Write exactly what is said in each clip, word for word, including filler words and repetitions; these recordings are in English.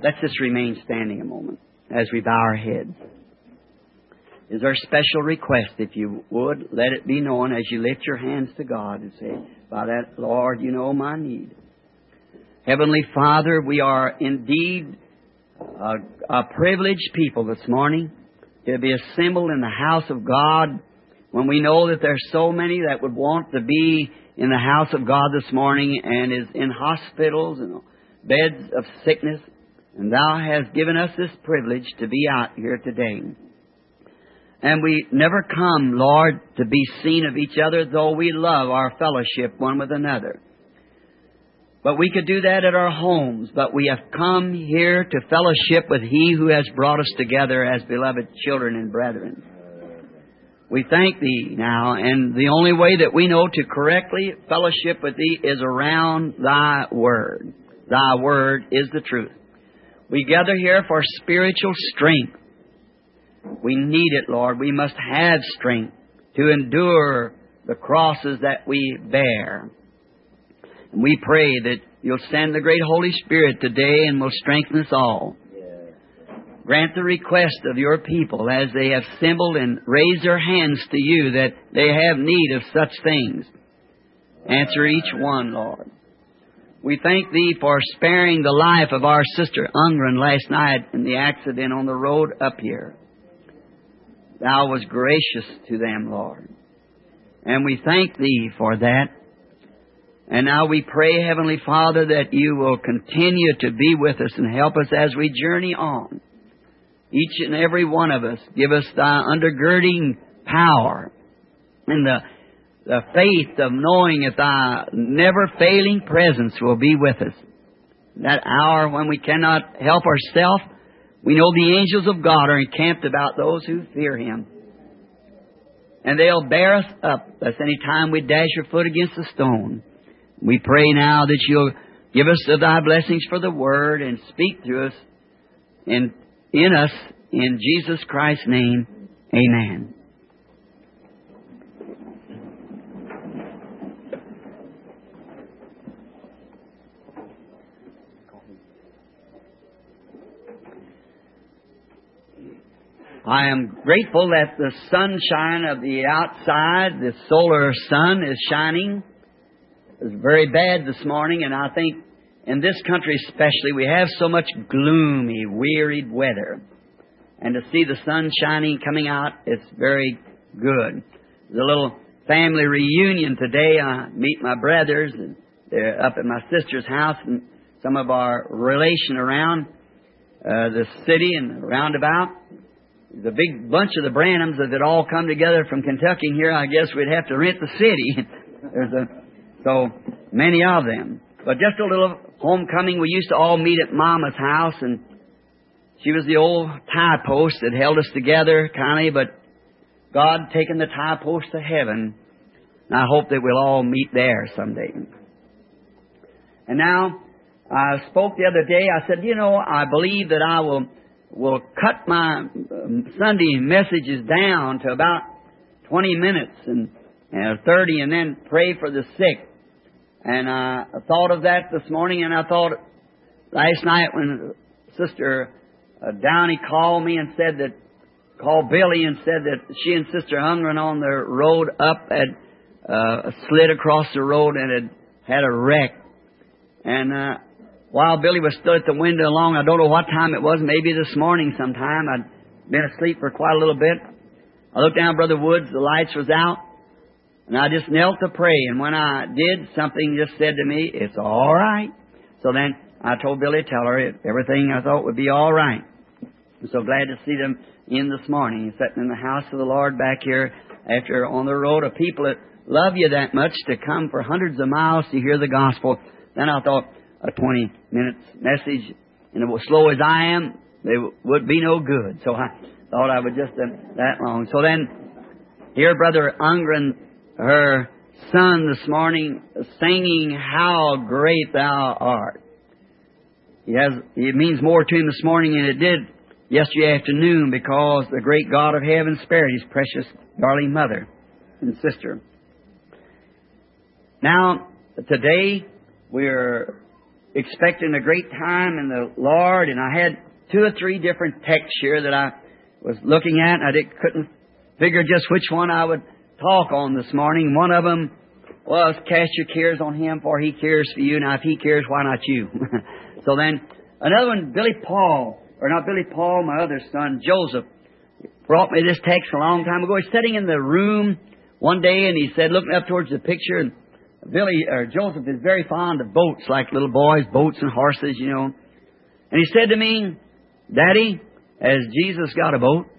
Let's just remain standing a moment as we bow our heads. Is there a special request? If you would, let it be known as you lift your hands to God and say, by that, Lord, you know my need. Heavenly Father, we are indeed a, a privileged people this morning to be assembled in the house of God when we know that there's so many that would want to be in the house of God this morning and is in hospitals and beds of sickness. And Thou hast given us this privilege to be out here today. And we never come, Lord, to be seen of each other, though we love our fellowship one with another. But we could do that at our homes. But we have come here to fellowship with He who has brought us together as beloved children and brethren. We thank Thee now, and the only way that we know to correctly fellowship with Thee is around Thy Word. Thy Word is the truth. We gather here for spiritual strength. We need it, Lord. We must have strength to endure the crosses that we bear. And we pray that You'll send the great Holy Spirit today and will strengthen us all. Grant the request of Your people as they have assembled and raised their hands to You that they have need of such things. Answer each one, Lord. We thank Thee for sparing the life of our sister Ungren last night in the accident on the road up here. Thou was gracious to them, Lord. And we thank Thee for that. And now we pray, Heavenly Father, that You will continue to be with us and help us as we journey on. Each and every one of us, give us Thy undergirding power and the, the faith of knowing that Thy never-failing presence will be with us. That hour when we cannot help ourselves, we know the angels of God are encamped about those who fear Him. And they'll bear us up as any time we dash our foot against a stone. We pray now that You'll give us of Thy blessings for the Word and speak through us in, in us. In Jesus Christ's name, amen. I am grateful that the sunshine of the outside, the solar sun, is shining. It was very bad this morning, and I think in this country especially, we have so much gloomy, wearied weather. And to see the sun shining, coming out, it's very good. There's a little family reunion today. I meet my brothers, and they're up at my sister's house, and some of our relation around uh, the city and roundabout. The big bunch of the Branhams that had all come together from Kentucky here, I guess we'd have to rent the city. There's a, so many of them. But just a little homecoming. We used to all meet at Mama's house, and she was the old tie post that held us together, Connie, but God taken the tie post to heaven, and I hope that we'll all meet there someday. And now, I spoke the other day, I said, you know, I believe that I will will cut my Sunday messages down to about twenty minutes and, and thirty, and then pray for the sick. And I thought of that this morning, and I thought last night when Sister Downey called me and said that, called Billy and said that she and Sister Ungren on the road up had uh, slid across the road and had had a wreck. And uh, while Billy was still at the window long, I don't know what time it was, maybe this morning sometime. I'd been asleep for quite a little bit. I looked down Brother Woods, the lights was out, and I just knelt to pray. And when I did, something just said to me, it's all right. So then I told Billy, tell her everything I thought would be all right. I'm so glad to see them in this morning, sitting in the house of the Lord back here after on the road of people that love you that much to come for hundreds of miles to hear the gospel. Then I thought, a twenty minutes message, and as slow as I am, it would be no good. So I thought I would just do that long. So then, here Brother Ungren, her son this morning, singing, How Great Thou Art. He has, it means more to him this morning than it did yesterday afternoon, because the great God of heaven spared His precious darling mother and sister. Now, today, we're expecting a great time in the Lord, and I had two or three different texts here that I was looking at, and I did, couldn't figure just which one I would talk on this morning. One of them was, cast your cares on Him, for He cares for you. Now, if He cares, why not you? So then, another one, Billy Paul, or not Billy Paul, my other son, Joseph, brought me this text a long time ago. He's sitting in the room one day, and he said, looking up towards the picture, and Billy, or Joseph is very fond of boats, like little boys, boats and horses, you know. And he said to me, Daddy, has Jesus got a boat?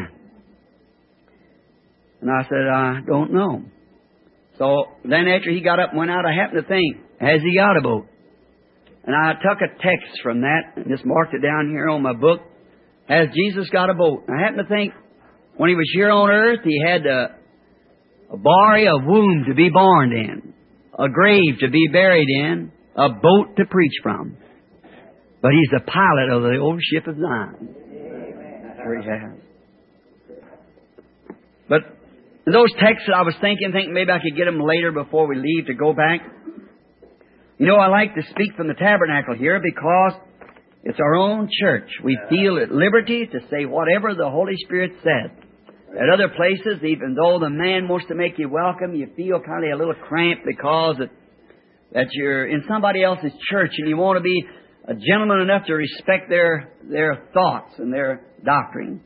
And I said, I don't know. So then after he got up and went out, I happened to think, has he got a boat? And I took a text from that and just marked it down here on my book. Has Jesus got a boat? I happened to think, when He was here on earth, He had a, a body, a womb to be born in, a grave to be buried in, a boat to preach from. But He's the pilot of the old ship of Zion. That's where He has. But those texts that I was thinking, thinking maybe I could get them later before we leave to go back. You know, I like to speak from the tabernacle here because it's our own church. We feel at liberty to say whatever the Holy Spirit says. At other places, even though the man wants to make you welcome, you feel kind of a little cramped because it, that you're in somebody else's church and you want to be a gentleman enough to respect their their thoughts and their doctrine.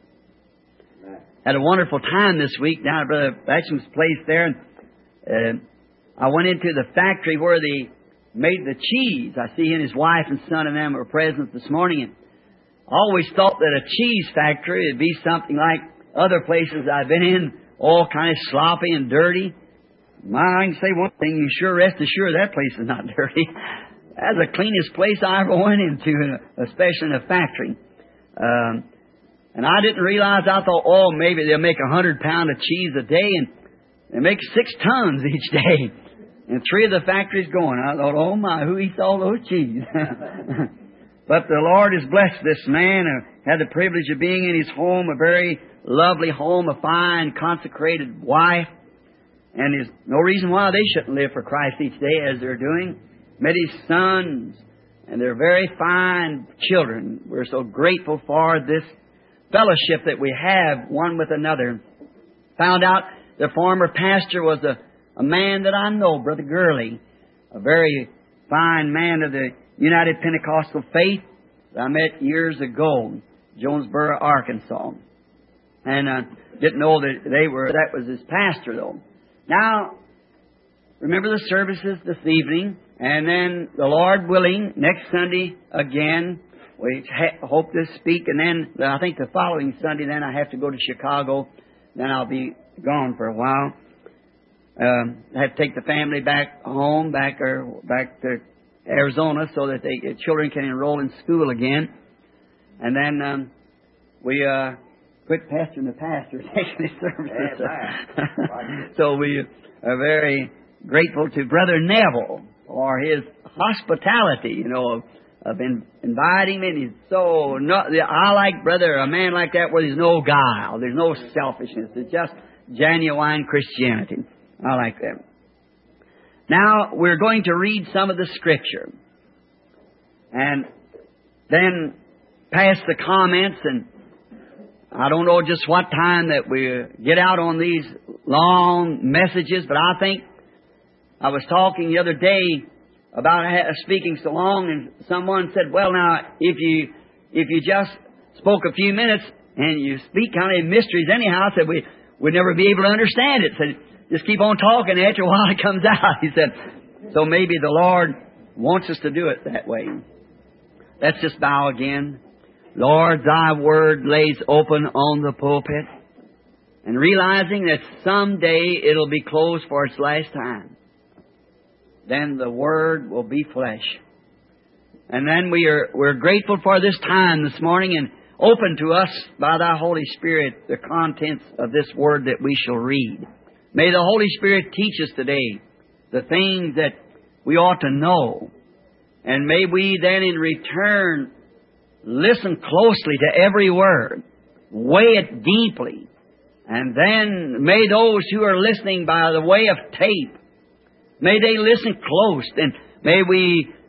Had a wonderful time this week down at Brother Batcham's place there, and uh, I went into the factory where they made the cheese. I see he and his wife and son and them were present this morning, and I always thought that a cheese factory would be something like other places I've been in, all kind of sloppy and dirty. My, I can say one thing, you sure rest assured that place is not dirty. That's the cleanest place I ever went into, especially in a factory. Um, and I didn't realize, I thought, oh, maybe they'll make a hundred pound of cheese a day, and they make six tons each day. And three of the factories going. I thought, oh my, who eats all those cheese? But the Lord has blessed this man, who had the privilege of being in his home, a very lovely home, a fine, consecrated wife. And there's no reason why they shouldn't live for Christ each day as they're doing. Met his sons, and they're very fine children. We're so grateful for this fellowship that we have one with another. Found out the former pastor was a, a man that I know, Brother Gurley, a very fine man of the United Pentecostal Faith that I met years ago, Jonesboro, Arkansas. And I uh, didn't know that they were, that was his pastor though. Now, remember the services this evening, and then the Lord willing, next Sunday again, we ha- hope to speak, and then I think the following Sunday, then I have to go to Chicago. Then I'll be gone for a while. Um, I have to take the family back home, back or back to Arizona, so that the children can enroll in school again. And then um, we uh, quit pastoring the pastors taking the services. So we are very grateful to Brother Neville for his hospitality, you know, of, of in, inviting him. And he's so, not, I like, brother, a man like that where there's no guile, there's no selfishness. It's just genuine Christianity. I like that. Now, we're going to read some of the Scripture. And then pass the comments, and I don't know just what time that we get out on these long messages, but I think I was talking the other day about speaking so long, and someone said, well, now, if you if you just spoke a few minutes and you speak kind of mysteries anyhow, I said, we, we'd never be able to understand it. Said, just keep on talking, after a while it comes out. He said, so maybe the Lord wants us to do it that way. Let's just bow again. Lord, Thy Word lays open on the pulpit, and realizing that someday it'll be closed for its last time. Then the Word will be flesh. And then we are, we're grateful for this time this morning, and open to us by Thy Holy Spirit the contents of this Word that we shall read. May the Holy Spirit teach us today the things that we ought to know. And may we then in return listen closely to every word, weigh it deeply, and then may those who are listening by the way of tape, may they listen close, and may we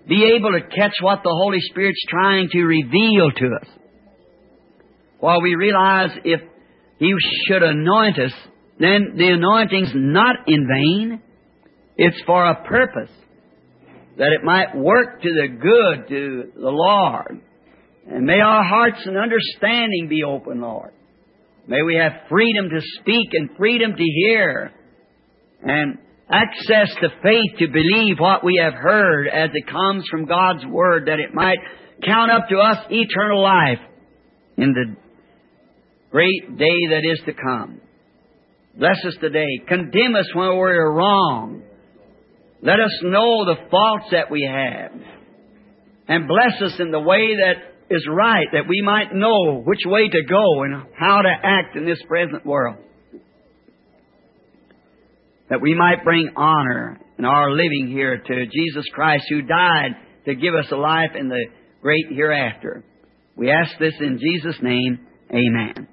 be able to catch what the Holy Spirit's trying to reveal to us. While we realize if He should anoint us, then the anointing's not in vain. It's for a purpose, that it might work to the good to the Lord. And may our hearts and understanding be open, Lord. May we have freedom to speak and freedom to hear, and access to faith to believe what we have heard as it comes from God's Word, that it might count up to us eternal life in the great day that is to come. Bless us today. Condemn us when we're wrong. Let us know the faults that we have. And bless us in the way that is right, that we might know which way to go and how to act in this present world. That we might bring honor in our living here to Jesus Christ, who died to give us a life in the great hereafter. We ask this in Jesus' name. Amen.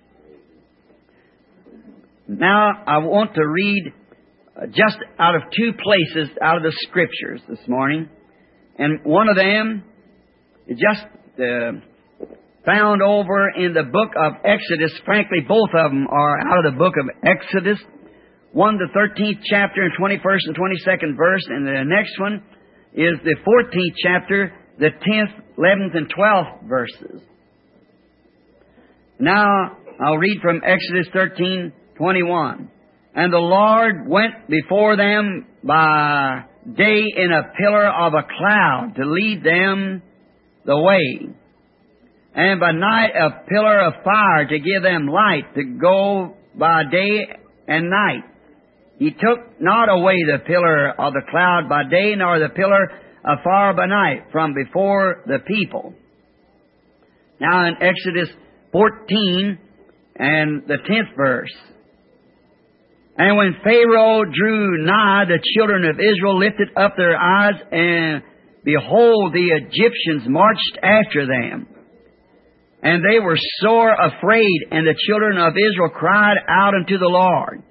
Now, I want to read just out of two places out of the Scriptures this morning. And one of them is just uh, found over in the book of Exodus. Frankly, both of them are out of the book of Exodus. One, the thirteenth chapter and twenty-first and twenty-second verse. And the next one is the fourteenth chapter, the tenth, eleventh, and twelfth verses. Now, I'll read from Exodus thirteen twenty-one. And the Lord went before them by day in a pillar of a cloud to lead them the way, and by night a pillar of fire to give them light to go by day and night. He took not away the pillar of the cloud by day, nor the pillar of fire by night from before the people. Now in Exodus fourteen and the tenth verse. And when Pharaoh drew nigh, the children of Israel lifted up their eyes, and behold, the Egyptians marched after them. And they were sore afraid, and the children of Israel cried out unto the Lord.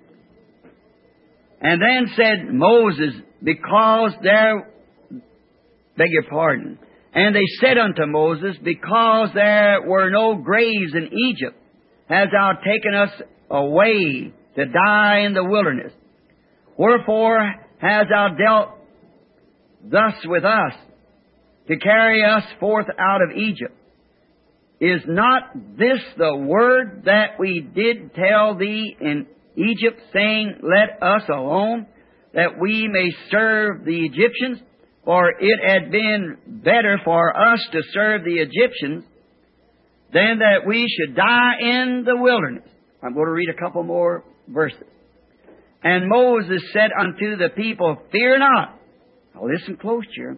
And then said Moses, because there, beg your pardon, and they said unto Moses, because there were no graves in Egypt, hast thou taken us away to die in the wilderness? Wherefore hast thou dealt thus with us, to carry us forth out of Egypt? Is not this the word that we did tell thee in Egypt, saying, let us alone, that we may serve the Egyptians? For it had been better for us to serve the Egyptians than that we should die in the wilderness. I'm going to read a couple more verses. And Moses said unto the people, fear not. Now listen close here.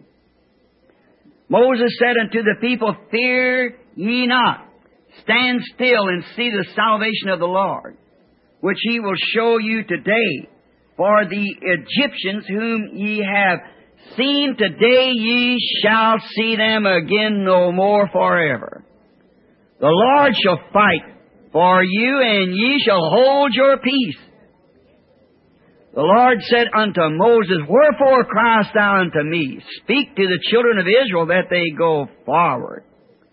Moses said unto the people, fear ye not. Stand still and see the salvation of the Lord, which He will show you today. For the Egyptians whom ye have seen today, ye shall see them again no more forever. The Lord shall fight for you, and ye shall hold your peace. The Lord said unto Moses, wherefore criest thou unto me? Speak to the children of Israel that they go forward.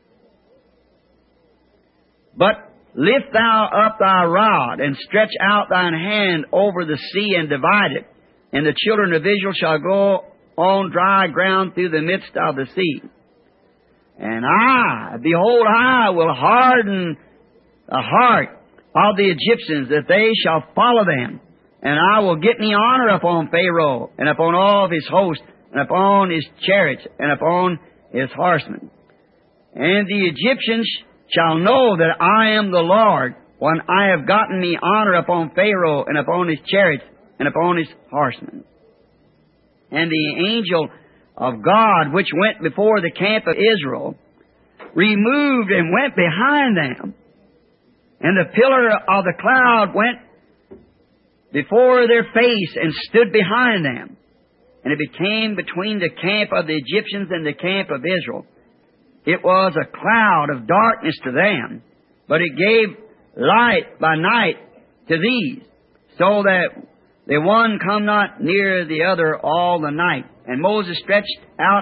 But lift thou up thy rod, and stretch out thine hand over the sea, and divide it. And the children of Israel shall go on dry ground through the midst of the sea. And I, behold, I will harden the heart of the Egyptians, that they shall follow them. And I will get me honor upon Pharaoh, and upon all of his host, and upon his chariots, and upon his horsemen. And the Egyptians shall know that I am the Lord, when I have gotten me honor upon Pharaoh, and upon his chariots, and upon his horsemen. And the angel of God, which went before the camp of Israel, removed and went behind them. And the pillar of the cloud went before their face and stood behind them. And it became between the camp of the Egyptians and the camp of Israel. It was a cloud of darkness to them, but it gave light by night to these, so that the one come not near the other all the night. And Moses stretched out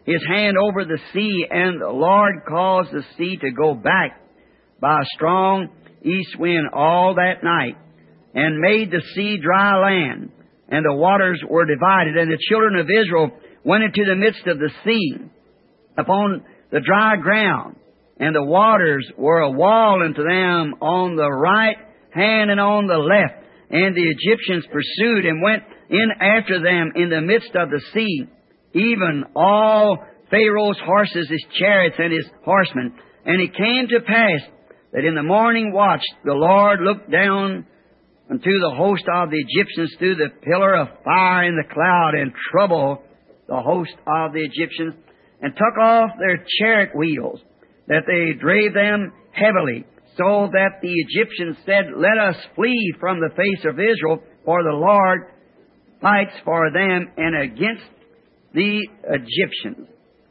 His hand over the sea, and the Lord caused the sea to go back by a strong east wind all that night, and made the sea dry land, and the waters were divided, and the children of Israel went into the midst of the sea upon the dry ground, and the waters were a wall unto them on the right hand and on the left. And the Egyptians pursued and went in after them in the midst of the sea, even all Pharaoh's horses, his chariots, and his horsemen. And it came to pass that in the morning watch the Lord looked down unto the host of the Egyptians through the pillar of fire in the cloud, and troubled the host of the Egyptians, and took off their chariot wheels, that they drave them heavily, so that the Egyptians said, Let us flee from the face of Israel, for the Lord fights for them and against the Egyptians.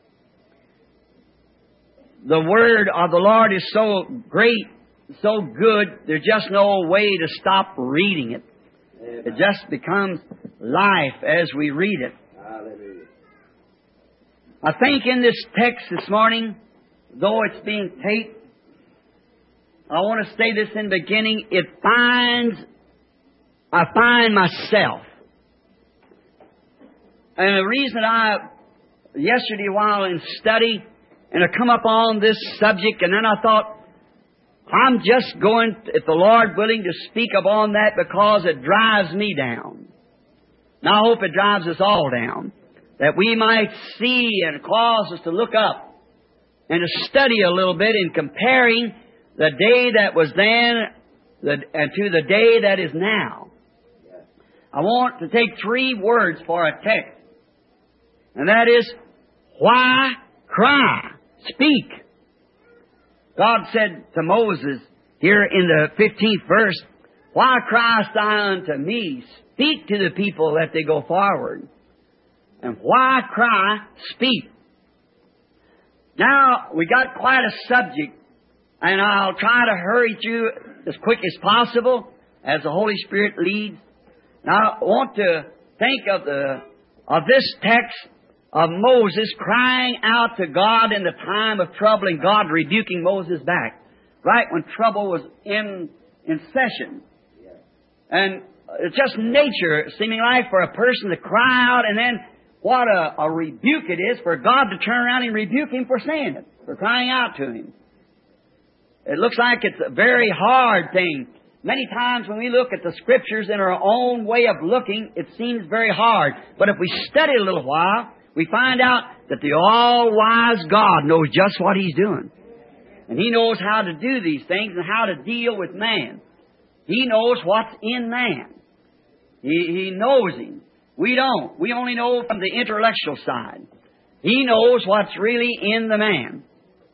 The word of the Lord is so great, so good, there's just no way to stop reading it. Amen. It just becomes life as we read it. Hallelujah. I think in this text this morning, though it's being taped, I want to say this in the beginning, it finds, I find myself. And the reason I, yesterday while in study, and I come up on this subject, and then I thought, I'm just going, if the Lord willing, to speak upon that because it drives me down. Now I hope it drives us all down, that we might see and cause us to look up and to study a little bit in comparing the day that was then the, and to the day that is now. I want to take three words for a text, and that is, why cry? Speak. God said to Moses here in the fifteenth verse, Why criest thou unto me? Speak to the people that they go forward. And why cry? Speak. Now, we got quite a subject, and I'll try to hurry through as quick as possible as the Holy Spirit leads. Now, I want to think of the of this text of Moses crying out to God in the time of trouble, and God rebuking Moses back, right when trouble was in in session. And it's just nature, seeming like, for a person to cry out, and then what a, a rebuke it is for God to turn around and rebuke him for saying it, for crying out to him. It looks like it's a very hard thing. Many times when we look at the Scriptures in our own way of looking, it seems very hard. But if we study a little while, we find out that the all-wise God knows just what He's doing. And He knows how to do these things and how to deal with man. He knows what's in man. He, he knows Him. We don't. We only know from the intellectual side. He knows what's really in the man.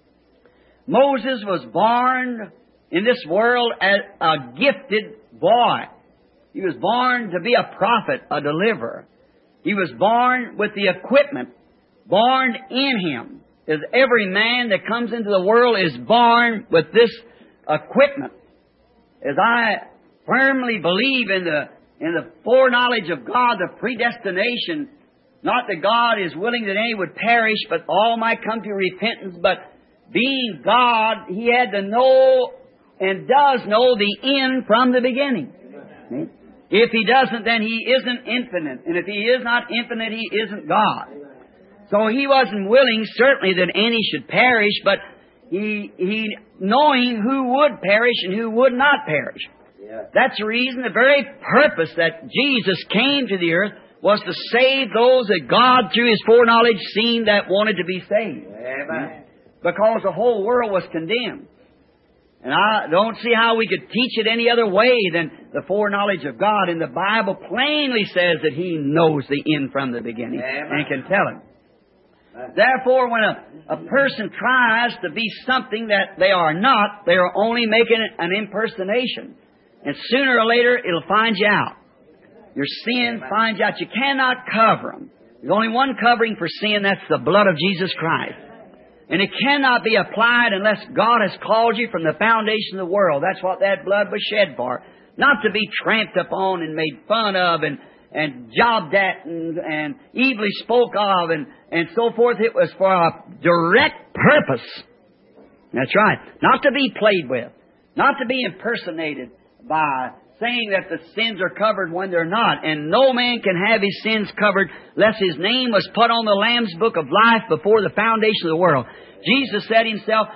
Moses was born in this world as a gifted boy. He was born to be a prophet, a deliverer. He was born with the equipment, born in him. As every man that comes into the world is born with this equipment. As I firmly believe in the in the foreknowledge of God, the predestination, not that God is willing that any would perish, but all might come to repentance, but being God, He had to know and does know the end from the beginning. Amen. If He doesn't, then He isn't infinite. And if He is not infinite, He isn't God. So He wasn't willing, certainly, that any should perish, but He, he knowing who would perish and who would not perish. Yeah. That's the reason, the very purpose that Jesus came to the earth was to save those that God, through His foreknowledge, seen that wanted to be saved. Amen. Because the whole world was condemned. And I don't see how we could teach it any other way than the foreknowledge of God. And the Bible plainly says that He knows the end from the beginning. Amen. And can tell it. Therefore, when a, a person tries to be something that they are not, they are only making an impersonation. And sooner or later, it'll find you out. Your sin finds you out. You cannot cover them. There's only one covering for sin, that's the blood of Jesus Christ. And it cannot be applied unless God has called you from the foundation of the world. That's what that blood was shed for. Not to be tramped upon and made fun of and, and jobbed at and, and evilly spoke of and, and so forth. It was for a direct purpose. That's right. Not to be played with. Not to be impersonated by saying that the sins are covered when they're not. And no man can have his sins covered unless his name was put on the Lamb's Book of Life before the foundation of the world. Jesus said himself,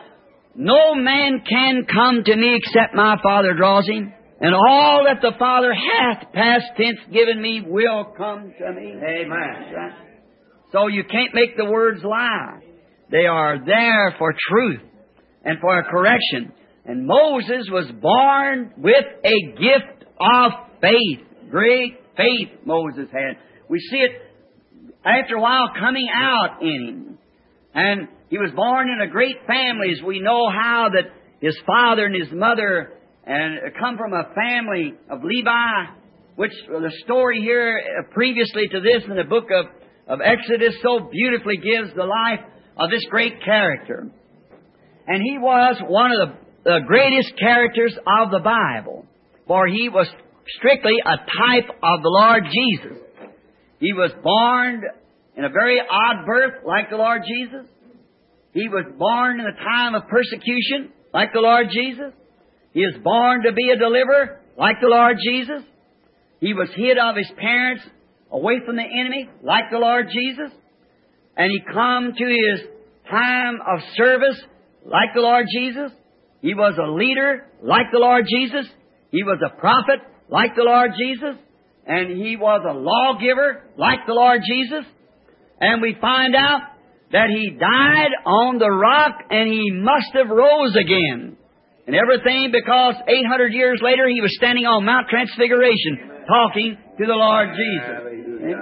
no man can come to me except my Father draws him. And all that the Father hath, past tense, given me will come to me. Amen. Right? So you can't make the words lie. They are there for truth and for a correction. And Moses was born with a gift of faith. Great faith Moses had. We see it after a while coming out in him. And he was born in a great family. As we know how that his father and his mother and come from a family of Levi, which the story here previously to this in the book of, of Exodus so beautifully gives the life of this great character. And he was one of the the greatest characters of the Bible, for he was strictly a type of the Lord Jesus. He was born in a very odd birth, like the Lord Jesus. He was born in a time of persecution, like the Lord Jesus. He is born to be a deliverer, like the Lord Jesus. He was hid of his parents, away from the enemy, like the Lord Jesus. And he come to his time of service, like the Lord Jesus. He was a leader like the Lord Jesus. He was a prophet like the Lord Jesus. And he was a lawgiver like the Lord Jesus. And we find out that he died on the rock and he must have rose again. And everything because eight hundred years later he was standing on Mount Transfiguration talking to the Lord Jesus.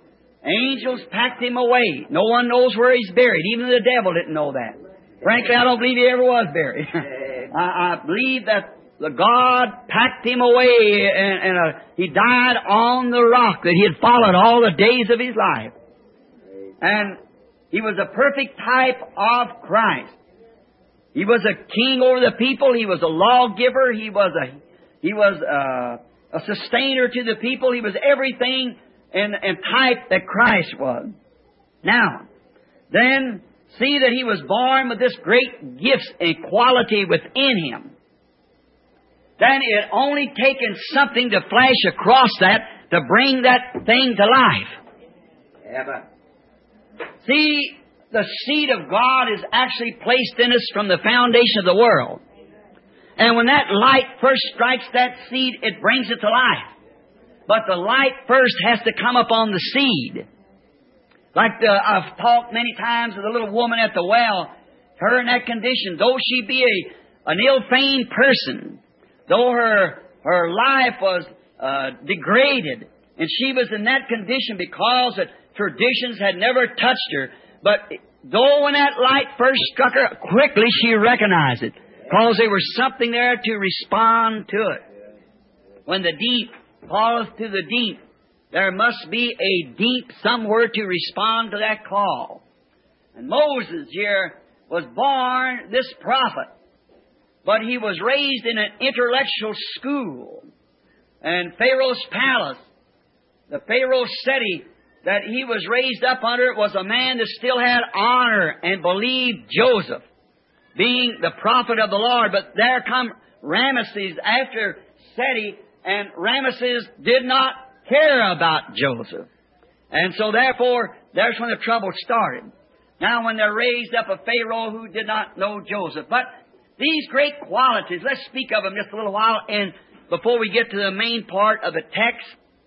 Angels packed him away. No one knows where he's buried. Even the devil didn't know that. Frankly, I don't believe he ever was buried. I, I believe that the God packed him away and, and uh, he died on the rock that he had followed all the days of his life. And he was a perfect type of Christ. He was a king over the people. He was a lawgiver. He was a he was a, a sustainer to the people. He was everything in, in type that Christ was. Now, then, see that he was born with this great gifts and quality within him. Then it only taken something to flash across that to bring that thing to life. Yeah, but see, the seed of God is actually placed in us from the foundation of the world. And when that light first strikes that seed, it brings it to life. But the light first has to come upon the seed. Like the, I've talked many times with a little woman at the well, her in that condition, though she be a, an ill-famed person, though her her life was uh, degraded, and she was in that condition because that traditions had never touched her, but though when that light first struck her, quickly she recognized it, because there was something there to respond to it. When the deep calls to the deep, there must be a deep somewhere to respond to that call. And Moses here was born this prophet, but he was raised in an intellectual school. And Pharaoh's palace, the Pharaoh's city that he was raised up under, was a man that still had honor and believed Joseph, being the prophet of the Lord. But there come Ramesses after Seti, and Ramesses did not care about Joseph. And so therefore, there's when the trouble started. Now when they're raised up a Pharaoh who did not know Joseph. But these great qualities, let's speak of them just a little while, and before we get to the main part of the text.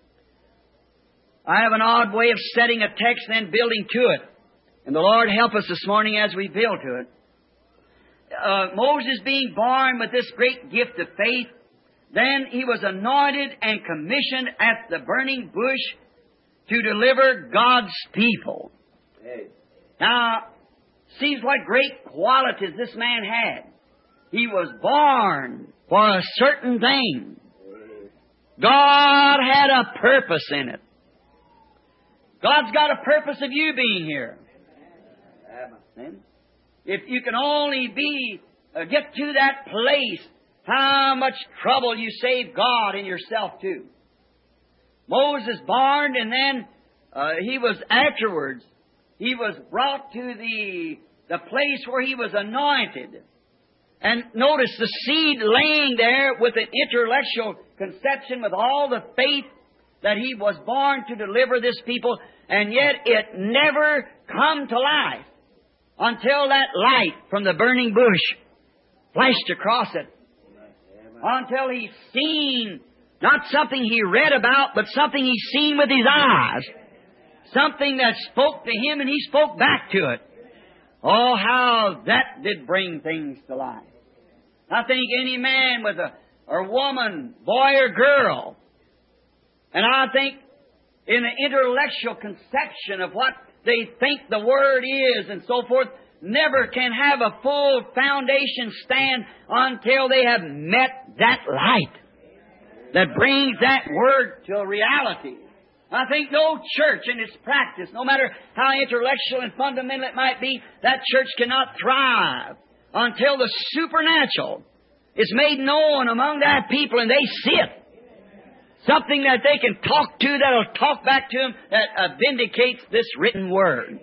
I have an odd way of setting a text and then building to it. And the Lord help us this morning as we build to it. Uh, Moses being born with this great gift of faith, then he was anointed and commissioned at the burning bush to deliver God's people. Hey. Now, see what great qualities this man had. He was born for a certain thing. God had a purpose in it. God's got a purpose of you being here. If you can only be, uh, get to that place, how much trouble you save God and yourself too. Moses born, and then uh, he was afterwards, he was brought to the, the place where he was anointed. And notice the seed laying there with an intellectual conception, with all the faith that he was born to deliver this people, and yet it never come to life until that light from the burning bush flashed across it. Until he seen, not something he read about, but something he seen with his eyes. Something that spoke to him and he spoke back to it. Oh, how that did bring things to life. I think any man with a or woman, boy or girl, and I think in the intellectual conception of what they think the Word is and so forth, never can have a full foundation stand until they have met that light that brings that Word to a reality. I think no church in its practice, no matter how intellectual and fundamental it might be, that church cannot thrive until the supernatural is made known among that people and they see it. Something that they can talk to, that will talk back to them, that uh, vindicates this written Word.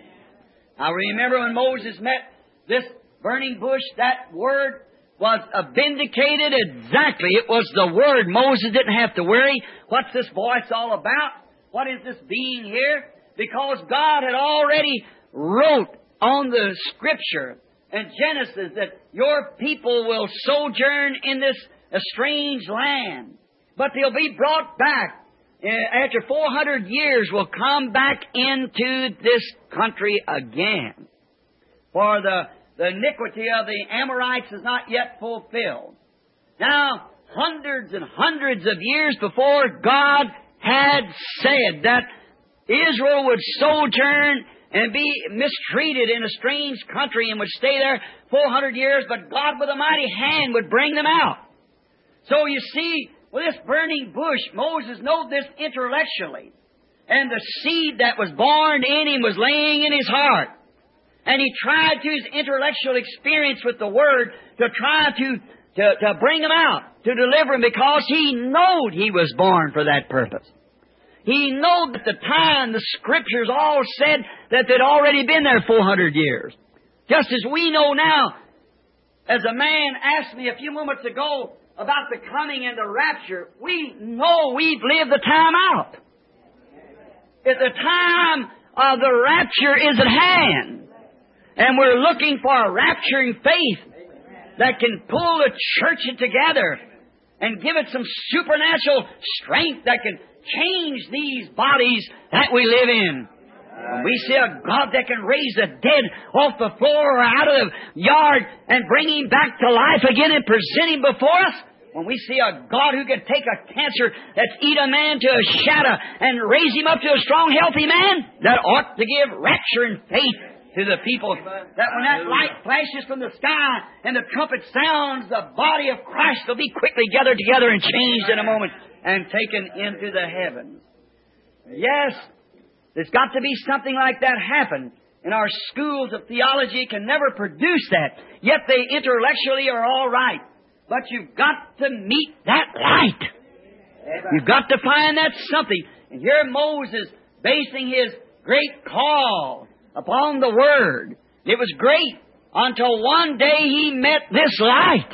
I remember when Moses met this burning bush, that Word was uh, vindicated exactly. It was the Word. Moses didn't have to worry. What's this voice all about? What is this being here? Because God had already wrote on the Scripture and Genesis that your people will sojourn in this a strange land. But they'll be brought back. After four hundred years, will come back into this country again. For the, the iniquity of the Amorites is not yet fulfilled. Now, hundreds and hundreds of years before, God had said that Israel would sojourn and be mistreated in a strange country and would stay there four hundred years, but God with a mighty hand would bring them out. So you see, with this burning bush, Moses knew this intellectually. And the seed that was born in him was laying in his heart. And he tried to his intellectual experience with the Word to try to, to, to bring him out, to deliver him, because he knowed he was born for that purpose. He knowed at the time the Scriptures all said that they'd already been there four hundred years. Just as we know now, as a man asked me a few moments ago about the coming and the rapture, we know we've lived the time out. At the time of the rapture is at hand. And we're looking for a rapturing faith that can pull the church together and give it some supernatural strength that can change these bodies that we live in. When we see a God that can raise the dead off the floor or out of the yard and bring him back to life again and present him before us, when we see a God who can take a cancer that's eat a man to a shadow and raise him up to a strong, healthy man, that ought to give rapture and faith to the people. That when that light flashes from the sky and the trumpet sounds, the body of Christ will be quickly gathered together and changed in a moment and taken into the heavens. Yes, there's got to be something like that happen. And our schools of theology can never produce that. Yet they intellectually are all right. But you've got to meet that light. You've got to find that something. And here Moses basing his great call upon the Word. It was great until one day he met this light.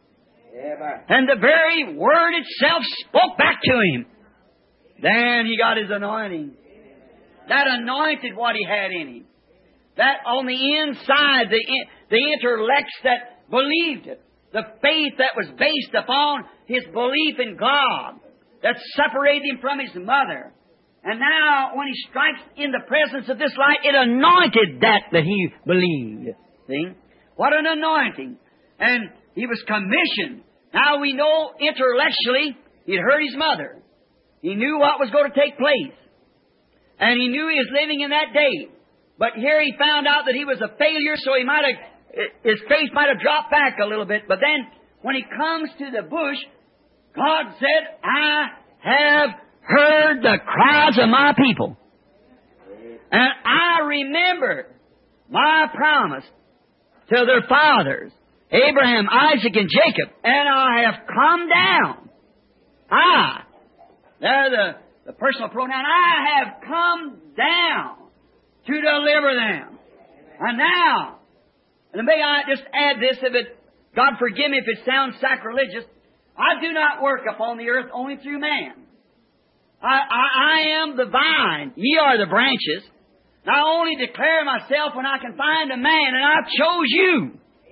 And the very Word itself spoke back to him. Then he got his anointing. That anointed what he had in him. That on the inside, the, the intellects that believed it. The faith that was based upon his belief in God. That separated him from his mother. And now, when he strikes in the presence of this light, it anointed that that he believed. See? What an anointing. And he was commissioned. Now we know intellectually, he'd heard his mother. He knew what was going to take place. And he knew he was living in that day. But here he found out that he was a failure, so he might have, his faith might have dropped back a little bit. But then, when he comes to the bush, God said, I have heard the cries of my people. And I remember my promise to their fathers, Abraham, Isaac, and Jacob. And I have come down. I, there the, the personal pronoun, I have come down to deliver them. And now, and may I just add this, if it, God forgive me if it sounds sacrilegious, I do not work upon the earth only through man. I, I, I am the vine, ye are the branches. And I only declare myself when I can find a man, and I chose you.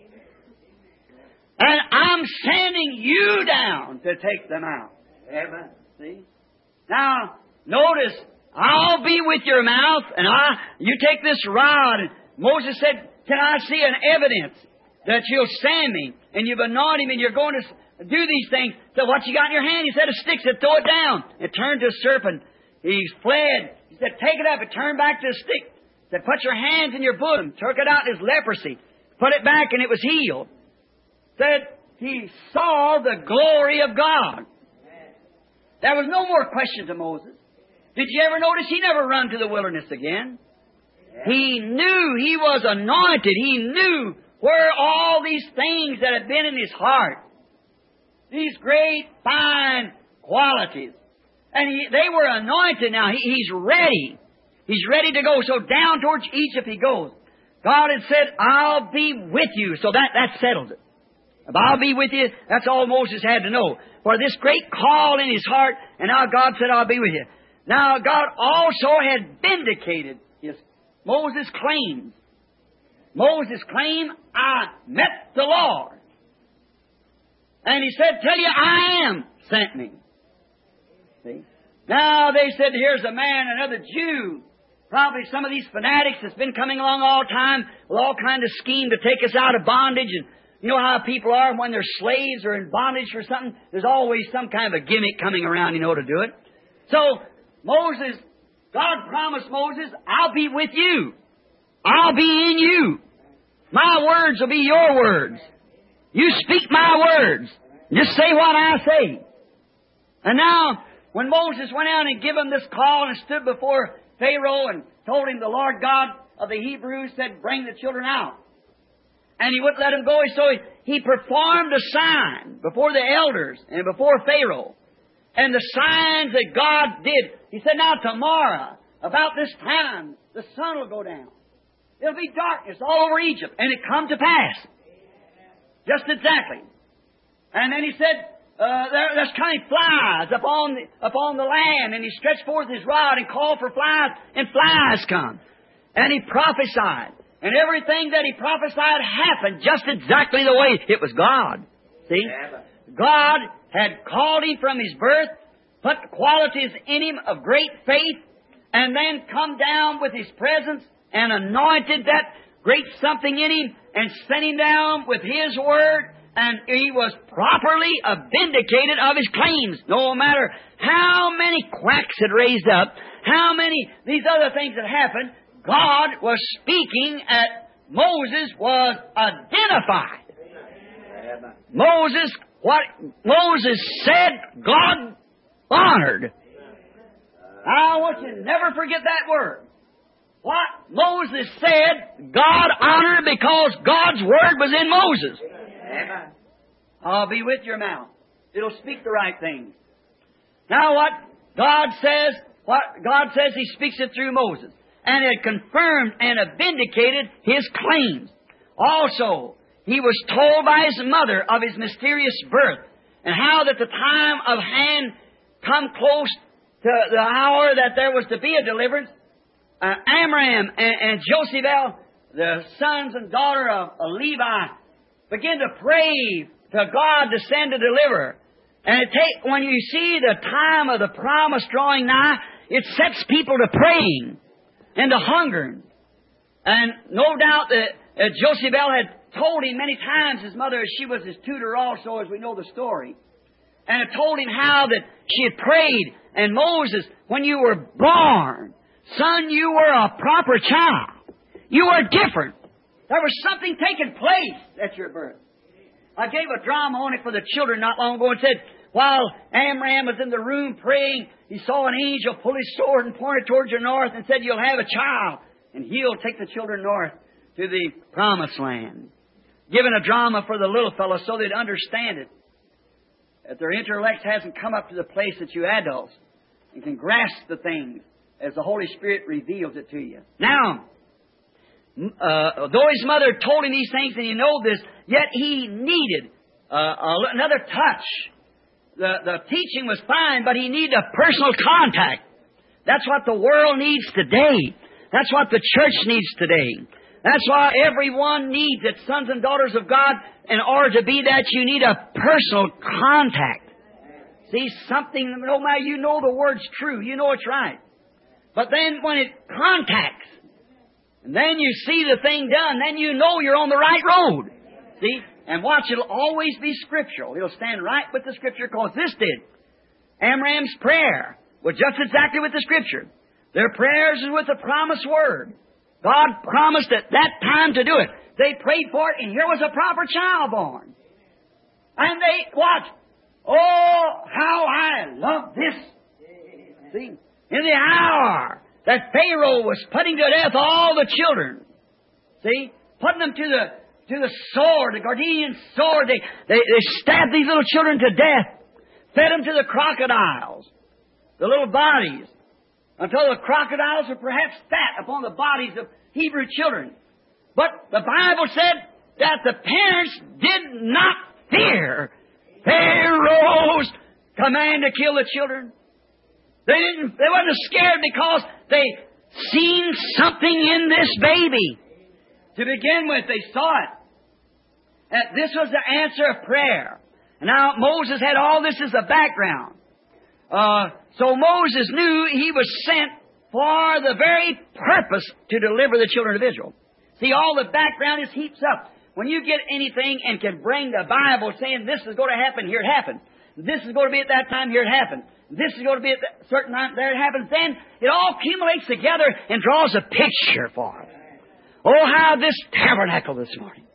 And I'm sending you down to take them out. Amen. See? Now, notice, I'll be with your mouth, and I, you take this rod. And Moses said, can I see an evidence that you'll send me, and you've anointed him, and you're going to do these things? So what you got in your hand? He said, a stick. He said, throw it down. It turned to a serpent. He fled. He said, take it up. It turned back to a stick. He said, put your hands in your bosom. Took it out in his leprosy. Put it back, and it was healed. Said he saw the glory of God. There was no more question to Moses. Did you ever notice he never run to the wilderness again? He knew he was anointed. He knew where all these things that had been in his heart, these great, fine qualities. And he, they were anointed now. He, he's ready. He's ready to go. So down towards Egypt he goes. God had said, I'll be with you. So that, that settles it. If I'll be with you, that's all Moses had to know. For this great call in his heart, and now God said, I'll be with you. Now God also had vindicated his Moses' claims. Moses' claim, I met the Lord. And he said, tell you, I am sent me. See? Now they said, here's a man, another Jew. Probably some of these fanatics that's been coming along all the time with all kinds of scheme to take us out of bondage. And you know how people are when they're slaves or in bondage or something? There's always some kind of a gimmick coming around, you know, to do it. So Moses, God promised Moses, I'll be with you. I'll be in you. My words will be your words. You speak my words. Just say what I say. And now, when Moses went out and gave him this call and stood before Pharaoh and told him the Lord God of the Hebrews said, bring the children out. And he wouldn't let him go, so he, he performed a sign before the elders and before Pharaoh. And the signs that God did, he said, now tomorrow, about this time, the sun will go down. There'll be darkness all over Egypt. And it come to pass. Just exactly. And then he said, uh, there, there's coming flies upon the, upon the land. And he stretched forth his rod and called for flies, and flies come. And he prophesied. And everything that he prophesied happened just exactly the way it was God. See? God had called him from his birth, put qualities in him of great faith, and then come down with his presence and anointed that great something in him and sent him down with his word, and he was properly vindicated of his claims. No matter how many quacks had raised up, how many these other things had happened, God was speaking at Moses was identified. Moses, what Moses said, God honored. I want you to never forget that word. What Moses said, God honored because God's word was in Moses. Amen. I'll be with your mouth. It'll speak the right things. Now what God says, what God says, He speaks it through Moses. And had confirmed and had vindicated his claims. Also, he was told by his mother of his mysterious birth, and how that the time of hand come close to the hour that there was to be a deliverance. Uh, Amram and, and Jochebed, the sons and daughter of, of Levi, began to pray to God to send a deliverer. And it take, when you see the time of the promise drawing nigh, it sets people to praying and to hunger. And no doubt that uh, Jochebed had told him many times, his mother, she was his tutor also, as we know the story, and had told him how that she had prayed. And Moses, when you were born, son, you were a proper child. You were different. There was something taking place at your birth. I gave a drama on it for the children not long ago and said, while Amram was in the room praying, he saw an angel pull his sword and point it towards the north and said, you'll have a child, and he'll take the children north to the promised land. Given a drama for the little fellows so they'd understand it. That their intellect hasn't come up to the place that you adults. and can grasp the things as the Holy Spirit reveals it to you. Now, uh, though his mother told him these things, and you know this, yet he needed uh, another touch. The, the teaching was fine, but he needed a personal contact. That's what the world needs today. That's what the church needs today. That's why everyone needs it, sons and daughters of God. In order to be that, you need a personal contact. See, something, no matter, you know the word's true. You know it's right. But then when it contacts, and then you see the thing done, then you know you're on the right road. See? And watch, it'll always be scriptural. It'll stand right with the Scripture, because this did. Amram's prayer was just exactly with the Scripture. Their prayers is with the promised word. God promised at that time to do it. They prayed for it, and here was a proper child born. And they, what? Oh, how I love this. See? In the hour that Pharaoh was putting to death all the children. See? Putting them to the to the sword, the Gardenian sword. They, they, they stabbed these little children to death. Fed them to the crocodiles. The little bodies. Until the crocodiles were perhaps fat upon the bodies of Hebrew children. But the Bible said that the parents did not fear Pharaoh's command to kill the children. They didn't, they wasn't scared because they seen something in this baby. To begin with, they saw it. That this was the answer of prayer. And now Moses had all this as a background. Uh, so Moses knew he was sent for the very purpose to deliver the children of Israel. See, all the background is heaps up. When you get anything and can bring the Bible saying this is going to happen, here it happened. This is going to be at that time, here it happened. This is going to be at a certain time, there it happens. Then it all accumulates together and draws a picture for us. Oh, how this tabernacle this morning.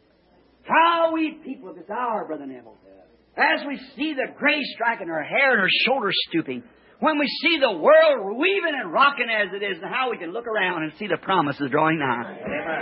How we people at this hour, Brother Neville, as we see the gray striking her hair and her shoulders stooping, when we see the world weaving and rocking as it is, and how we can look around and see the promises drawing nigh.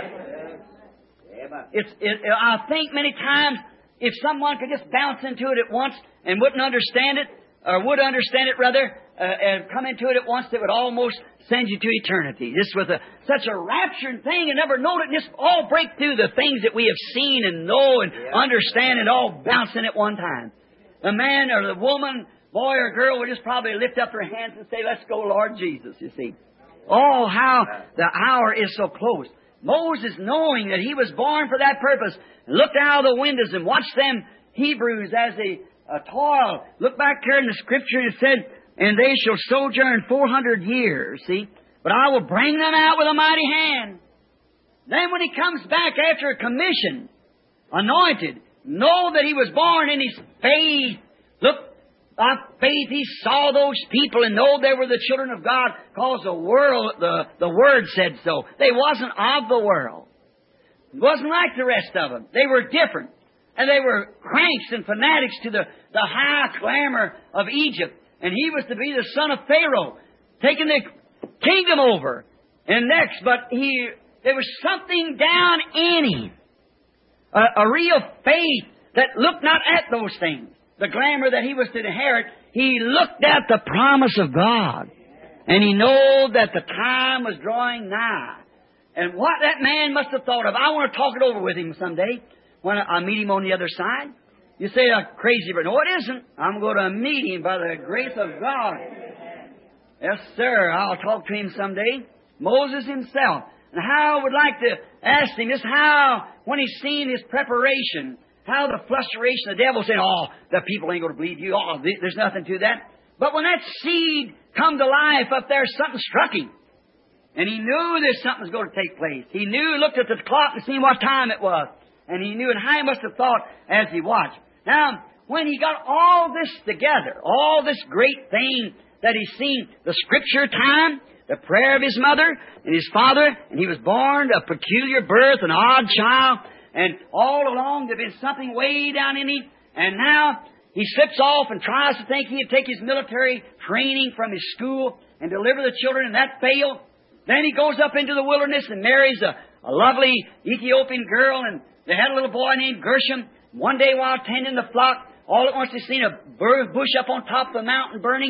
It's, it, I think many times if someone could just bounce into it at once and wouldn't understand it, or would understand it rather, uh, and come into it at once, it would almost send you to eternity. Just with a, such a rapturing thing and never know it, and just all break through the things that we have seen and know and yeah. understand and all bounce in at one time. The man or the woman, boy or girl would just probably lift up their hands and say, let's go, Lord Jesus, you see. Oh, how the hour is so close. Moses, knowing that he was born for that purpose, looked out of the windows and watched them Hebrews as they uh, toil. Look back there in the Scripture, it said, and they shall sojourn four hundred years, see. But I will bring them out with a mighty hand. Then when he comes back after a commission, anointed, know that he was born in his faith. Look, by faith he saw those people and know they were the children of God, because the world, the, the Word said so. They wasn't of the world. It wasn't like the rest of them. They were different. And they were cranks and fanatics to the, the high glamour of Egypt. And he was to be the son of Pharaoh, taking the kingdom over. And next, but he, there was something down in him, a, a real faith that looked not at those things, the glamour that he was to inherit. He looked at the promise of God, and he knew that the time was drawing nigh. And what that man must have thought of, I want to talk it over with him someday when I meet him on the other side. You say, I'm crazy, but no, it isn't. I'm going to meet him by the grace of God. Yes, sir. I'll talk to him someday. Moses himself. And how I would like to ask him just how, when he's seen his preparation, how the frustration, the devil saying, oh, the people ain't going to believe you. Oh, there's nothing to that. But when that seed come to life up there, something struck him. And he knew that something was going to take place. He knew, looked at the clock and seen what time it was. And he knew, and how he must have thought as he watched. Now, when he got all this together, all this great thing that he's seen, the Scripture time, the prayer of his mother and his father, and he was born a peculiar birth, an odd child, and all along there'd been something way down in him, and now he slips off and tries to think he'd take his military training from his school and deliver the children, and that failed. Then he goes up into the wilderness and marries a, a lovely Ethiopian girl, and they had a little boy named Gershom. One day while tending the flock, all at once they seen a bush up on top of the mountain burning,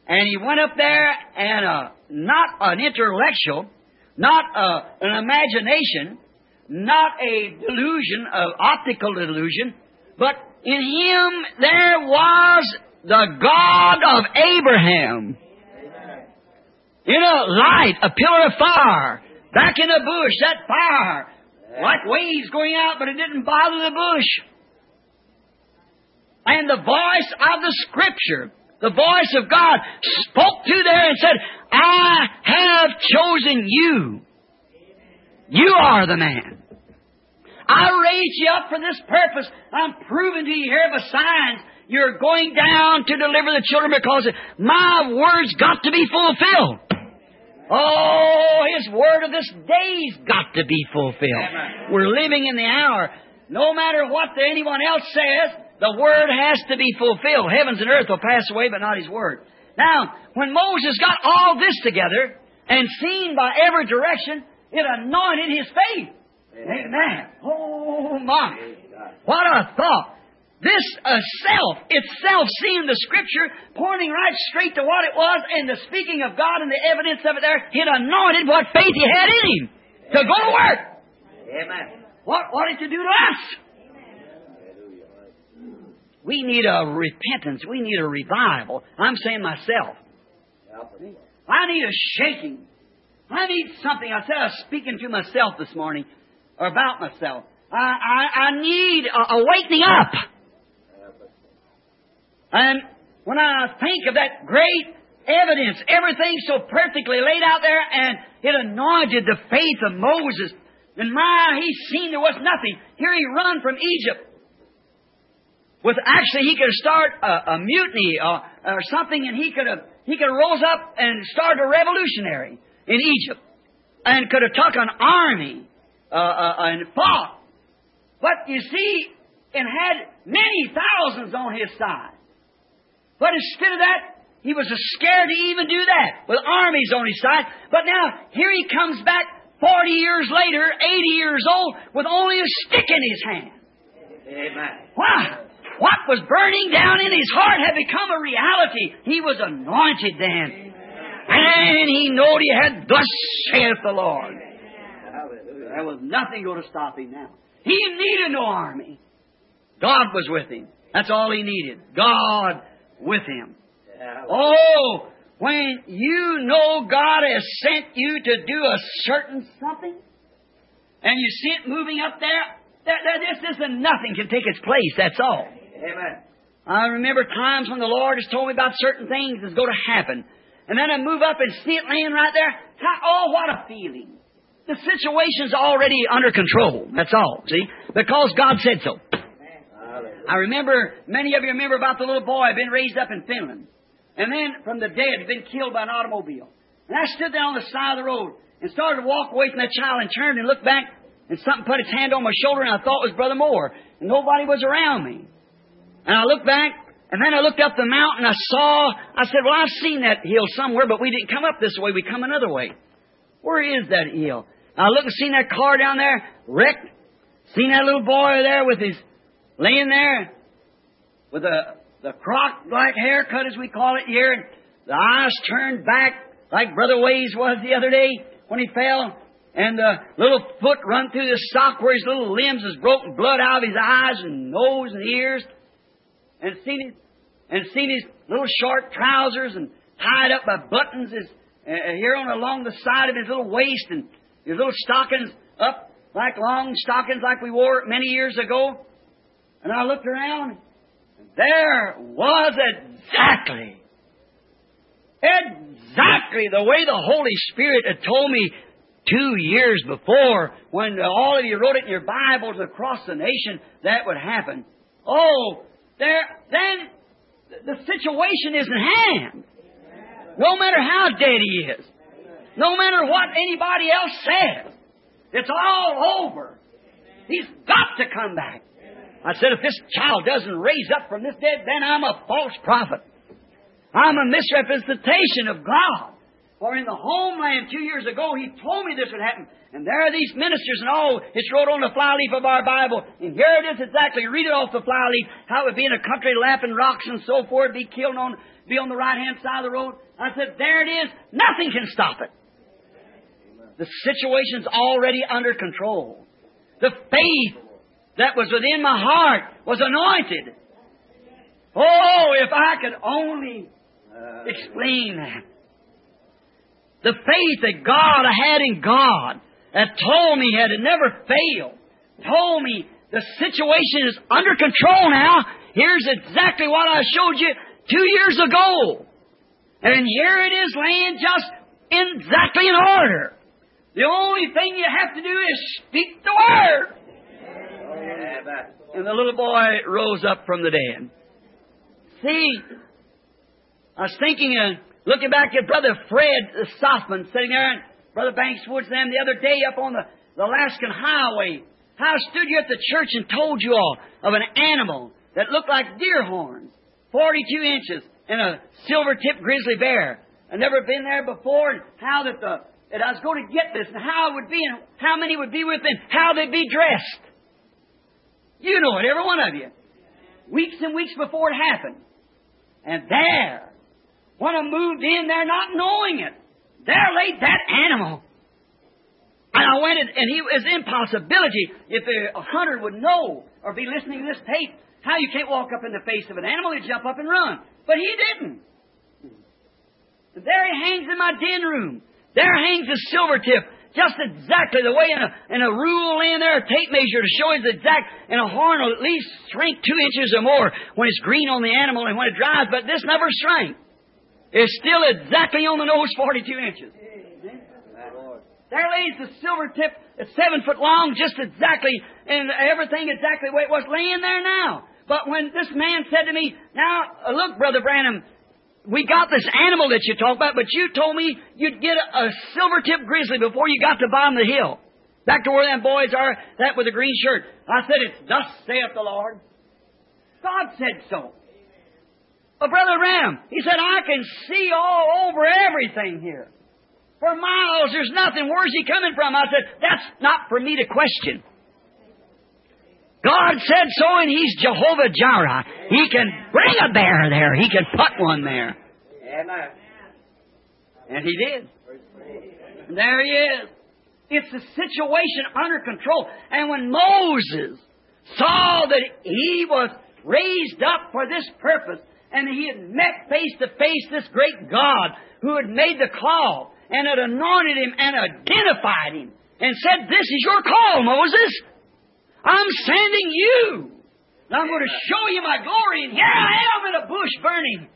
And he went up there and uh, not an intellectual, not uh, an imagination, not a delusion, of optical delusion, but in him there was the God of Abraham. In a light, a pillar of fire, back in a bush, that fire, like waves going out, but it didn't bother the bush. And the voice of the Scripture, the voice of God, spoke to there and said, I have chosen you. You are the man. I raised you up for this purpose. I'm proving to you here by signs you're going down to deliver the children because my word's got to be fulfilled. Oh, His word of this day's got to be fulfilled. Amen. We're living in the hour. No matter what anyone else says, the word has to be fulfilled. Heavens and earth will pass away, but not His word. Now, when Moses got all this together and seen by every direction, it anointed his faith. Amen. Oh, my. What a thought. This uh, self, itself, seeing the Scripture, pointing right straight to what it was, and the speaking of God and the evidence of it there, it anointed what faith he had in him to go to work. Amen. What, what did it do to us? We need a repentance. We need a revival. I'm saying myself. I need a shaking. I need something. I said I was speaking to myself this morning, or about myself. I, I, I need a awakening up. And when I think of that great evidence, everything so perfectly laid out there, and it anointed the faith of Moses. And my, he seen there was nothing. Here he run from Egypt. With actually, he could start a, a mutiny or, or something, and he could have he could have rose up and started a revolutionary in Egypt, and could have took an army uh, uh, and fought. But you see, and had many thousands on his side. But instead of that, he was scared to even do that, with armies on his side. But now, here he comes back forty years later, eighty years old, with only a stick in his hand. Amen. Why? What was burning down in his heart had become a reality. He was anointed then. And he knowed he had, thus saith the Lord. Hallelujah. There was nothing going to stop him now. He needed no army. God was with him. That's all he needed. God with him. Oh, when you know God has sent you to do a certain something, and you see it moving up there, there, there this isn't nothing can take its place. That's all. Amen. I remember times when the Lord has told me about certain things that's going to happen, and then I move up and see it laying right there. Oh, what a feeling! The situation's already under control. That's all. See, because God said so. I remember, many of you remember about the little boy been raised up in Finland. And then from the dead, been killed by an automobile. And I stood there on the side of the road and started to walk away from that child and turned and looked back, and something put its hand on my shoulder, and I thought it was Brother Moore. And nobody was around me. And I looked back, and then I looked up the mountain. I saw, I said, well, I've seen that hill somewhere, but we didn't come up this way. We come another way. Where is that hill? And I looked and seen that car down there, wrecked. Seen that little boy there with his, laying there with the, the croc-like haircut, as we call it here, and the eyes turned back like Brother Ways was the other day when he fell, and the little foot run through the sock where his little limbs was broken, blood out of his eyes and nose and ears, and seen his, and seen his little short trousers and tied up by buttons his, uh, here on along the side of his little waist, and his little stockings up like long stockings like we wore many years ago. And I looked around, and there was exactly, exactly the way the Holy Spirit had told me two years before, when all of you wrote it in your Bibles across the nation, that would happen. Oh, there, then the situation is in hand. No matter how dead he is, no matter what anybody else says, it's all over. He's got to come back. I said, if this child doesn't raise up from this dead, then I'm a false prophet. I'm a misrepresentation of God. For in the homeland two years ago, He told me this would happen. And there are these ministers and all. It's wrote on the flyleaf of our Bible. And here it is exactly. Read it off the flyleaf. How it would be in a country lapping rocks and so forth. Be killed on, be on the right-hand side of the road. I said, there it is. Nothing can stop it. The situation's already under control. The faith that was within my heart was anointed. Oh, if I could only explain that. The faith that God had in God that told me had never failed, told me the situation is under control now. Here's exactly what I showed you two years ago. And here it is laying just exactly in order. The only thing you have to do is speak the word. And the little boy rose up from the dead. See, I was thinking, uh, looking back at Brother Fred Softman sitting there, and Brother Banks Woods and them the other day up on the, the Alaskan Highway. How I stood you at the church and told you all of an animal that looked like deer horns, forty-two inches, and a silver-tipped grizzly bear. I'd never been there before, and how that the that I was going to get this, and how it would be, and how many would be with me, and how they'd be dressed. You know it, every one of you. Weeks and weeks before it happened. And there, when I moved in there not knowing it, there laid that animal. And I went, and he was impossibility if a hunter would know or be listening to this tape, how you can't walk up in the face of an animal, he'd jump up and run. But he didn't. And there he hangs in my den room. There hangs a silver tip, just exactly the way in a, in a rule laying there, a tape measure to show his exact, and a horn will at least shrink two inches or more when it's green on the animal and when it dries, but this never shrank. It's still exactly on the nose, forty-two inches. There lays the silver tip, it's seven foot long, just exactly, and everything exactly the way it was laying there now. But when this man said to me, now, look, Brother Branham, we got this animal that you talk about, but you told me you'd get a, a silver-tipped grizzly before you got to the bottom of the hill. Back to where them boys are, that with the green shirt. I said, it's thus saith the Lord. God said so. But Brother Ram, he said, I can see all over everything here. For miles, there's nothing. Where's he coming from? I said, that's not for me to question. God said so, and He's Jehovah Jireh. He can bring a bear there. He can put one there. Amen. And He did. And there He is. It's a situation under control. And when Moses saw that he was raised up for this purpose, and he had met face to face this great God who had made the call and had anointed him and identified him and said, this is your call, Moses. I'm sending you. And I'm going to show you my glory. And here I am in a bush burning.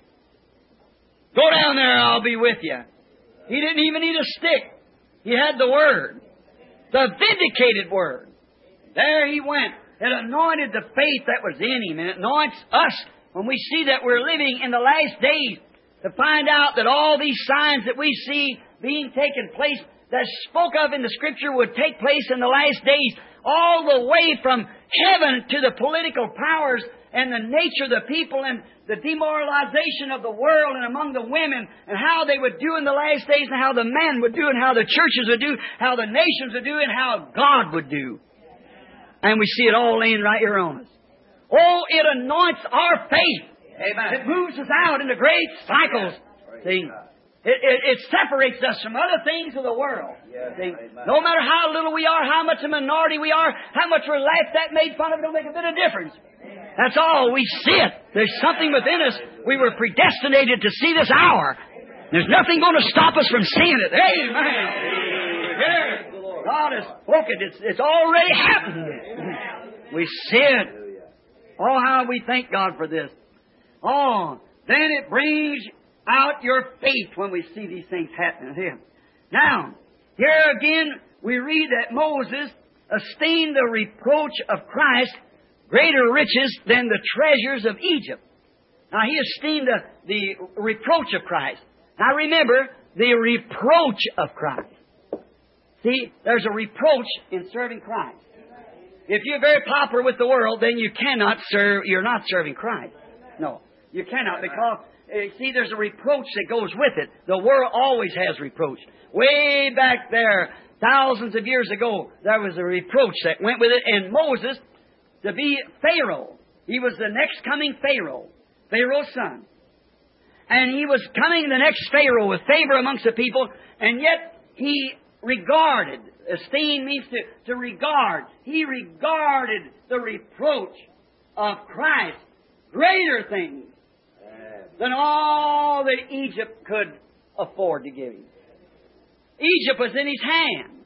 Go down there, I'll be with you. He didn't even need a stick. He had the Word. The vindicated Word. There he went. It anointed the faith that was in him. And it anoints us when we see that we're living in the last days to find out that all these signs that we see being taken place that spoke of in the Scripture would take place in the last days, all the way from heaven to the political powers and the nature of the people and the demoralization of the world and among the women and how they would do in the last days and how the men would do and how the churches would do, how the nations would do and how God would do. And we see it all laying right here on us. Oh, it anoints our faith. Amen. It moves us out into great cycles. See? It, it, it separates us from other things of the world. Yes, See, no matter how little we are, how much a minority we are, how much we're laughed at, made fun of, it don't make a bit of difference. That's all. We see it. There's something within us. We were predestinated to see this hour. There's nothing going to stop us from seeing it. Amen. Yes. God has spoken. It's, it's already happened. We see it. Oh, how we thank God for this. Oh, then it brings out your faith when we see these things happening here. Now, here again, we read that Moses esteemed the reproach of Christ greater riches than the treasures of Egypt. Now, he esteemed the, the reproach of Christ. Now, remember, the reproach of Christ. See, there's a reproach in serving Christ. If you're very popular with the world, then you cannot serve, you're not serving Christ. No, you cannot, because uh, see, there's a reproach that goes with it. The world always has reproach. Way back there, thousands of years ago, there was a reproach that went with it. And Moses, to be Pharaoh, he was the next coming Pharaoh, Pharaoh's son. And he was coming the next Pharaoh with favor amongst the people, and yet he regarded, esteem means to, to regard, he regarded the reproach of Christ greater things than all that Egypt could afford to give him. Egypt was in his hands.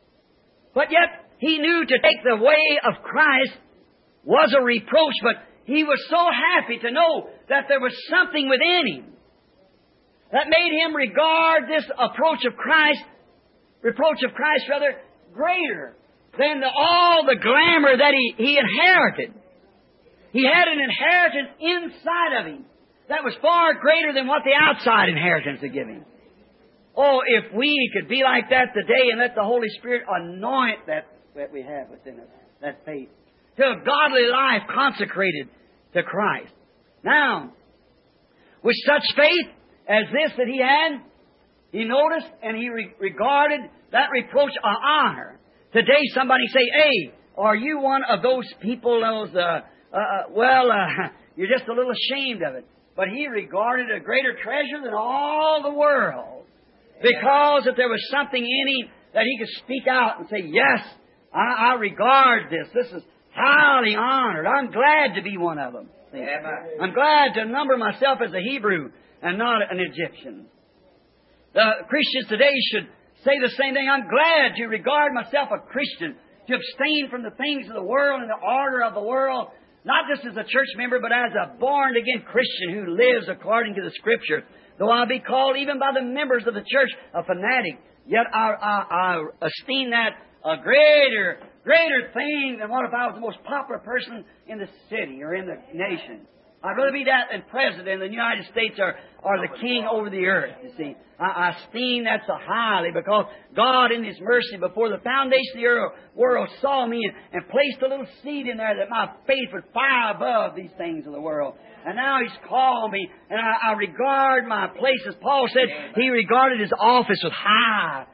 But yet he knew to take the way of Christ was a reproach, but he was so happy to know that there was something within him that made him regard this approach of Christ, reproach of Christ rather, greater than the, all the glamour that he, he inherited. He had an inheritance inside of him that was far greater than what the outside inheritance had given him. Oh, if we could be like that today and let the Holy Spirit anoint that that we have within us, that faith, to a godly life consecrated to Christ. Now, with such faith as this that he had, he noticed and he re- regarded that reproach a honor. Today somebody say, hey, are you one of those people, those, uh, uh, well, uh, you're just a little ashamed of it. But he regarded a greater treasure than all the world. Because that there was something in him that he could speak out and say, yes, I, I regard this. This is highly honored. I'm glad to be one of them. I'm glad to number myself as a Hebrew and not an Egyptian. The Christians today should say the same thing. I'm glad to regard myself a Christian, to abstain from the things of the world and the order of the world, not just as a church member, but as a born-again Christian who lives according to the Scripture. Though I be called even by the members of the church a fanatic, yet I, I, I esteem that a greater, greater thing than what if I was the most popular person in the city or in the nation. I'd rather be that than president in the United States or, or the king over the earth, you see. I, I esteem that so highly because God in His mercy before the foundation of the world saw me and, and placed a little seed in there that my faith would fly above these things of the world. And now He's called me, and I, I regard my place, as Paul said, he regarded his office with high.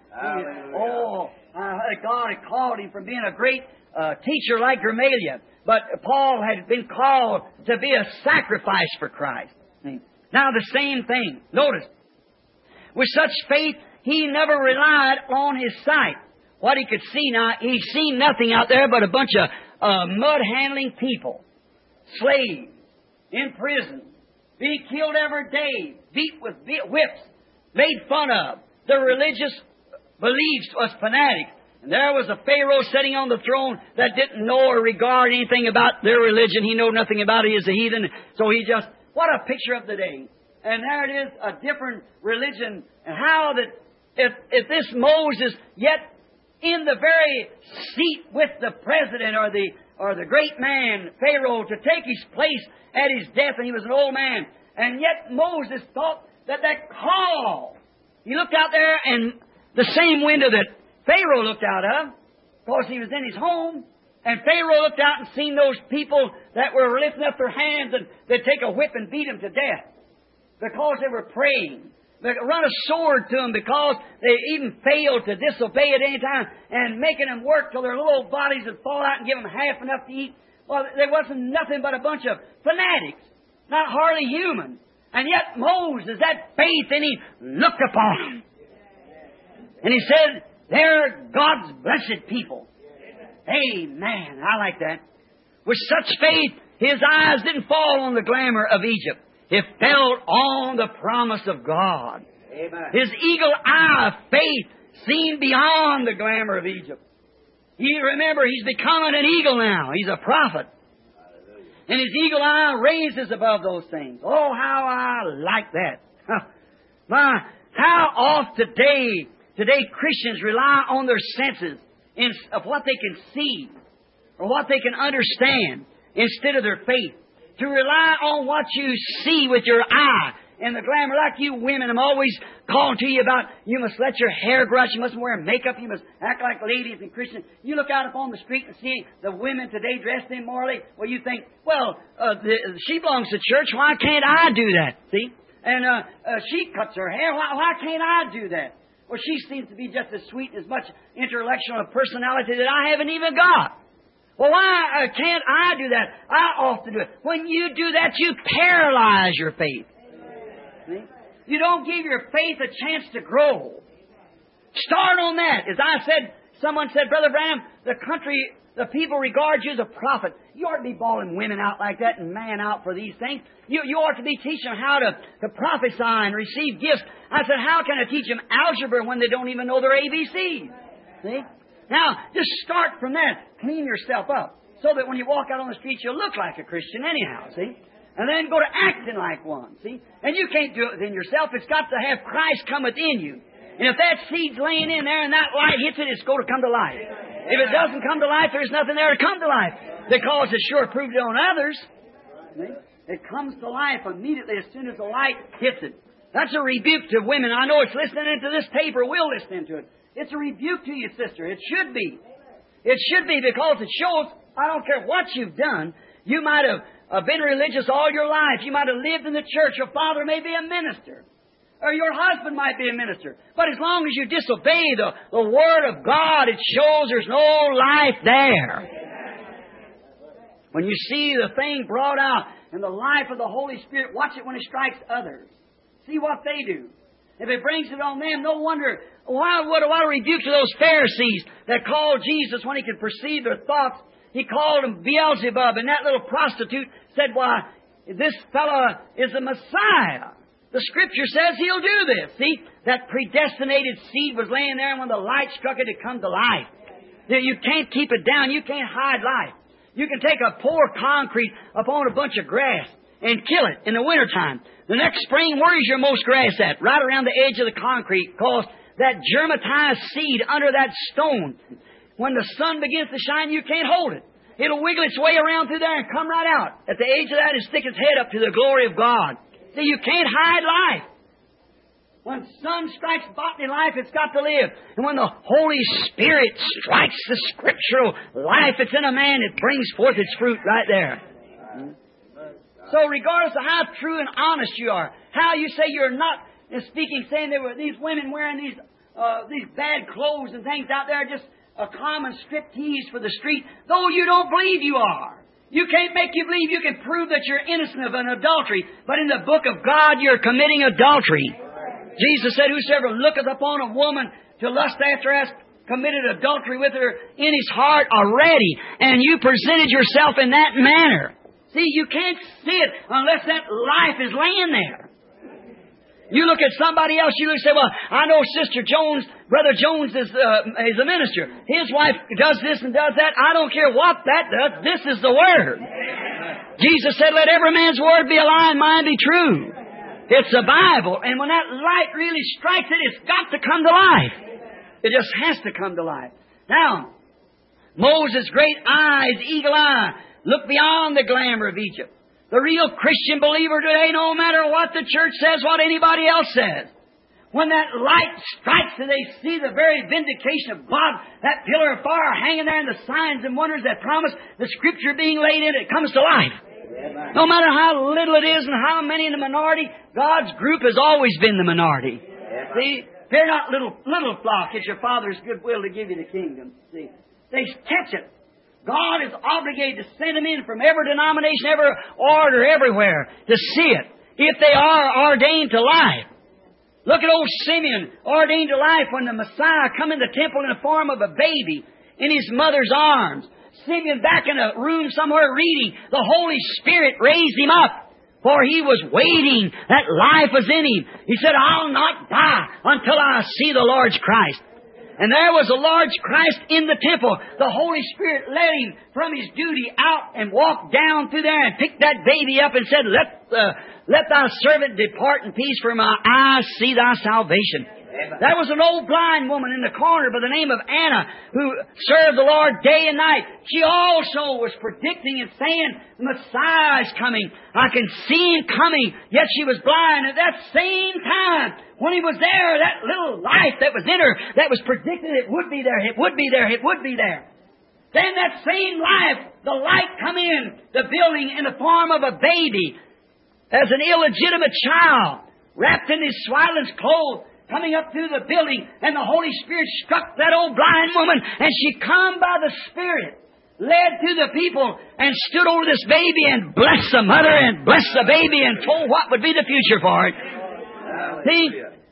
Oh, uh, God had called him from being a great uh, teacher like Gamaliel. But Paul had been called to be a sacrifice for Christ. Now the same thing. Notice, with such faith, he never relied on his sight. What he could see now, he'd seen nothing out there but a bunch of uh, mud-handling people, slaves, in prison, being killed every day, beat with whips, made fun of. Their religious beliefs was fanatics. And there was a Pharaoh sitting on the throne that didn't know or regard anything about their religion. He knew nothing about it. He is a heathen. So he just, what a picture of the day. And there it is, a different religion. And how that, if, if this Moses, yet in the very seat with the president or the, or the great man, Pharaoh, to take his place at his death, and he was an old man. And yet Moses thought that that call, he looked out there and the same window that Pharaoh looked out of, because he was in his home, and Pharaoh looked out and seen those people that were lifting up their hands and they'd take a whip and beat them to death because they were praying. They'd run a sword to them because they even failed to disobey at any time and making them work till their little bodies would fall out and give them half enough to eat. Well, there wasn't nothing but a bunch of fanatics, not hardly human. And yet Moses, that faith in him, looked upon them. And he said, they're God's blessed people. Amen. I like that. With such faith, his eyes didn't fall on the glamour of Egypt. It fell on the promise of God. Amen. His eagle eye of faith seen beyond the glamour of Egypt. He, remember, he's becoming an eagle now. He's a prophet. And his eagle eye raises above those things. Oh, how I like that. My, how oft today... Today, Christians rely on their senses in, of what they can see or what they can understand instead of their faith. To rely on what you see with your eye and the glamour, like you women, I'm always calling to you about you must let your hair grow out, you mustn't wear makeup, you must act like ladies and Christians. You look out upon the street and see the women today dressed immorally. Well, you think, well, uh, the, she belongs to church, why can't I do that? See? And uh, uh, she cuts her hair. Why, why can't I do that? Well, she seems to be just as sweet and as much intellectual and personality that I haven't even got. Well, why uh, can't I do that? I ought to do it. When you do that, you paralyze your faith. See? You don't give your faith a chance to grow. Start on that. As I said, someone said, Brother Branham, the country, the people regard you as a prophet. You ought to be bawling women out like that and man out for these things. You, you ought to be teaching them how to, to prophesy and receive gifts. I said, how can I teach them algebra when they don't even know their A B Cs? See? Now, just start from that. Clean yourself up so that when you walk out on the streets, you'll look like a Christian anyhow, see? And then go to acting like one, see? And you can't do it within yourself. It's got to have Christ come within you. And if that seed's laying in there and that light hits it, it's going to come to life. If it doesn't come to life, there's nothing there to come to life because it's sure proved it on others. See? It comes to life immediately as soon as the light hits it. That's a rebuke to women. I know it's listening into this tape or will listen into it. It's a rebuke to you, sister. It should be. It should be because it shows, I don't care what you've done, you might have uh, been religious all your life. You might have lived in the church. Your father may be a minister. Or your husband might be a minister. But as long as you disobey the, the Word of God, it shows there's no life there. When you see the thing brought out in the life of the Holy Spirit, watch it when it strikes others. See what they do. If it brings it on them, no wonder. Why, what, what a rebuke to those Pharisees that called Jesus when he could perceive their thoughts. He called him Beelzebub, and that little prostitute said, why, this fellow is the Messiah. The Scripture says he'll do this. See, that predestinated seed was laying there, and when the light struck it, it come to life. You can't keep it down. You can't hide life. You can take a pour concrete upon a bunch of grass and kill it in the wintertime. The next spring, where is your most grass at? Right around the edge of the concrete, because that germatized seed under that stone, when the sun begins to shine, you can't hold it. It'll wiggle its way around through there and come right out at the edge of that and stick its head up to the glory of God. See, you can't hide life. When sun strikes bodily life, it's got to live. And when the Holy Spirit strikes the scriptural life that's in a man, it brings forth its fruit right there. So regardless of how true and honest you are, how you say you're not speaking, saying there were these women wearing these uh, these bad clothes and things out there, just a common striptease for the street, though you don't believe you are. You can't make you believe you can prove that you're innocent of an adultery, but in the book of God you're committing adultery. Jesus said, whosoever looketh upon a woman to lust after has committed adultery with her in his heart already, and you presented yourself in that manner. See, you can't see it unless that life is laying there. You look at somebody else, you look and say, well, I know Sister Jones, Brother Jones is, uh, is a minister. His wife does this and does that. I don't care what that does. This is the Word. Jesus said, let every man's word be a lie and mine be true. It's the Bible. And when that light really strikes it, it's got to come to life. It just has to come to life. Now, Moses' great eyes, eagle eye, look beyond the glamour of Egypt. The real Christian believer today, no matter what the church says, what anybody else says, when that light strikes and they see the very vindication of God, that pillar of fire hanging there and the signs and wonders that promise, the Scripture being laid in, it comes to life. Amen. No matter how little it is and how many in the minority, God's group has always been the minority. Amen. See, fear not, little little flock, it's your Father's good will to give you the kingdom. See, they catch it. God is obligated to send them in from every denomination, every order, everywhere to see it, if they are ordained to life. Look at old Simeon, ordained to life when the Messiah come in the temple in the form of a baby in his mother's arms. Simeon back in a room somewhere reading, the Holy Spirit raised him up, for he was waiting. That life was in him. He said, I'll not die until I see the Lord's Christ. And there was a large Christ in the temple. The Holy Spirit led him from his duty out and walked down through there and picked that baby up and said, Let uh, let thy servant depart in peace, for my eyes see thy salvation. There was an old blind woman in the corner by the name of Anna who served the Lord day and night. She also was predicting and saying, the Messiah is coming. I can see Him coming. Yet she was blind. At that same time, when He was there, that little life that was in her, that was predicted it would be there, it would be there, it would be there. Then that same life, the light come in the building in the form of a baby as an illegitimate child. wrapped in his swaddling's clothes, coming up through the building, and the Holy Spirit struck that old blind woman, and she come by the Spirit, led to the people, and stood over this baby and blessed the mother and blessed the baby and told what would be the future for it. See?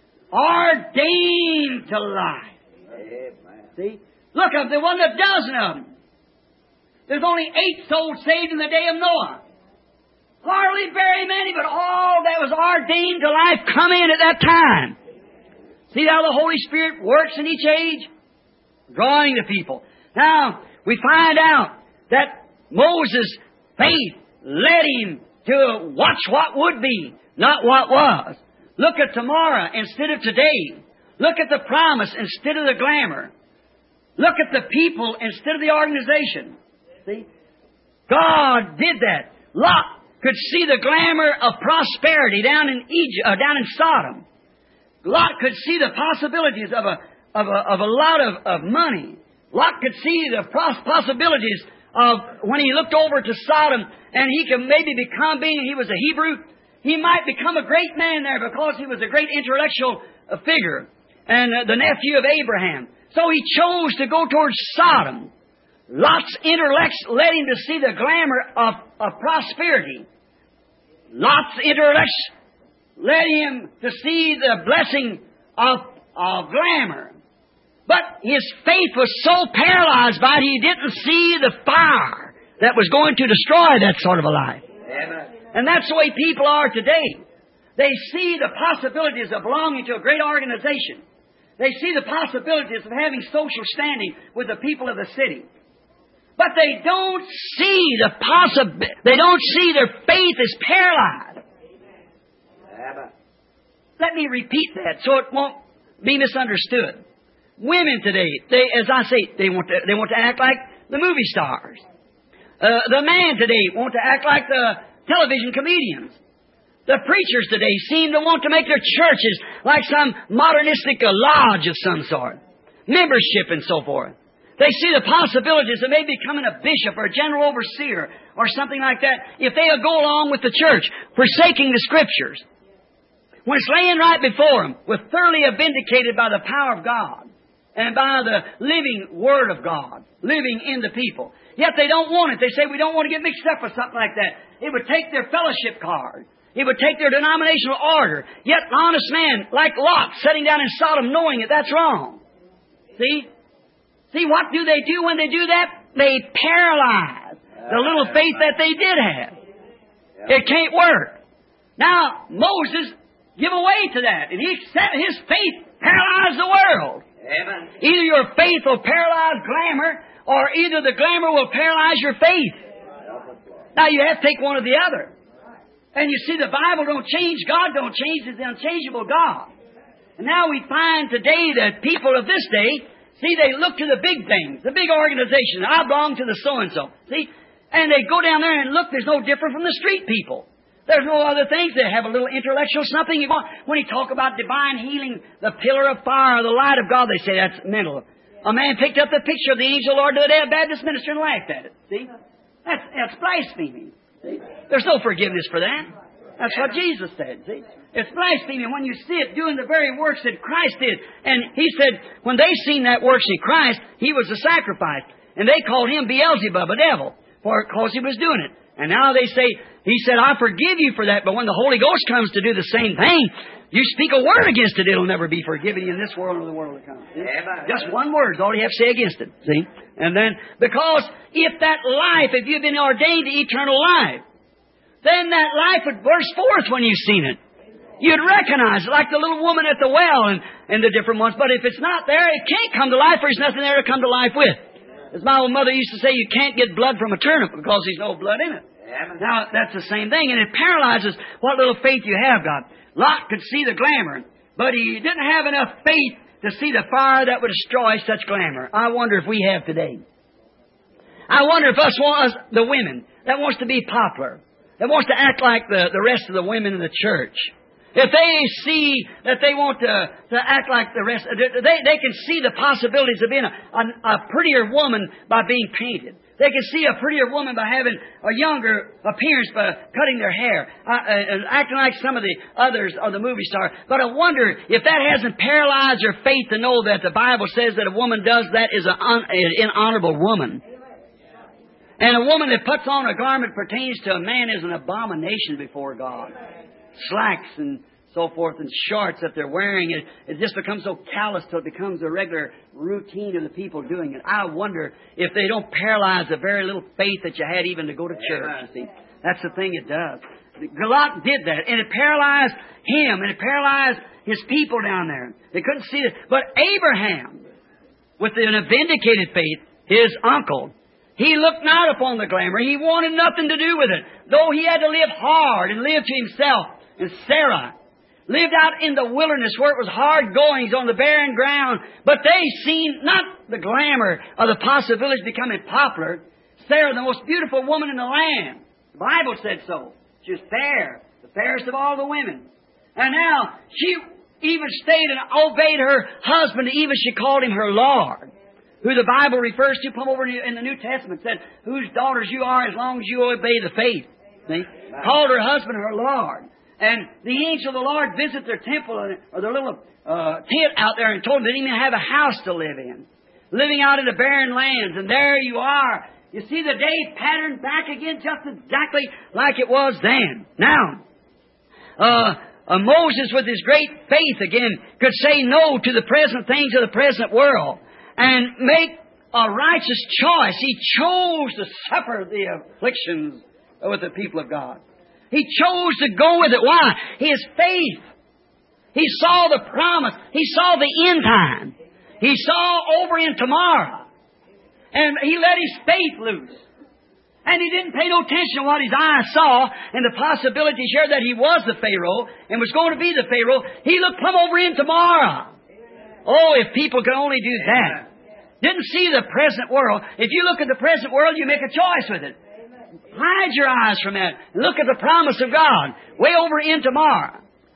Ordained to life. See? Look up, there wasn't a dozen of them. There's only eight souls saved in the day of Noah. Hardly very many, but all that was ordained to life come in at that time. See how the Holy Spirit works in each age? Drawing the people. Now, we find out that Moses' faith led him to watch what would be, not what was. Look at tomorrow instead of today. Look at the promise instead of the glamour. Look at the people instead of the organization. See? God did that. Lot could see the glamour of prosperity down in Egypt, uh, down in Sodom. Lot could see the possibilities of a of a, of a lot of, of money. Lot could see the pros- possibilities of when he looked over to Sodom, and he could maybe become, being he was a Hebrew, he might become a great man there because he was a great intellectual uh, figure and uh, the nephew of Abraham. So he chose to go towards Sodom. Lot's intellect led him to see the glamour of, of prosperity. Lot's intellect led him to see the blessing of, of glamour. But his faith was so paralyzed by it, he didn't see the fire that was going to destroy that sort of a life. Amen. And that's the way people are today. They see the possibilities of belonging to a great organization. They see the possibilities of having social standing with the people of the city. But they don't see the possibility. They don't see their faith is paralyzed. Amen. Let me repeat that so it won't be misunderstood. Women today, they, as I say, they want to, they want to act like the movie stars. Uh, the man today want to act like the television comedians. The preachers today seem to want to make their churches like some modernistic lodge of some sort. Membership and so forth. They see the possibilities of maybe becoming a bishop or a general overseer or something like that if they'll go along with the church, forsaking the Scriptures. When it's laying right before them, with thoroughly vindicated by the power of God and by the living Word of God, living in the people. Yet they don't want it. They say, we don't want to get mixed up with something like that. It would take their fellowship card. It would take their denominational order. Yet an honest man, like Lot, sitting down in Sodom knowing it, that's wrong. See? See, what do they do when they do that? They paralyze the little faith that they did have. It can't work. Now, Moses give away to that, and he set his faith paralyzed the world. Amen. Either your faith will paralyze glamour, or either the glamour will paralyze your faith. Now, you have to take one or the other. And you see, the Bible don't change. God don't change. It's the unchangeable God. And now we find today that people of this day, see, they look to the big things, the big organization. I belong to the so-and-so. See? And they go down there and look, there's no different from the street people. There's no other things. They have a little intellectual something. You want. When he talk about divine healing, the pillar of fire, or the light of God, they say that's mental. A man picked up the picture of the angel of the Lord to a Baptist minister and laughed at it. See? That's, that's blasphemy. See? There's no forgiveness for that. That's what Jesus said. See? It's blasphemy when you see it doing the very works that Christ did. And he said, when they seen that works in Christ, he was a sacrifice. And they called him Beelzebub, a devil, for because he was doing it. And now they say, he said, I forgive you for that, but when the Holy Ghost comes to do the same thing, you speak a word against it, it'll never be forgiven you in this world or the world to come. See? Just one word is all you have to say against it. See? And then, because if that life, if you've been ordained to eternal life, then that life would burst forth when you've seen it. You'd recognize it, like the little woman at the well and, and the different ones. But if it's not there, it can't come to life, or there's nothing there to come to life with. As my old mother used to say, you can't get blood from a turnip because there's no blood in it. Now, that's the same thing, and it paralyzes what little faith you have got. Lot could see the glamour, but he didn't have enough faith to see the fire that would destroy such glamour. I wonder if we have today. I wonder if us, us the women, that wants to be popular, that wants to act like the, the rest of the women in the church, If they see that they want to, to act like the rest, they, they can see the possibilities of being a, a, a prettier woman by being painted. They can see a prettier woman by having a younger appearance by cutting their hair, uh, uh, acting like some of the others or the movie star. But I wonder if that hasn't paralyzed your faith to know that the Bible says that a woman does that is an un, an inhonorable woman. And a woman that puts on a garment pertains to a man is an abomination before God. Slacks and so forth and shorts that they're wearing, it, it just becomes so callous till it becomes a regular routine of the people doing it. I wonder if they don't paralyze the very little faith that you had even to go to church. You see, that's the thing it does. Lot did that, and it paralyzed him, and it paralyzed his people down there. They couldn't see it. But Abraham, with a vindicated faith, his uncle, he looked not upon the glamour. He wanted nothing to do with it, though he had to live hard and live to himself. And Sarah lived out in the wilderness where it was hard goings on the barren ground. But they seen not the glamour of the possibilities becoming popular. Sarah, the most beautiful woman in the land. The Bible said so. She was fair, the fairest of all the women. And now she even stayed and obeyed her husband. Even she called him her Lord, who the Bible refers to, come over in the New Testament, said, whose daughters you are as long as you obey the faith. See? Called her husband her Lord. And the angel of the Lord visited their temple or their little uh, tent out there and told them they didn't even have a house to live in. Living out in the barren lands. And there you are. You see the day patterned back again just exactly like it was then. Now, uh, uh, Moses with his great faith again could say no to the present things of the present world and make a righteous choice. He chose to suffer the afflictions with the people of God. He chose to go with it. Why? His faith. He saw the promise. He saw the end time. He saw over in tomorrow. And he let his faith loose. And he didn't pay no attention to what his eyes saw and the possibilities here that he was the Pharaoh and was going to be the Pharaoh. He looked plumb over in tomorrow. Oh, if people could only do that. Didn't see the present world. If you look at the present world, you make a choice with it. Hide your eyes from that. Look at the promise of God. Way over in tomorrow.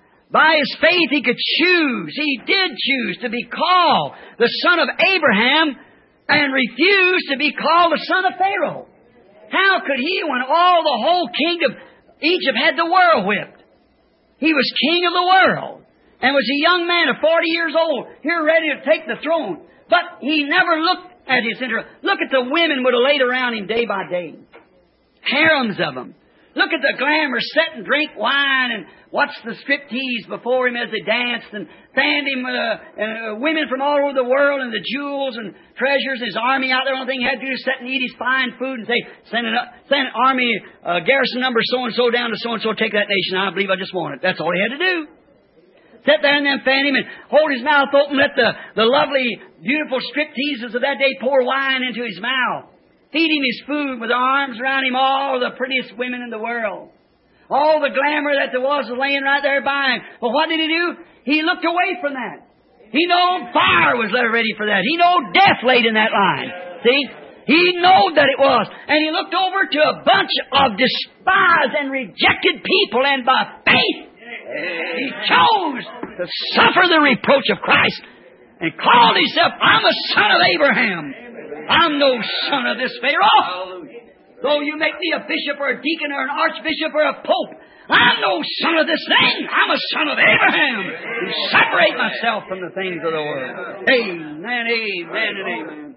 By his faith he could choose. He did choose to be called the son of Abraham and refuse to be called the son of Pharaoh. How could he when all the whole kingdom Egypt had the world whipped? He was king of the world and was a young man of forty years old, here ready to take the throne. But he never looked at his interest. Look at the women would have laid around him day by day. Harems of them. Look at the glamour, sit and drink wine and watch the striptease before him as they danced and fanned him with uh, uh, women from all over the world and the jewels and treasures. His army out there, the only thing he had to do is sit and eat his fine food and say, send an, send an army, uh, garrison number so-and-so down to so-and-so, take that nation. I believe I just want it. That's all he had to do. Sit there and then fan him and hold his mouth open, let the, the lovely, beautiful stripteases of that day pour wine into his mouth. Feed him his food with arms around him, all the prettiest women in the world. All the glamour that there was laying right there by him. Well, what did he do? He looked away from that. He knew fire was ready for that. He knew death laid in that line. See? He knew that it was. And he looked over to a bunch of despised and rejected people, and by faith, he chose to suffer the reproach of Christ and called himself, I'm a son of Abraham. I'm no son of this Pharaoh. Though you make me a bishop or a deacon or an archbishop or a pope, I'm no son of this thing. I'm a son of Abraham. And separate myself from the things of the world. Amen, amen, and amen.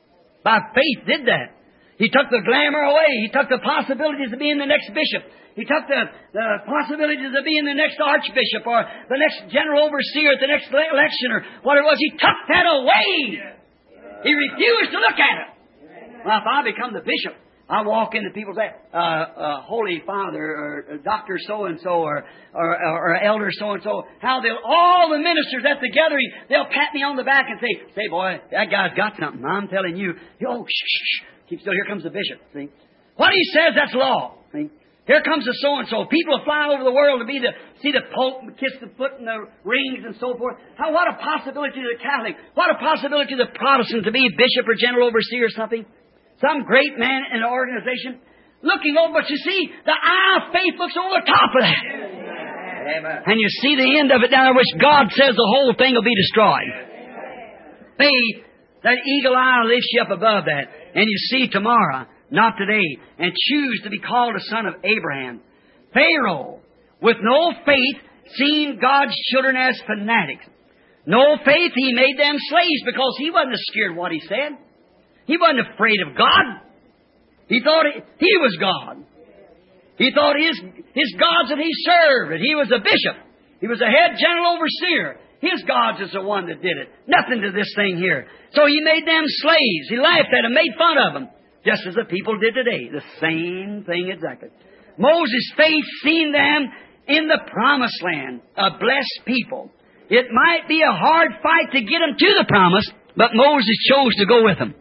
By faith did that. He took the glamour away. He took the possibilities of being the next bishop. He took the, the possibilities of being the next archbishop or the next general overseer at the next election or whatever it was. He took that away. He refused to look at it. Well, if I become the bishop, I walk into people say, uh, uh, Holy Father, or Doctor so-and-so, or, or, or Elder so-and-so. How they'll, all the ministers at the gathering, they'll pat me on the back and say, say, boy, that guy's got something. I'm telling you. Oh, shh, shh, keep still. Here comes the bishop. See? What he says, that's law. See? Here comes the so-and-so. People will fly over the world to be the, see the Pope and kiss the foot and the rings and so forth. How, what a possibility to the Catholic. What a possibility to the Protestant to be bishop or general overseer or something. Some great man in an organization looking over. But you see, the eye of faith looks over the top of that. And you see the end of it down there, which God says the whole thing will be destroyed. Faith, that eagle eye lifts you up above that. And you see tomorrow, not today, and choose to be called a son of Abraham. Pharaoh, with no faith, seeing God's children as fanatics. No faith, he made them slaves because he wasn't scared of what he said. He wasn't afraid of God. He thought he, he was God. He thought his, his gods that he served, and he was a bishop. He was a head general overseer. His gods is the one that did it. Nothing to this thing here. So he made them slaves. He laughed at them, made fun of them, just as the people did today. The same thing exactly. Moses' faith seen them in the promised land, a blessed people. It might be a hard fight to get them to the promise, but Moses chose to go with them.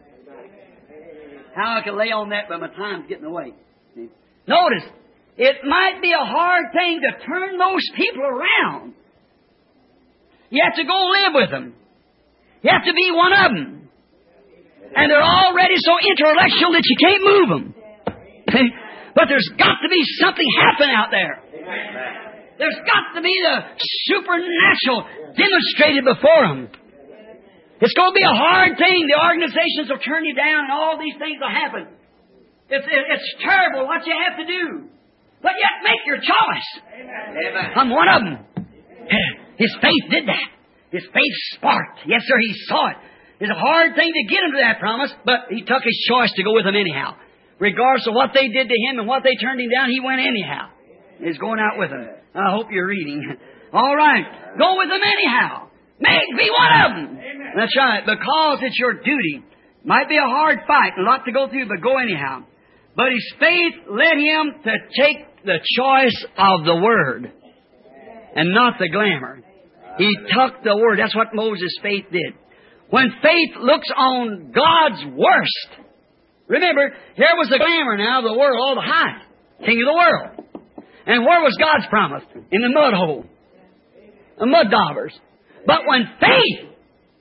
How I can lay on that, but my time's getting away. See? Notice, it might be a hard thing to turn those people around. You have to go live with them. You have to be one of them. And they're already so intellectual that you can't move them. But there's got to be something happen out there. There's got to be the supernatural demonstrated before them. It's going to be a hard thing. The organizations will turn you down and all these things will happen. It's, it's terrible what you have to do. But yet make your choice. Amen. I'm one of them. His faith did that. His faith sparked. Yes, sir, he saw it. It's a hard thing to get him to that promise, but he took his choice to go with them anyhow. Regardless of what they did to him and what they turned him down, he went anyhow. He's going out with them. I hope you're reading. All right. Go with them anyhow. Make be one of them. Amen. That's right. Because it's your duty. Might be a hard fight, a lot to go through, but go anyhow. But his faith led him to take the choice of the Word and not the glamour. He took the Word. That's what Moses' faith did. When faith looks on God's worst. Remember, here was the glamour now of the world, all the high. King of the world. And where was God's promise? In the mud hole. The mud daubers. But when faith,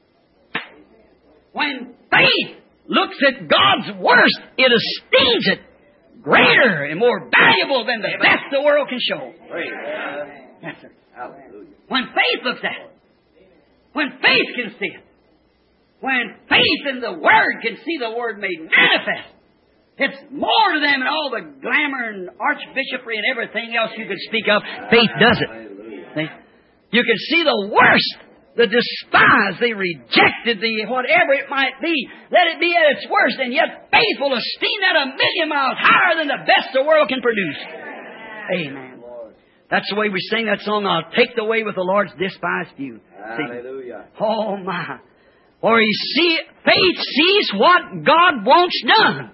when faith looks at God's worst, it esteems it greater and more valuable than the best the world can show. Yes, sir. When faith looks at it, when faith can see it, when faith in the Word can see the Word made manifest, it's more to them than all the glamour and archbishopry and everything else you could speak of. Faith does it. See? You can see the worst, the despised, the rejected, the whatever it might be. Let it be at its worst, and yet faith will esteem that a million miles higher than the best the world can produce. Amen. That's the way we sing that song, I'll take the way with the Lord's despised few. Hallelujah. Oh, my. For you see, faith sees what God wants done.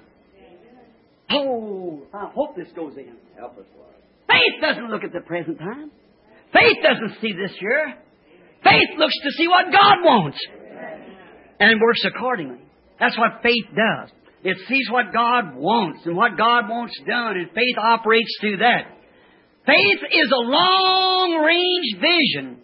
Oh, I hope this goes in. Help us, Lord. Faith doesn't look at the present time. Faith doesn't see this year. Faith looks to see what God wants and works accordingly. That's what faith does. It sees what God wants and what God wants done, and faith operates through that. Faith is a long-range vision.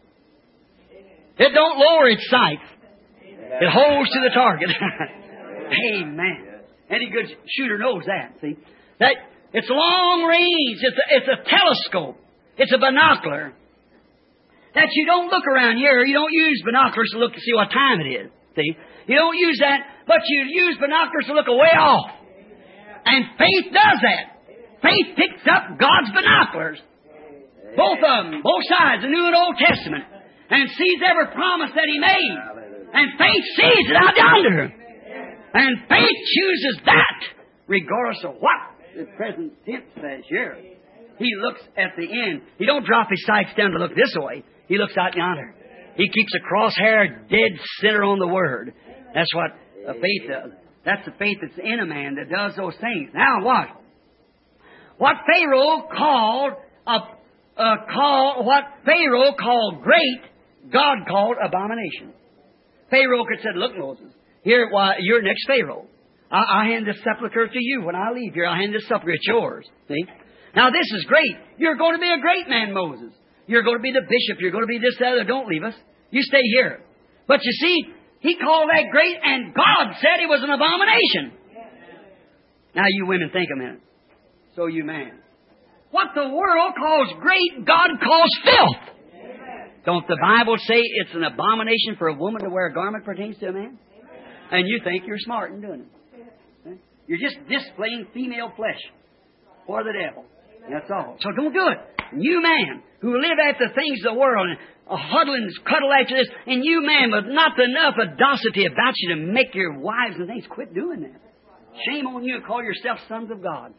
It don't lower its sights. It holds to the target. Amen. Any good shooter knows that. See that it's long range. It's a, it's a telescope. It's a binocular. That you don't look around here. You don't use binoculars to look to see what time it is. See, you don't use that, but you use binoculars to look away off. And faith does that. Faith picks up God's binoculars, both of them, both sides, the New and Old Testament, and sees every promise that He made. And faith sees it out yonder. And faith chooses that, regardless of what the present tense says here. He looks at the end. He don't drop his sights down to look this way. He looks out yonder. He keeps a crosshair dead center on the Word. That's what a faith does. That's the faith that's in a man that does those things. Now what? What Pharaoh called a, a call, what Pharaoh called great, God called abomination. Pharaoh could have said, "Look, Moses, here, why, you're next Pharaoh. I, I hand this sepulchre to you. When I leave here, I hand this sepulchre. It's yours." See? Now, this is great. You're going to be a great man, Moses. You're going to be the bishop. You're going to be this, that, other. Don't leave us. You stay here. But you see, he called that great, and God said it was an abomination. Now, you women, think a minute. So you man. What the world calls great, God calls filth. Don't the Bible say it's an abomination for a woman to wear a garment pertains to a man? And you think you're smart in doing it. You're just displaying female flesh for the devil. That's all. So don't do it. You man who live after things of the world and uh, huddle and cuddle after this, and you man with not enough audacity about you to make your wives and things, quit doing that. Shame on you to call yourself sons of God.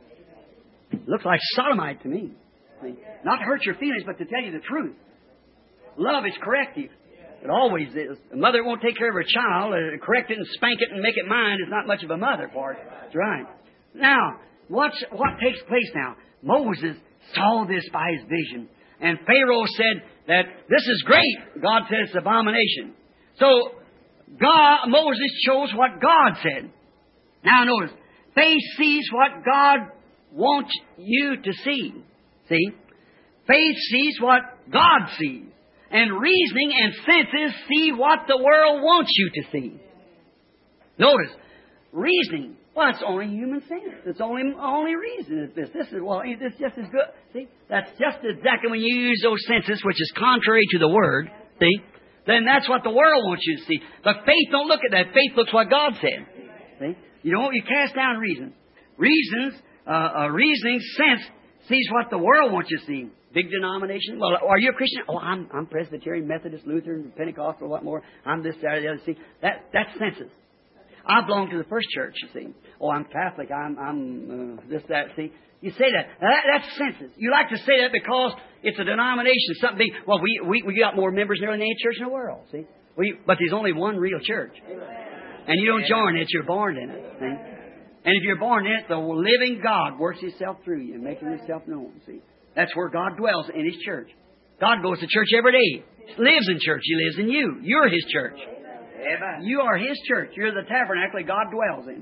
Looks like sodomite to me. Not to hurt your feelings, but to tell you the truth. Love is corrective. It always is. A mother won't take care of her child, uh, correct it and spank it and make it mine is not much of a mother for it. That's right. Now, what's, what takes place now? Moses saw this by his vision. And Pharaoh said that this is great. God said it's abomination. So, God, Moses chose what God said. Now notice, faith sees what God wants you to see. See? Faith sees what God sees. And reasoning and senses see what the world wants you to see. Notice, reasoning. Well, it's only human sense. It's only only reason is this. This is, well, it's just as good. See? That's just exactly when you use those senses, which is contrary to the Word. See? Then that's what the world wants you to see. But faith don't look at that. Faith looks what God said. See? You know, you cast down reason. Reasons, uh, a reasoning sense sees what the world wants you to see. Big denomination. Well, are you a Christian? Oh, I'm, I'm Presbyterian, Methodist, Lutheran, Pentecostal, what more? I'm this, that, or the other. See, that, that's senses. I belong to the first church, you see. Oh, I'm Catholic. I'm, I'm uh, this, that, see. You say that. that. That's senses. You like to say that because it's a denomination, something big. Well, we, we, we got more members than any church in the world, see. We, but there's only one real church. And you don't join it, you're born in it, see. And if you're born in it, the living God works Himself through you, making Himself known, see. That's where God dwells, in His church. God goes to church every day. He lives in church. He lives in you. You're His church. Amen. You are His church. You're the tabernacle God dwells in.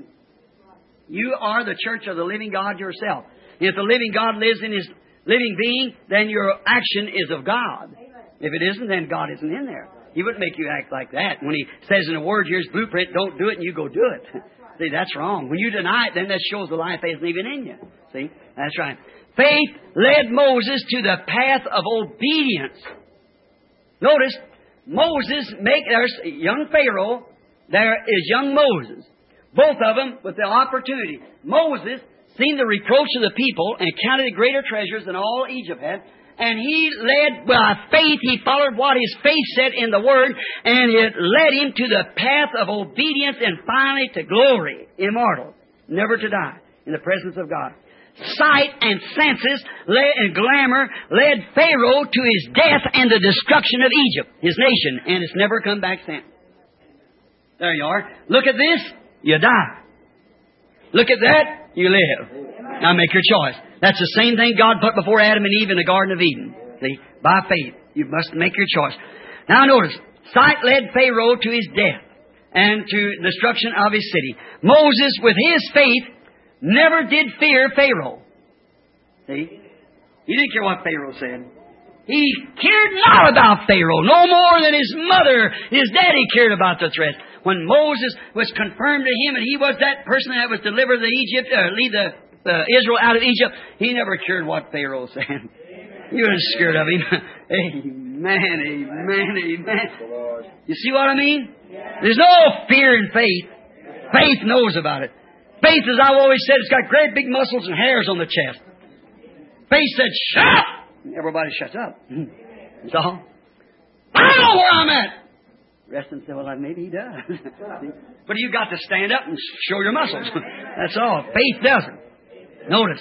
You are the church of the living God yourself. If the living God lives in His living being, then your action is of God. If it isn't, then God isn't in there. He wouldn't make you act like that. When He says in a word, here's blueprint, don't do it, and you go do it. See, that's wrong. When you deny it, then that shows the life isn't even in you. See? That's right. Faith led Moses to the path of obedience. Notice, Moses make there's young Pharaoh, there is young Moses. Both of them with the opportunity. Moses seen the reproach of the people and counted greater treasures than all Egypt had. And he led, by faith, he followed what his faith said in the Word, and it led him to the path of obedience and finally to glory, immortal, never to die, in the presence of God. Sight and senses led, and glamour led Pharaoh to his death and the destruction of Egypt, his nation, and it's never come back since. There you are. Look at this, you die. Look at that, you live. Now make your choice. That's the same thing God put before Adam and Eve in the Garden of Eden. See, by faith, you must make your choice. Now notice, sight led Pharaoh to his death and to destruction of his city. Moses, with his faith, never did fear Pharaoh. See? He didn't care what Pharaoh said. He cared not about Pharaoh, no more than his mother, his daddy cared about the threat. When Moses was confirmed to him and he was that person that was delivered to Egypt, or lead the uh, Israel out of Egypt, he never cared what Pharaoh said. He was scared of him. Amen, amen, amen. You see what I mean? There's no fear in faith. Faith knows about it. Faith, as I've always said, it's got great big muscles and hairs on the chest. Faith said, shut up! And everybody shuts up. That's all. I don't know where I'm at. The rest of them say, well, maybe he does. But you've got to stand up and show your muscles. That's all. Faith doesn't. Notice,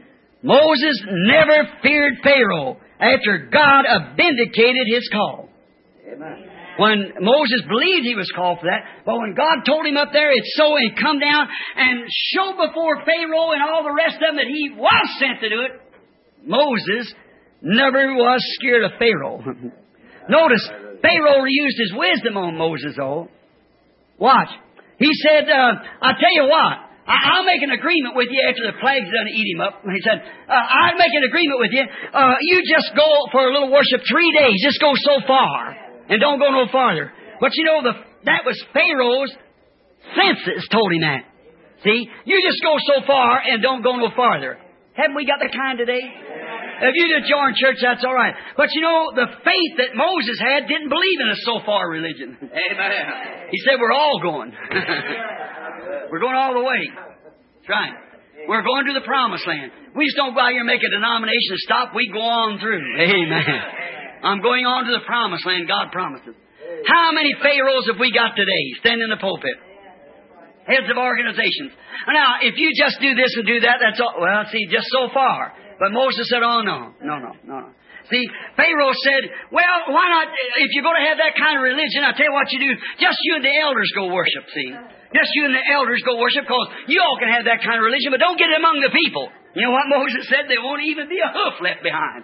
Moses never feared Pharaoh after God vindicated his call. Amen. When Moses believed he was called for that, but when God told him up there, it's so, and come down and show before Pharaoh and all the rest of them that he was sent to do it, Moses never was scared of Pharaoh. Notice, Pharaoh used his wisdom on Moses, though. Watch. He said, uh, I'll tell you what, I- I'll make an agreement with you after the plague's done eat him up. He said, uh, I'll make an agreement with you. Uh, you just go for a little worship three days. Just go so far. And don't go no farther. But you know, the, that was Pharaoh's senses told him that. See? You just go so far and don't go no farther. Haven't we got the kind today? If you just join church, that's all right. But you know, the faith that Moses had didn't believe in a so-far religion. Amen. He said, we're all going. We're going all the way. That's right. We're going to the promised land. We just don't go out here and make a denomination and stop. We go on through. Amen. I'm going on to the promised land God promised us. How many pharaohs have we got today standing in the pulpit? Heads of organizations. Now, if you just do this and do that, that's all. Well, see, just so far. But Moses said, oh, no, no, no, no, no. See, Pharaoh said, well, why not, if you're going to have that kind of religion, I'll tell you what you do. Just you and the elders go worship, see. Just you and the elders go worship, because you all can have that kind of religion, but don't get it among the people. You know what Moses said? There won't even be a hoof left behind.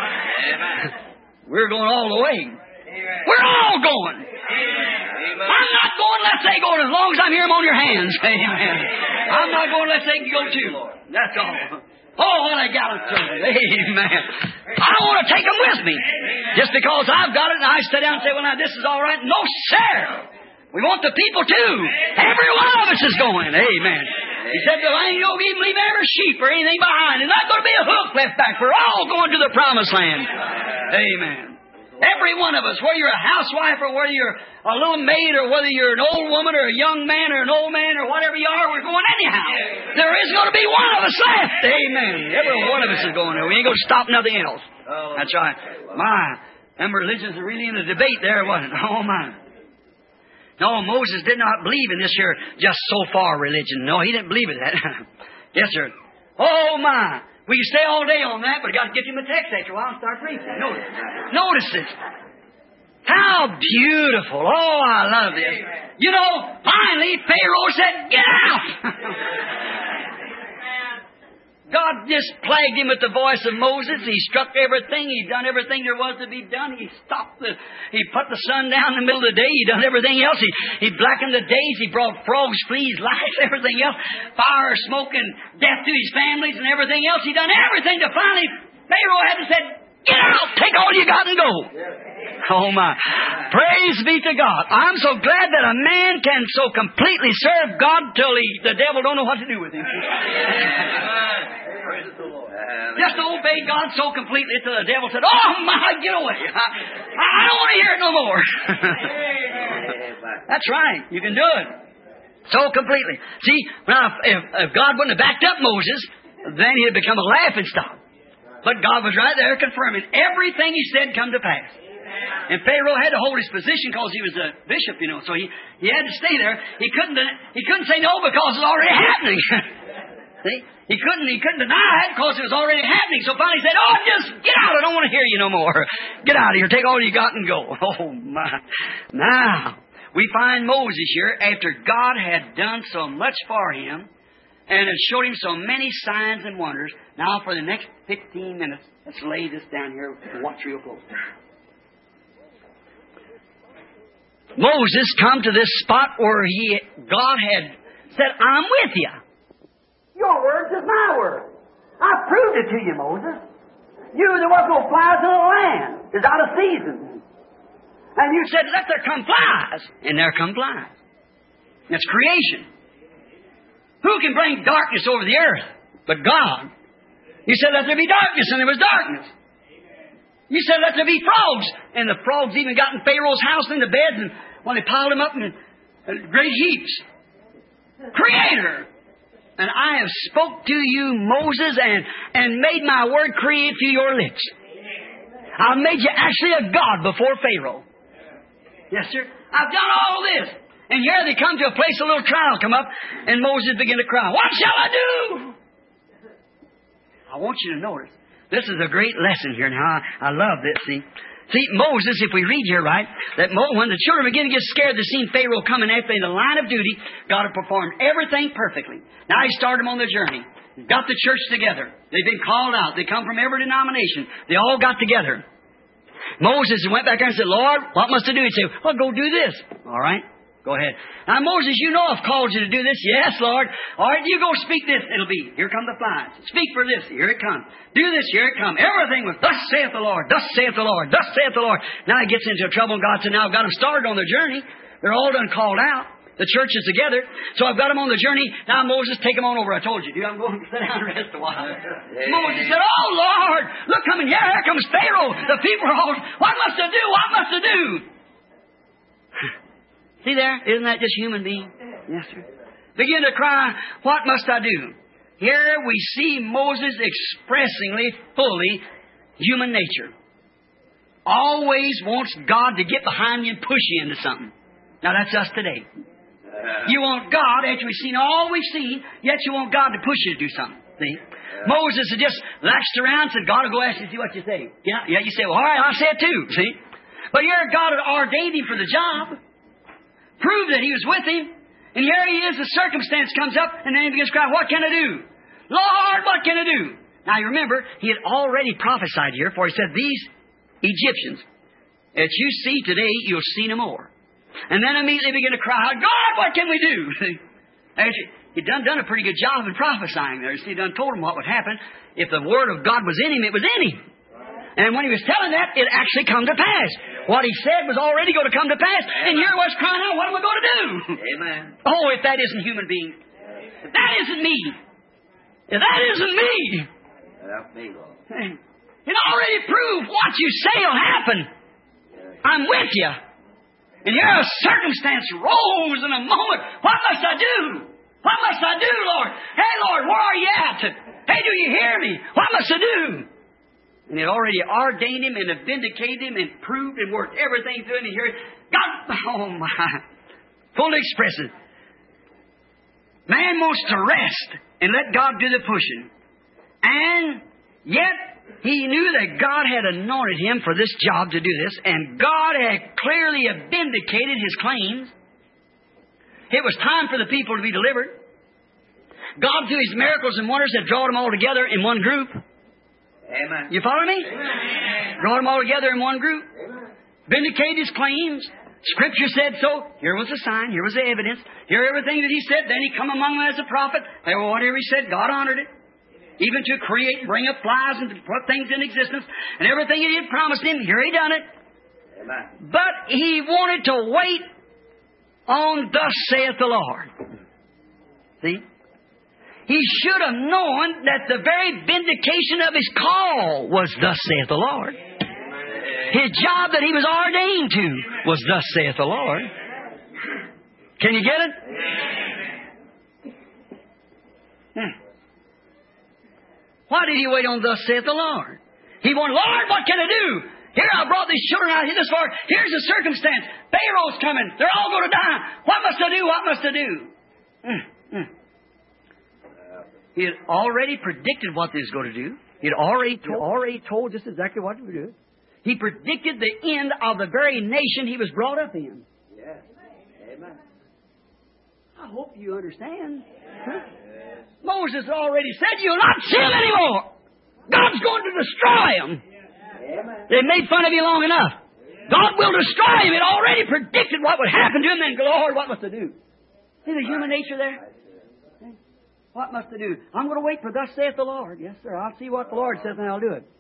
We're going all the way. We're all going. I'm not going unless they go, as long as I'm here, I'm on your hands. Amen. I'm not going unless they can go too. That's all. Oh, what I got it from. Amen. I want to take them with me. Just because I've got it and I sit down and say, well, now this is all right. No, sir. We want the people too. Every one of us is going. Amen. He said, well, I ain't going to even leave every sheep or anything behind. There's not going to be a hoof left back. We're all going to the promised land. Amen. Every one of us, whether you're a housewife or whether you're a little maid or whether you're an old woman or a young man or an old man or whatever you are, we're going anyhow. There is going to be one of us left. Amen. Every one of us is going there. We ain't going to stop nothing else. That's right. My, them religions are really in the debate there, wasn't it? Oh, my. No, Moses did not believe in this here just so far religion. No, he didn't believe in that. Yes, sir. Oh, my. We can stay all day on that, but I've got to get him a text after a while and start preaching. Notice. Notice this. How beautiful. Oh, I love this. You know, finally, Pharaoh said, get out! God just plagued him with the voice of Moses. He struck everything. He done everything there was to be done. He stopped the, he put the sun down in the middle of the day. He done everything else. He, he blackened the days. He brought frogs, fleas, lice, everything else. Fire, smoke, and death to his families and everything else. He done everything to finally, Pharaoh had to say, get out, take all you got and go. Oh my. Praise be to God. I'm so glad that a man can so completely serve God till he, the devil don't know what to do with him. Just to obey God so completely till the devil said, oh my, get away. I, I don't want to hear it no more. That's right. You can do it. So completely. See, now if, if God wouldn't have backed up Moses, then he'd become a laughing stock. But God was right there confirming everything he said come to pass. And Pharaoh had to hold his position because he was a bishop, you know. So he, he had to stay there. He couldn't he couldn't say no because it was already happening. See? He couldn't he couldn't deny it because it was already happening. So finally he said, oh, just get out. I don't want to hear you no more. Get out of here. Take all you got and go. Oh, my. Now, we find Moses here after God had done so much for him and had showed him so many signs and wonders. Now, for the next fifteen minutes, let's lay this down here and watch real close. Moses come to this spot where he, God had said, I'm with you. Your word is my word. I proved it to you, Moses. You, there was no flies in the land. It's out of season. And you said, let there come flies. And there come flies. That's creation. Who can bring darkness over the earth but God? You said, let there be darkness, and there was darkness. You said, let there be frogs. And the frogs even got in Pharaoh's house in the beds, and when they piled them up in great heaps. Creator. And I have spoke to you, Moses, and, and made my word create through your lips. I've made you actually a God before Pharaoh. Yes, sir. I've done all this. And here they come to a place, a little trial come up, and Moses began to cry, what shall I do? I want you to notice, this is a great lesson here now. I, I love this, see. See, Moses, if we read here right, that Mo, when the children began to get scared, they seen Pharaoh coming after in the line of duty. God had performed everything perfectly. Now He started them on their journey. He got the church together. They've been called out. They come from every denomination. They all got together. Moses went back there and said, Lord, what must I do? He'd say, well, go do this. All right. Go ahead. Now, Moses, you know I've called you to do this. Yes, Lord. All right, you go speak this. It'll be, here come the flies. Speak for this. Here it comes. Do this. Here it comes. Everything was, thus saith the Lord. Thus saith the Lord. Thus saith the Lord. Now he gets into trouble, and God said, now I've got them started on their journey. They're all done called out. The church is together. So I've got them on the journey. Now, Moses, take them on over. I told you, dude, I'm going to sit down and rest a while. Yeah. Moses said, oh, Lord, look, coming here. Here comes Pharaoh. The people are all, what must I do? What must I do? See there? Isn't that just human being? Yes, sir. Begin to cry, what must I do? Here we see Moses expressingly, fully, human nature. Always wants God to get behind you and push you into something. Now that's us today. You want God, after we've seen all we've seen, yet you want God to push you to do something. See? Moses had just laxed around and said, God will go ask you to see what you say. Yeah, yeah, you say, well, all right, I'll say it too. See? But here God had ordained him for the job. Proved that he was with him. And here he is, the circumstance comes up, and then he begins to cry, what can I do? Lord, what can I do? Now you remember, he had already prophesied here, for he said, these Egyptians that you see today, you'll see no more. And then immediately begin to cry out, God, what can we do? He'd done, done a pretty good job in prophesying there. He done told him what would happen. If the Word of God was in him, it was in him. And when he was telling that, it actually come to pass. What he said was already going to come to pass. And here was crying out, what am I going to do? Amen. Oh, if that isn't human being. If that isn't me. If that isn't me. That's me, Lord. It already proved what you say will happen. I'm with you. And here a circumstance rose in a moment. What must I do? What must I do, Lord? Hey, Lord, where are you at? Hey, do you hear me? What must I do? And it already ordained him and have vindicated him and proved and worked everything through him. And here, God, oh my, fully expresses. Man wants to rest and let God do the pushing. And yet, he knew that God had anointed him for this job to do this, and God had clearly vindicated his claims. It was time for the people to be delivered. God, through his miracles and wonders, had drawn them all together in one group. Amen. You follow me? Amen. Brought them all together in one group. Amen. Vindicated his claims. Scripture said so. Here was the sign. Here was the evidence. Here everything that he said. Then he come among them as a prophet. Hey, well, whatever he said, God honored it. Even to create, bring up flies and to put things in existence. And everything he had promised him, here he done it. Amen. But he wanted to wait on thus saith the Lord. See? He should have known that the very vindication of his call was thus saith the Lord. His job that he was ordained to was thus saith the Lord. Can you get it? Hmm. Why did he wait on thus saith the Lord? He wanted, Lord, what can I do? Here, I brought these children out here this far. Here's the circumstance. Pharaoh's coming. They're all going to die. What must I do? What must I do? Mm, mm. He had already predicted what they was going to do. He had already told, already told just exactly what he would do. He predicted the end of the very nation he was brought up in. Yes. Amen. I hope you understand. Huh? Moses already said, you'll not sin anymore. God's going to destroy them. They made fun of you long enough. God will destroy him. It already predicted what would happen to him. Then, Lord, what must I do? See the human nature there? What must I do? I'm going to wait for thus saith the Lord. Yes, sir. I'll see what the Lord says and I'll do it.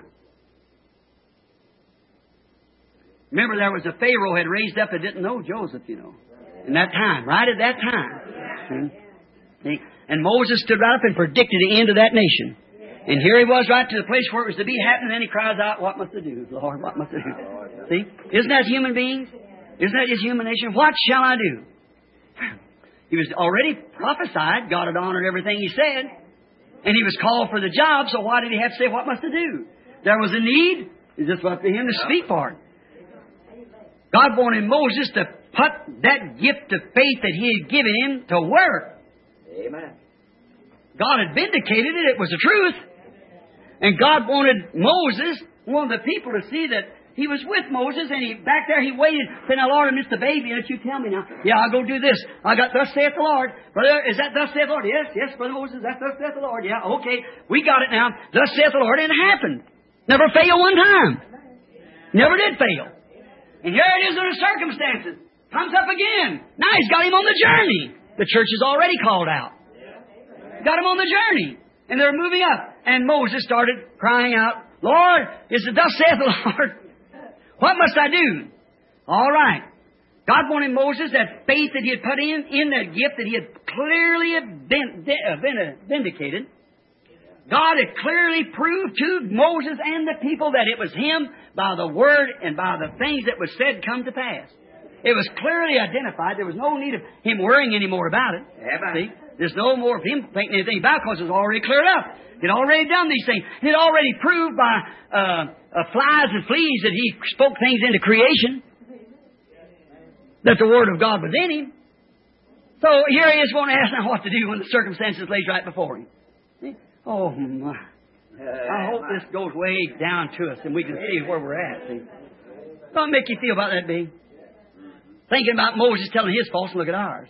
Remember, there was a Pharaoh had raised up that didn't know Joseph, you know. In that time, right at that time. See? And Moses stood right up and predicted the end of that nation. And here he was right to the place where it was to be happening. And then he cries out, what must I do? Lord, what must I do? See? Isn't that human beings? Isn't that his human nature? What shall I do? He was already prophesied. God had honored everything he said. And he was called for the job. So why did he have to say, what must I do? There was a need. It's just up to him to speak for it. God wanted Moses to put that gift of faith that he had given him to work. Amen. God had vindicated it. It was the truth. And God wanted Moses, wanted the people to see that he was with Moses, and he back there he waited. Said, now, Lord, I missed the baby. And you tell me now. Yeah, I'll go do this. I got thus saith the Lord. Brother, is that thus saith the Lord? Yes, yes, Brother Moses, that's thus saith the Lord. Yeah, okay. We got it now. Thus saith the Lord. And it happened. Never failed one time. Never did fail. And here it is in the circumstances. Comes up again. Now he's got him on the journey. The church is already called out. Got him on the journey. And they're moving up. And Moses started crying out, Lord, is it thus saith the Lord? What must I do? All right. God wanted Moses, that faith that He had put in, in that gift that He had clearly been, been vindicated. God had clearly proved to Moses and the people that it was Him by the Word and by the things that was said come to pass. It was clearly identified. There was no need of Him worrying any more about it. See? There's no more of Him thinking anything about it because it was already cleared up. He'd already done these things. He'd already proved by uh, uh, flies and fleas that He spoke things into creation, that the Word of God was in Him. So here He is wanting to ask now what to do when the circumstances lays right before Him. See? Oh, my. I hope this goes way down to us and we can see where we're at. See? Don't make you feel about that, Big. Thinking about Moses telling his faults, look at ours.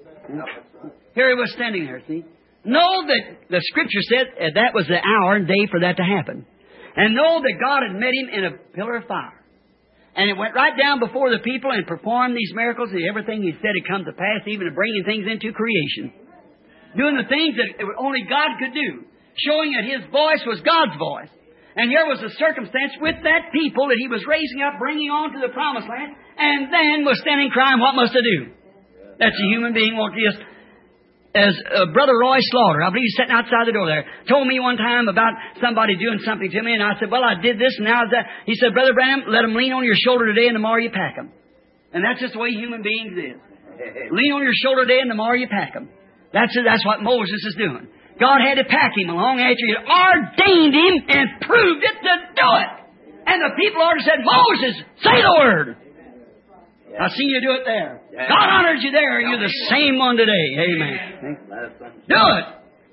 Here he was standing there, see? Know that the Scripture said that, that was the hour and day for that to happen. And know that God had met him in a pillar of fire. And it went right down before the people and performed these miracles and everything He said had come to pass, even to bringing things into creation. Doing the things that only God could do. Showing that His voice was God's voice. And here was a circumstance with that people that He was raising up, bringing on to the promised land, and then was standing crying, what must I do? That's a human being won't just... As uh, Brother Roy Slaughter, I believe he's sitting outside the door there, told me one time about somebody doing something to me, and I said, well, I did this, and now that. He said, Brother Branham, let them lean on your shoulder today, and tomorrow you pack them. And that's just the way human beings is. Lean on your shoulder today, and tomorrow you pack them. That's, that's what Moses is doing. God had to pack him along after He ordained him and proved it to do it. And the people ordered said, Moses, say the word. I seen you do it there. God honored you there, and you're the same one today. Amen. Do it.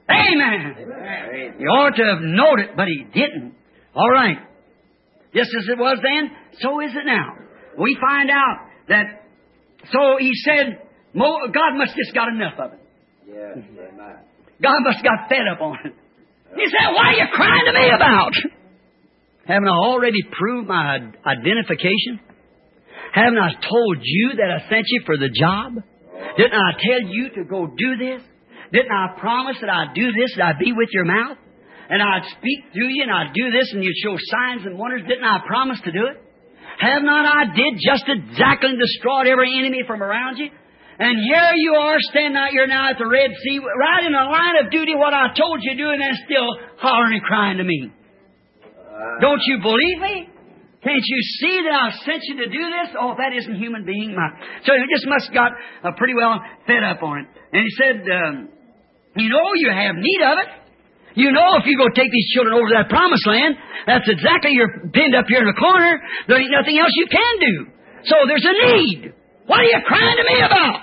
Amen. You ought to have known it, but he didn't. All right. Just as it was then, so is it now. We find out that, so he said, God must just got enough of it. Yes, God must have got fed up on it. He said, what are you crying to me about? Haven't I already proved my identification? Haven't I told you that I sent you for the job? Didn't I tell you to go do this? Didn't I promise that I'd do this, that I'd be with your mouth? And I'd speak through you, and I'd do this, and you'd show signs and wonders? Didn't I promise to do it? Have not I did just exactly and destroyed every enemy from around you? And here you are standing out here now at the Red Sea, right in the line of duty, what I told you to do, and then still hollering and crying to me. Don't you believe me? Can't you see that I've sent you to do this? Oh, that isn't human being. So he just must have got uh, pretty well fed up on it. And he said, um, you know you have need of it. You know if you go take these children over to that promised land, that's exactly, you're pinned up here in the corner. There ain't nothing else you can do. So there's a need. What are you crying to me about?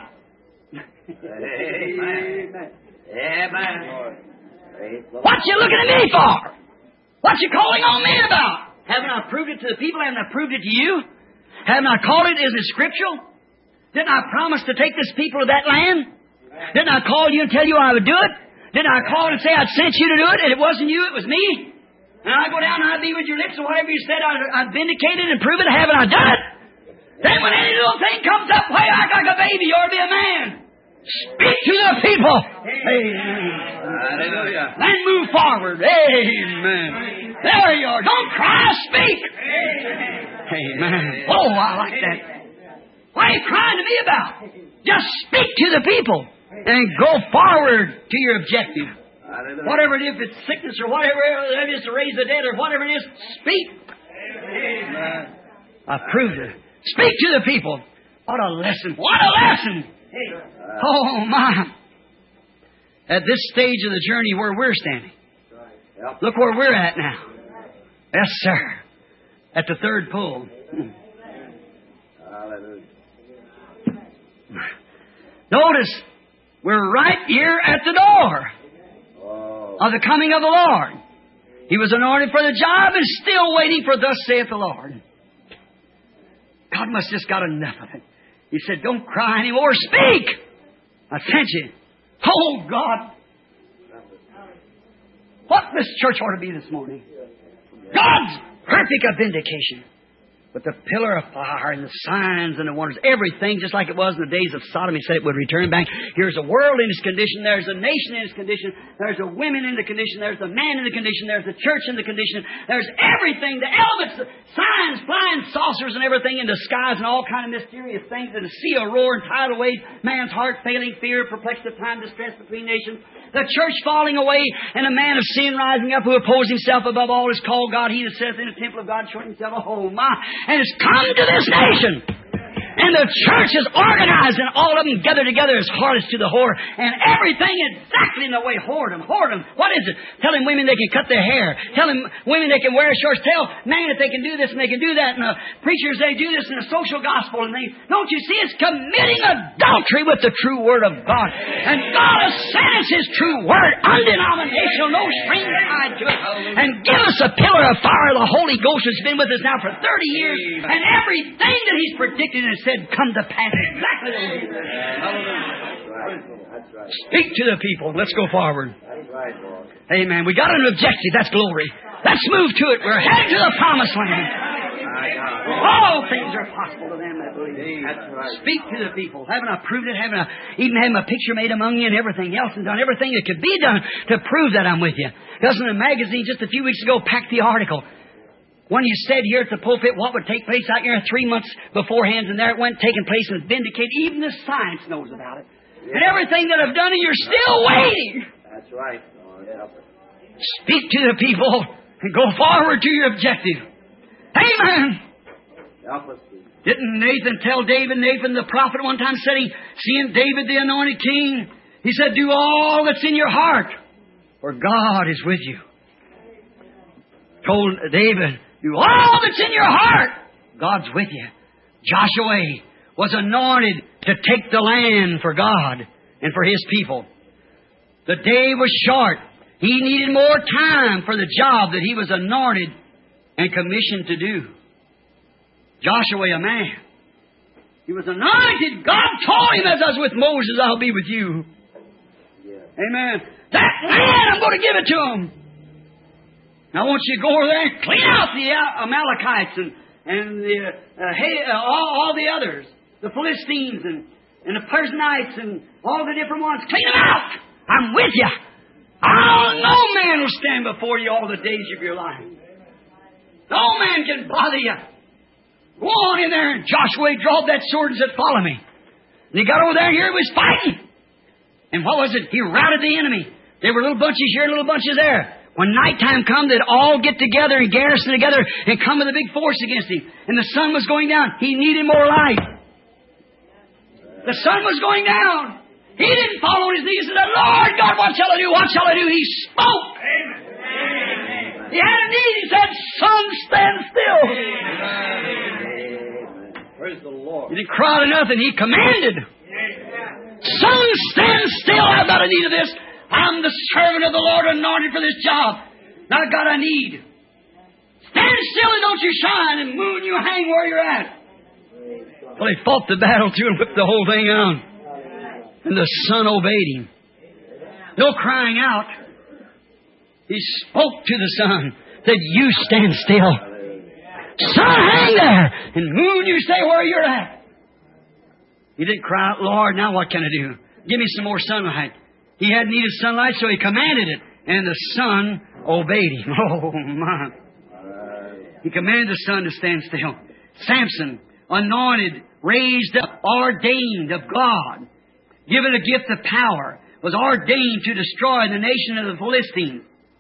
Amen. Amen. What you looking at me for? What you calling on me about? Haven't I proved it to the people? Haven't I proved it to you? Haven't I called it? Is it scriptural? Didn't I promise to take this people to that land? Didn't I call you and tell you I would do it? Didn't I call and say I'd sent you to do it, and it wasn't you, it was me? And I go down and I'd be with your lips, and whatever you said, I'd, I'd vindicate it and prove it. Haven't I done it? Then when any little thing comes up, way I like a baby, you ought to be a man. Speak to the people. Amen. Hallelujah. Then move forward. Amen. There you are. Don't cry, speak. Amen. Oh, I like that. What are you crying to me about? Just speak to the people and go forward to your objective. Hallelujah. Whatever it is, if it's sickness or whatever it is to raise the dead or whatever it is, speak. Amen. I proved it. Speak to the people. What a lesson. What a lesson. Oh, my. At this stage of the journey where we're standing. Look where we're at now. Yes, sir. At the third pull. Hallelujah. Notice, we're right here at the door Oh. of the coming of the Lord. He was anointed for the job and still waiting for thus saith the Lord. God must have just got enough of it. He said, don't cry anymore. Speak! I sent you. Oh, God. What this church ought to be this morning. God's perfect vindication. But the pillar of fire and the signs and the wonders, everything just like it was in the days of Sodom, He said it would return back. Here's a world in its condition. There's a nation in its condition. There's a women in the condition. There's a man in the condition. There's a church in the condition. There's everything, the elements, the signs, flying saucers and everything in the skies and all kind of mysterious things. And the sea a roar and tidal waves, man's heart failing, fear, perplexed of time, distress between nations. The church falling away and a man of sin rising up who opposed himself above all is called God. He that saith in the temple of God, showing himself a whole my. And it's come to this nation. And the church is organized, and all of them gather together as harlots to the whore. And everything exactly in the way whoredom, whoredom. What is it? Telling women they can cut their hair. Telling women they can wear shorts. Tell men that they can do this and they can do that. And the preachers, they do this in the social gospel. And they, don't you see, it's committing adultery with the true Word of God. And God has sent us His true Word, undenominational, no strings tied to it. And give us a pillar of fire of the Holy Ghost that's been with us now for thirty years. And everything that He's predicted and said come to pass exactly the way. That's right. Speak to the people. Let's go forward. That's right, Lord. Amen. We got an objective. That's glory. Let's move to it. We're headed to the promised land. All things are possible to them that believe. That's right. Speak to the people. Haven't I proved it? Haven't I even had my picture made among you and everything else and done everything that could be done to prove that I'm with you? Doesn't the magazine just a few weeks ago packed the article? When you said here at the pulpit what would take place out here three months beforehand, and there it went, taking place and vindicated. Even the science knows about it. Yeah. And everything that I've done, and you're still waiting. That's right, Lord. Help us. Speak to the people and go forward to your objective. Amen. Help us, please. Didn't Nathan tell David, Nathan the prophet one time said he, seeing David the anointed king, he said, do all that's in your heart, for God is with you. Told David, do all that's in your heart. God's with you. Joshua was anointed to take the land for God and for His people. The day was short. He needed more time for the job that he was anointed and commissioned to do. Joshua, a man. He was anointed. God told him, as I was with Moses, I'll be with you. Yeah. Amen. That land, I'm going to give it to him. Now, I want you to go over there and clean out the Amalekites and, and the, uh, hey, uh, all, all the others, the Philistines and, and the Perizzites and all the different ones. Clean them out. I'm with you. Oh, no man will stand before you all the days of your life. No man can bother you. Go on in there, and Joshua drawed that sword and said, follow me. And he got over there, and here he was fighting. And what was it? He routed the enemy. There were little bunches here and little bunches there. When nighttime come, they'd all get together and garrison together and come with a big force against him. And the sun was going down. He needed more light. The sun was going down. He didn't fall on his knees and said, Lord God, what shall I do? What shall I do? He spoke. Amen. He had a need. He said, sun, stand still. Amen. Praise the Lord. He didn't cry to nothing. He commanded. Sun, stand still. I've got a need of this. I'm the servant of the Lord, anointed for this job. Now, God, I need. Stand still and don't you shine, and moon, you hang where you're at. Well, he fought the battle through and whipped the whole thing out. And the sun obeyed him. No crying out. He spoke to the sun. Said, you stand still. Sun, hang there. And moon, you stay where you're at. He didn't cry out, Lord, now what can I do? Give me some more sunlight. He had needed sunlight, so he commanded it. And the sun obeyed him. Oh, my. He commanded the sun to stand still. Samson, anointed, raised up, ordained of God, given a gift of power, was ordained to destroy the nation of the Philistines.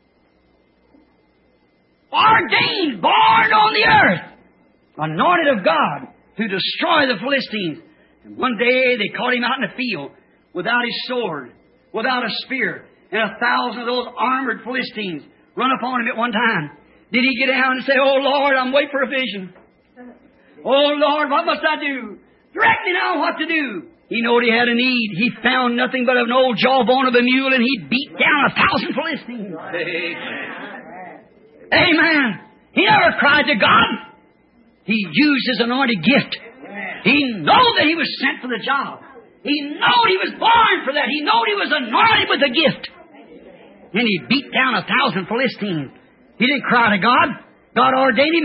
Ordained, born on the earth, anointed of God to destroy the Philistines. And one day they caught him out in the field without his sword, without a spear, and a thousand of those armored Philistines run upon him at one time. Did he get down and say, oh, Lord, I'm waiting for a vision. Oh, Lord, what must I do? Direct me now what to do. He knew he had a need. He found nothing but an old jawbone of a mule, and he beat down a thousand Philistines. Amen. Amen. He never cried to God. He used his anointed gift. He knew that he was sent for the job. He knew he was born for that. He knew he was anointed with a gift. And he beat down a thousand Philistines. He didn't cry to God. God ordained him and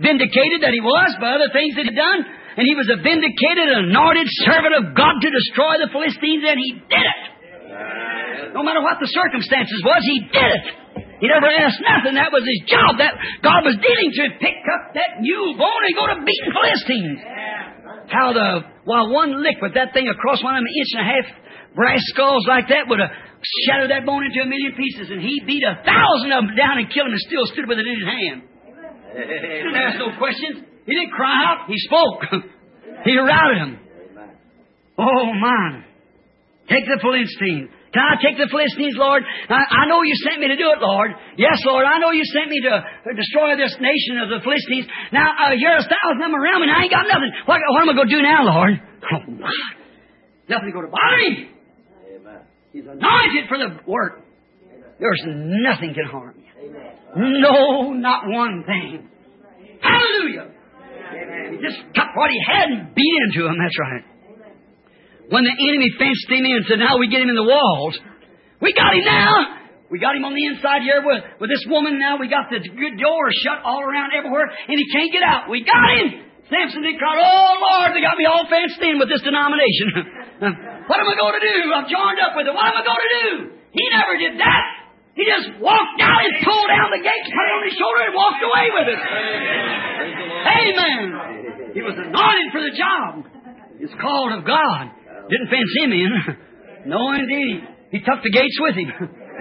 vindicated that he was by other things that he'd done. And he was a vindicated, anointed servant of God to destroy the Philistines, and he did it. No matter what the circumstances was, he did it. He never asked nothing. That was his job. That God was dealing to pick up that mule bone and go to beating Philistines. How the, while one lick with that thing across one of them inch and a half brass skulls like that would have shattered that bone into a million pieces, and he beat a thousand of them down and killed them and still stood with it in his hand. He didn't ask no questions. He didn't cry out. He spoke. He routed them. Oh, man. Take the Philistines. Can I take the Philistines, Lord? I, I know you sent me to do it, Lord. Yes, Lord, I know you sent me to destroy this nation of the Philistines. Now, uh, here are a thousand of them around me, and I ain't got nothing. What, what am I going to do now, Lord? Oh, my. Nothing to go to bother him. He's anointed for the work. There's nothing can harm you. No, not one thing. Hallelujah. He just took what he had and beat into him. That's right. When the enemy fenced him in and said, now we get him in the walls. We got him now. We got him on the inside here with, with this woman now. We got the good doors shut all around everywhere, and he can't get out. We got him. Samson did cry, oh, Lord, they got me all fenced in with this denomination. What am I going to do? I've joined up with it. What am I going to do? He never did that. He just walked out and pulled down the gates, put it on his shoulder, and walked away with it. Amen. He was anointed for the job. He's called of God. Didn't fence him in. No, indeed. He took the gates with him.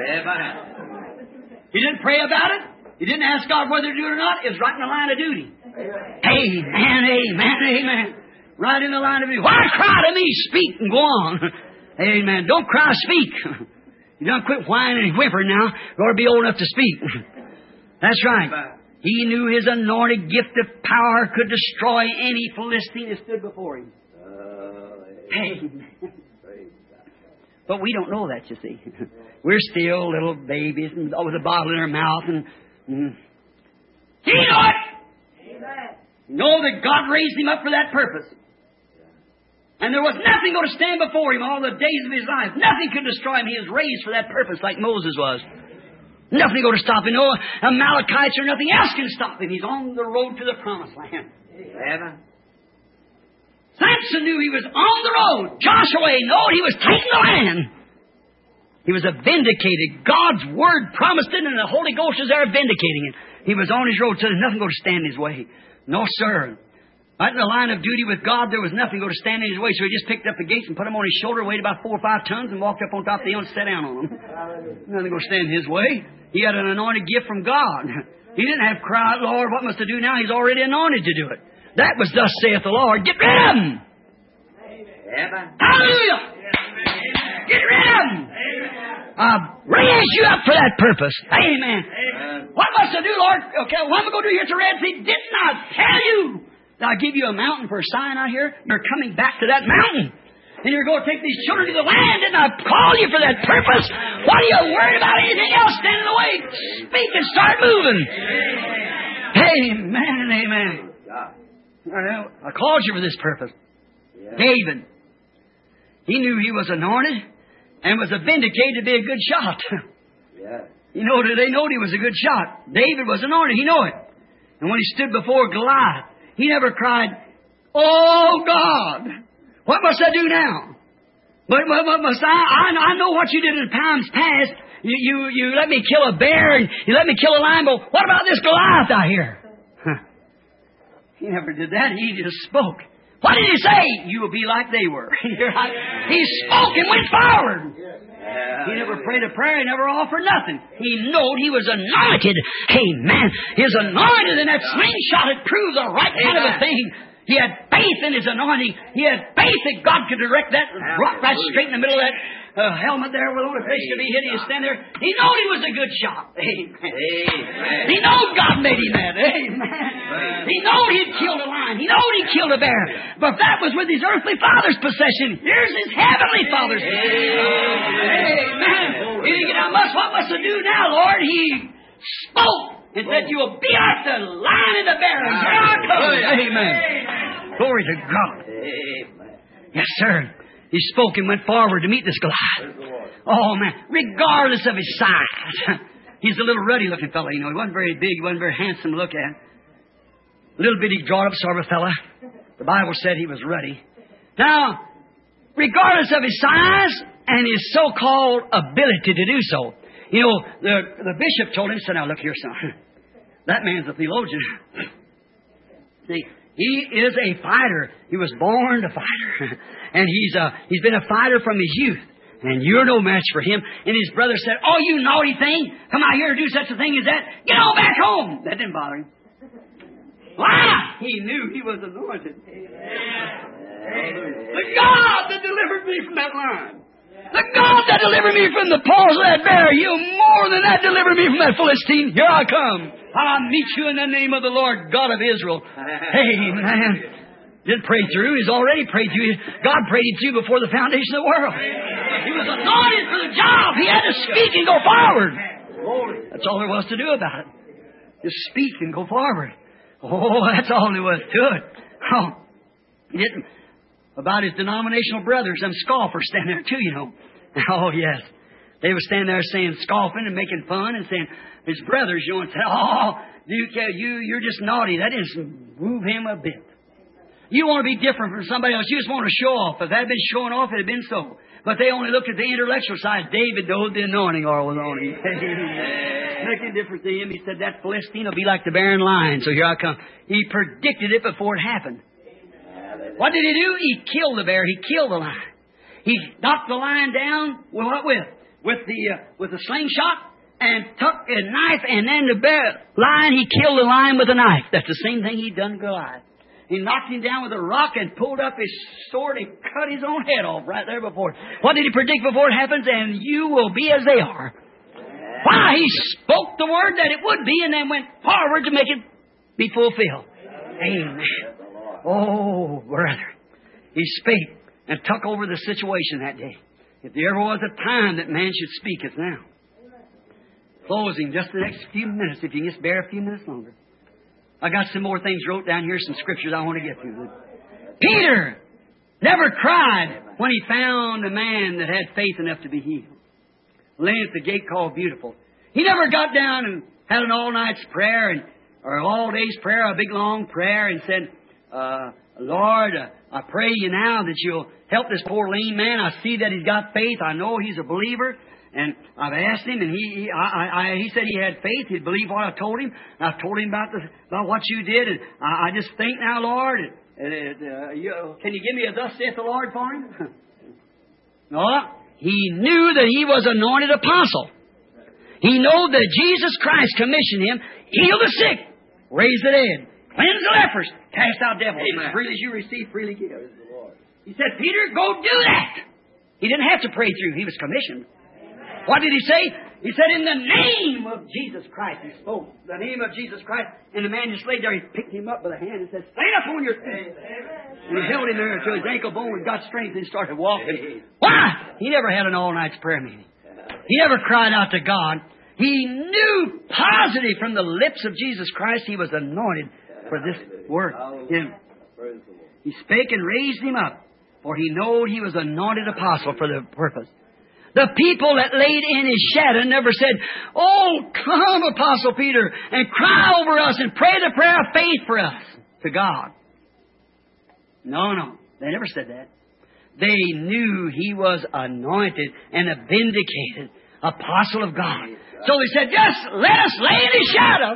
He didn't pray about it. He didn't ask God whether to do it or not. It was right in the line of duty. Amen, amen, amen. Right in the line of duty. Why cry to me? Speak and go on. Amen. Don't cry, speak. You don't quit whining and whimpering now. You ought to be old enough to speak. That's right. He knew his anointed gift of power could destroy any Philistine that stood before him. Amen. But we don't know that, you see. We're still little babies and with a bottle in our mouth. And mm. He knew it! Amen. Know that God raised him up for that purpose. And there was nothing going to stand before him all the days of his life. Nothing could destroy him. He was raised for that purpose like Moses was. Nothing going to stop him. No Amalekites or nothing else can stop him. He's on the road to the promised land. Amen. Samson knew he was on the road. Joshua knew he was taking the land. He was a vindicated. God's Word promised it, and the Holy Ghost was there vindicating it. He was on his road, so there's nothing going to stand in his way. No, sir. Right in the line of duty with God, there was nothing going to stand in his way, so he just picked up the gates and put them on his shoulder, weighed about four or five tons, and walked up on top of the hill and sat down on them. Nothing going to stand in his way. He had an anointed gift from God. He didn't have to cry out, Lord, what must I do now? He's already anointed to do it. That was thus saith the Lord. Get rid of him! Amen. Hallelujah! Amen. Get rid of him! Uh, raise you up for that purpose. Amen. Amen. What must I do, Lord? Okay, what am I going to do here at the Red Sea? Didn't I tell you that I give you a mountain for a sign out here? You're coming back to that mountain. And you're going to take these children to the land. Didn't I call you for that purpose? What are you worried about? Anything else standing in the way? Speak and start moving. Amen and amen. I called you for this purpose. Yeah. David, he knew he was anointed and was a vindicated to be a good shot. Yeah. You know, they know he was a good shot. David was anointed. He knew it. And when he stood before Goliath, he never cried, oh, God, what must I do now? But what, what must I, I? I know what you did in times past. You, you, you let me kill a bear and you let me kill a lion, but what about this Goliath out here? He never did that. He just spoke. What did he say? You will be like they were. He spoke and went forward. He never prayed a prayer. He never offered nothing. He knowed he was anointed. Amen. He was anointed, and that slingshot had proved the right kind of a thing. He had faith in his anointing. He had faith that God could direct that rock right straight in the middle of that uh, helmet there where the only place could be hit. He stand there. He knew he was a good shot. Amen. Amen. He knew God made him that. Amen. Amen. He knew he'd killed a lion. He knew he'd killed a bear. But that was with his earthly father's possession. Here's his heavenly father's possession. Amen. He didn't get out much. What must I do now, Lord? He spoke and said, you will be like the lion and the bear. And here I come. Amen. Glory to God. Amen. Yes, sir. He spoke and went forward to meet this Goliath. Oh, man. Regardless of his size. He's a little ruddy-looking fellow, you know. He wasn't very big. He wasn't very handsome to look at. little bitty drawed-up sort of a fella. The Bible said he was ruddy. Now, regardless of his size and his so-called ability to do so, you know, the, the bishop told him, said, now look here, son. That man's a theologian. See, he is a fighter. He was born a fighter. And he's uh, he's been a fighter from his youth. And you're no match for him. And his brother said, oh, you naughty thing. Come out here and do such a thing as that. Get on back home. That didn't bother him. Why? He knew he was anointed. The God that delivered me from that lion. The God that delivered me from the paws of that bear. You more than that delivered me from that Philistine. Here I come. I'll meet you in the name of the Lord God of Israel. Amen. Didn't pray through. He's already prayed through. God prayed him through before the foundation of the world. He was anointed for the job. He had to speak and go forward. That's all there was to do about it. Just speak and go forward. Oh, that's all there was to it. Oh, he didn't. About his denominational brothers, them scoffers standing there too, you know. Oh, yes. They were standing there saying, scoffing and making fun and saying, his brothers, you know, and say, oh, you, you, you're just naughty. That doesn't move him a bit. You want to be different from somebody else. You just want to show off. If that had been showing off, it had been so. But they only looked at the intellectual side. David knowed the anointing oil was on him. Making a difference to him. He said, that Philistine will be like the barren lion. So here I come. He predicted it before it happened. What did he do? He killed the bear. He killed the lion. He knocked the lion down. With what with? With the uh, with the slingshot and took a knife, and then the bear lion. He killed the lion with a knife. That's the same thing he'd done to Goliath. He knocked him down with a rock and pulled up his sword and cut his own head off right there before. What did he predict before it happens? And you will be as they are. Why? He spoke the word that it would be and then went forward to make it be fulfilled. Amen. Oh, brother. He spake and took over the situation that day. If there ever was a time that man should speak, it's now. Closing just the next few minutes, if you can just bear a few minutes longer. I got some more things wrote down here, some scriptures I want to get to. Peter never cried when he found a man that had faith enough to be healed, laying at the gate called Beautiful. He never got down and had an all-night's prayer and or an all-day's prayer, a big long prayer, and said, uh, Lord, uh, I pray you now that you'll help this poor lame man. I see that he's got faith. I know he's a believer. And I've asked him, and he he, I, I, he said he had faith. He'd believe what I told him. I've told him about the, about what you did, and I, I just think now, Lord, uh, uh, you, can you give me a thus saith the Lord for him? No, he knew that he was anointed apostle. He knew that Jesus Christ commissioned him, heal the sick, raise the dead, cleanse the lepers, cast out devils. As freely as you receive, freely give. He said, Peter, go do that. He didn't have to pray through. He was commissioned. What did he say? He said, in the name of Jesus Christ. He spoke the name of Jesus Christ. And the man just laid there. He picked him up by the hand and said, stand up on your feet. And he held him there until his ankle bone and got strength and started walking. Why? He never had an all-night prayer meeting. He never cried out to God. He knew positive from the lips of Jesus Christ he was anointed for this work. Him. He spake and raised him up, for he knowed he was anointed apostle for the purpose. The people that laid in his shadow never said, oh, come, Apostle Peter, and cry over us and pray the prayer of faith for us to God. No, no. They never said that. They knew he was anointed and a vindicated apostle of God. So they said, just let us lay in his shadow.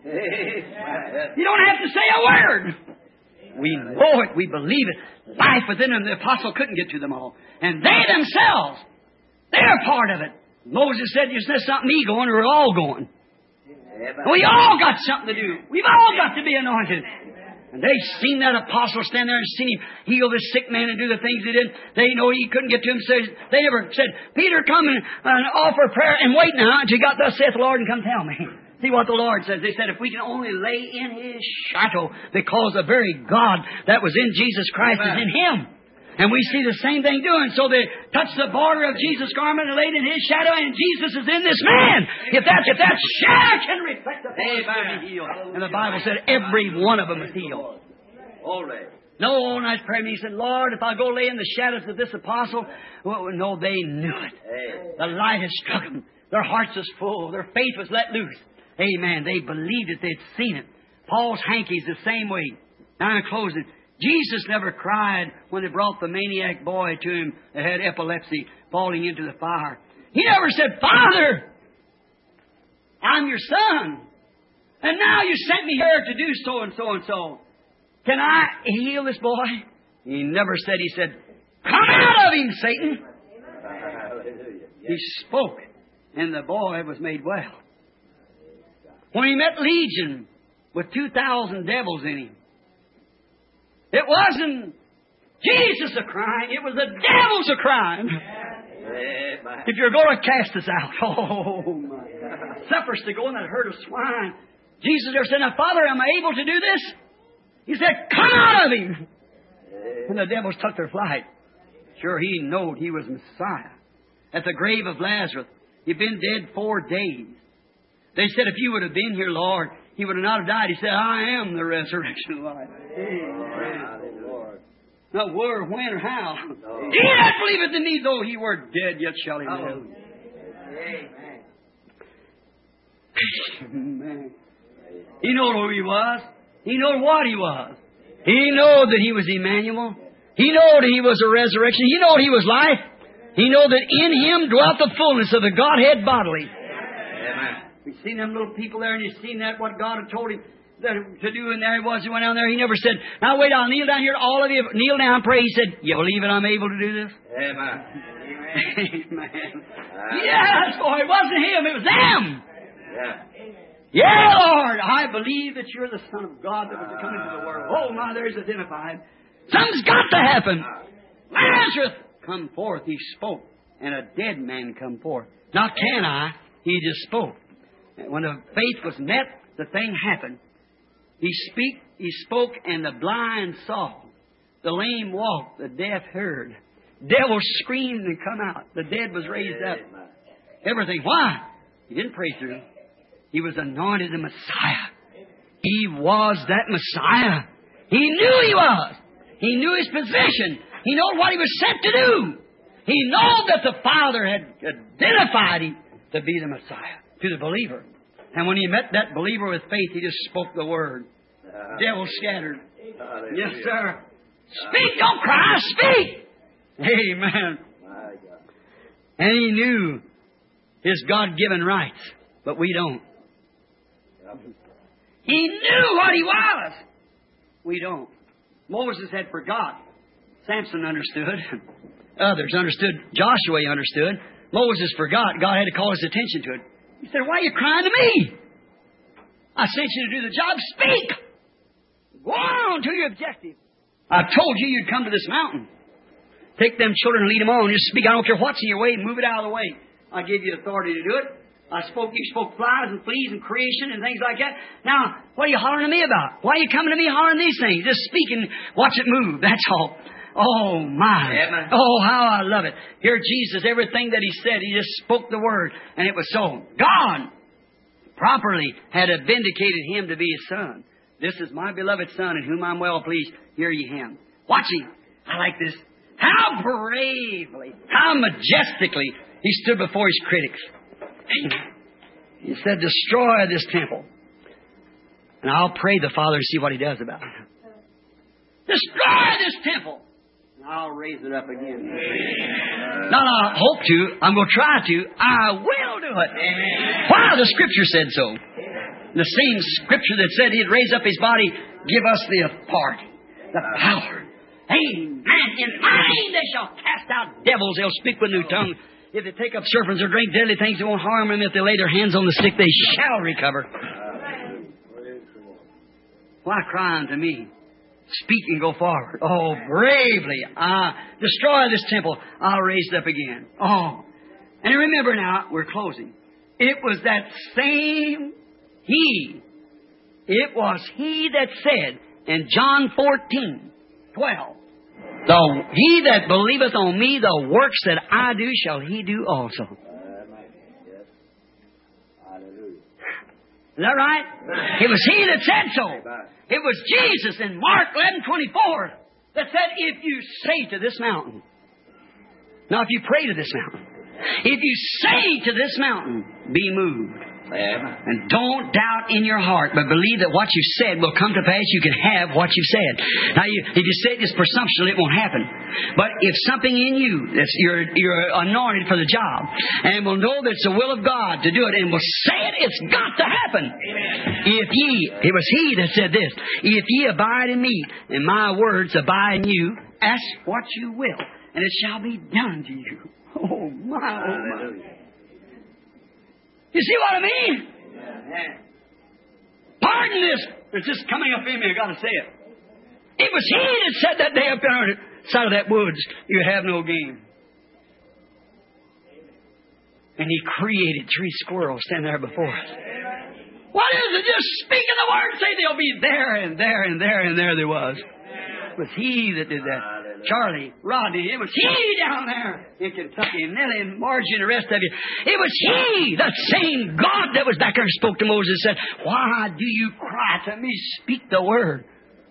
You don't have to say a word. We know it. We believe it. Life within them, the apostle couldn't get to them all. And they themselves, they're part of it. Moses said, you said something me going, or we're all going. We all got something to do. We've all got to be anointed. And they seen that apostle stand there and seen him heal this sick man and do the things he did. They know he couldn't get to him. So they never said, Peter, come and, and offer prayer and wait now until you got thus saith the Lord and come tell me. See what the Lord says. They said, if we can only lay in his shadow, because the very God that was in Jesus Christ is in him. And we see the same thing doing. So they touched the border of Jesus' garment and laid in his shadow, and Jesus is in this man. If that, if that shadow can reflect the face, will be healed. And the Bible said every one of them is healed. All right. No all-night prayer meeting. He said, Lord, if I go lay in the shadows of this apostle, well, no, they knew it. The light had struck them. Their hearts was full. Their faith was let loose. Amen. They believed it. They'd seen it. Paul's hanky's the same way. Now in closing, Jesus never cried when they brought the maniac boy to him that had epilepsy falling into the fire. He never said, Father, I'm your son. And now you sent me here to do so and so and so. Can I heal this boy? He never said, he said, come out of him, Satan. He spoke, and the boy was made well. When he met Legion with two thousand devils in him, it wasn't Jesus a crying, it was the devils a crying. If you're going to cast us out, oh my God. Suffers to go in that herd of swine. Jesus there said, now Father, am I able to do this? He said, come out of him. And the devils took their flight. Sure, he knowed he was Messiah. At the grave of Lazarus, he'd been dead four days. They said, if you would have been here, Lord, he would have not have died. He said, I am the resurrection and life. Amen. Lord. Not where, when, or how. No. He that believeth in me, though he were dead, yet shall he live. Amen. Amen. He knew who he was. He knew what he was. He knew that he was Emmanuel. He knew that he was a resurrection. He knew he was life. He knew that in him dwelt the fullness of the Godhead bodily. Amen. You've seen them little people there, and you've seen that what God had told him that to do, and there he was. He went down there. He never said, now wait, I'll kneel down here. All of you kneel down and pray. He said, you believe that I'm able to do this? Amen. Amen. Yes, boy, it wasn't him. It was them. Yeah. Yeah, Lord, I believe that you're the Son of God that was to come into the world. Oh, my, there's identified. Something's got to happen. Lazarus, come forth. He spoke, and a dead man come forth. Not can I, he just spoke. When the faith was met, the thing happened. He speak, he spoke, and the blind saw. The lame walked, the deaf heard. Devils screamed and come out. The dead was raised up. Everything. Why? He didn't pray through. He was anointed the Messiah. He was that Messiah. He knew he was. He knew his position. He knew what he was sent to do. He knew that the Father had identified him to be the Messiah, to the believer. And when he met that believer with faith, he just spoke the word. Uh, Devil scattered. Hallelujah. Yes, sir. Speak, don't cry, speak. Amen. My God. And he knew his God-given rights, but we don't. He knew what he was. We don't. Moses had forgot. Samson understood. Others understood. Joshua understood. Moses forgot. God had to call his attention to it. He said, why are you crying to me? I sent you to do the job. Speak. Go on to your objective. I told you you'd come to this mountain. Take them children and lead them on. Just speak. I don't care what's in your way. Move it out of the way. I gave you authority to do it. I spoke, you spoke flies and fleas and creation and things like that. Now, what are you hollering at me about? Why are you coming to me hollering these things? Just speak and watch it move. That's all. Oh, my. Amen. Oh, how I love it. Here, Jesus, everything that he said, he just spoke the word, and it was so. God properly had vindicated him to be his son. This is my beloved son in whom I'm well pleased. Hear ye him. Watch him. I like this. How bravely, how majestically he stood before his critics. He said, destroy this temple. And I'll pray the Father to see what he does about it. Destroy this temple. And I'll raise it up again. Amen. Not I hope to. I'm going to try to. I will do it. Amen. Why? The Scripture said so. Amen. The same Scripture that said he'd raise up his body, give us the authority, the power. Amen. In my name they shall cast out devils. They'll speak with new tongues. If they take up serpents or drink deadly things, it won't harm them. If they lay their hands on the sick, they shall recover. Why cry unto me? Speak and go forward. Oh, bravely. Uh, destroy this temple. I'll raise it up again. Oh. And remember now, we're closing. It was that same He. It was He that said in John fourteen, twelve, The, he that believeth on me, the works that I do, shall he do also. Yes. Hallelujah. Is that right? It was he that said so. It was Jesus in Mark eleven twenty-four that said, if you say to this mountain. Now, if you pray to this mountain. If you say to this mountain, be moved. Amen. And don't doubt in your heart, but believe that what you've said will come to pass. You can have what you've said. Now, you, if you say this presumptually, it won't happen. But if something in you, that's you're, you're anointed for the job, and will know that it's the will of God to do it, and will say it, it's got to happen. Amen. If ye, it was He that said this, if ye abide in me, and my words abide in you, ask what you will, and it shall be done to you. Oh, my, oh, my. You see what I mean? Yeah. Pardon this. It's just coming up in me. I've got to say it. It was He that said that day up on the side of that woods, you have no game. And He created three squirrels standing there before us. What is it? Just speaking the word, say they'll be there and there and there and there they was. It was He that did that. Charlie, Rodney, it was He down there in Kentucky, and Nellie and Margie and the rest of you. It was He, that same God that was back there and spoke to Moses and said, why do you cry to me? Speak the word.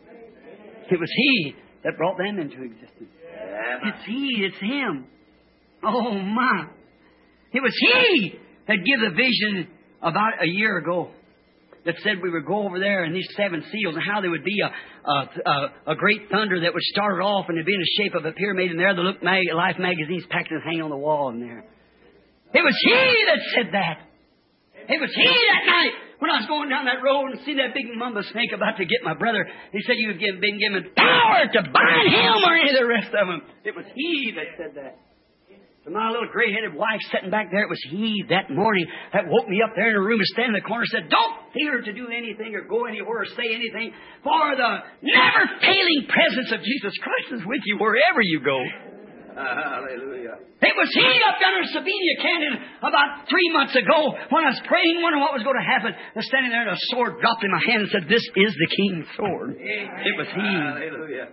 It was He that brought them into existence. It's He, it's Him. Oh, my. It was He that gave the vision about a year ago that said we would go over there and these seven seals and how there would be a a, a, a great thunder that would start it off and it'd be in the shape of a pyramid, and there the Look mag- Life magazines packed and hang on the wall in there. It was He that said that. It was He that night when I was going down that road and seen that big mamba snake about to get my brother. He said, you've been given power to bind him or any of the rest of them. It was He that said that. And my little gray-headed wife sitting back there, it was He that morning that woke me up there in the room and standing in the corner and said, don't fear to do anything or go anywhere or say anything, for the never-failing presence of Jesus Christ is with you wherever you go. Hallelujah. It was He up there in Sabina Canyon about three months ago when I was praying, wondering what was going to happen. I was standing there and a sword dropped in my hand and said, this is the King's sword. Amen. It was He. Hallelujah.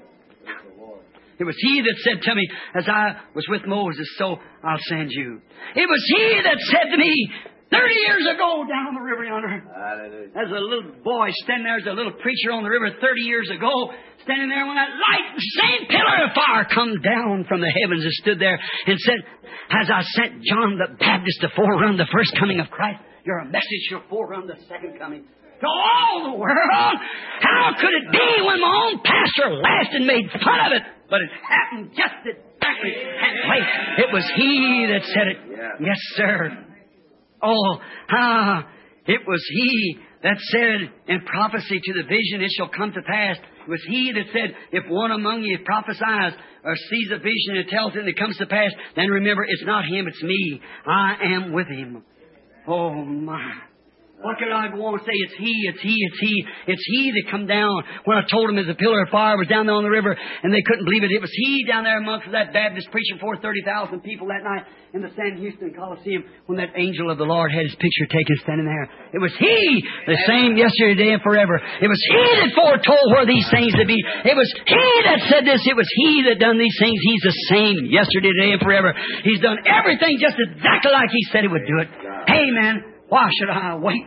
It was He that said to me, as I was with Moses, so I'll send you. It was He that said to me thirty years ago down the river yonder. Hallelujah. As a little boy standing there as a little preacher on the river thirty years ago, standing there when that light, the same pillar of fire come down from the heavens and stood there and said, as I sent John the Baptist to forerun the first coming of Christ, your message shall forerun the second coming. To all the world, how could it be when my own pastor laughed and made fun of it? But it happened just exactly that way. It was He that said it. Yeah. Yes, sir. Oh, ah, it was He that said in prophecy to the vision, it shall come to pass. It was He that said, if one among you prophesies or sees a vision and tells it and it comes to pass, then remember, it's not him, it's me. I am with him. Oh, my. What could I go on and say? It's He, it's He, it's He. It's He that come down. When I told him as a pillar of fire was down there on the river and they couldn't believe it, it was He down there amongst that Baptist preaching for thirty thousand people that night in the San Houston Coliseum when that angel of the Lord had his picture taken standing there. It was He, the same yesterday, today, and forever. It was He that foretold where these things would be. It was He that said this. It was He that done these things. He's the same yesterday, today, and forever. He's done everything just exactly like He said He would do it. Amen. Why should I wait?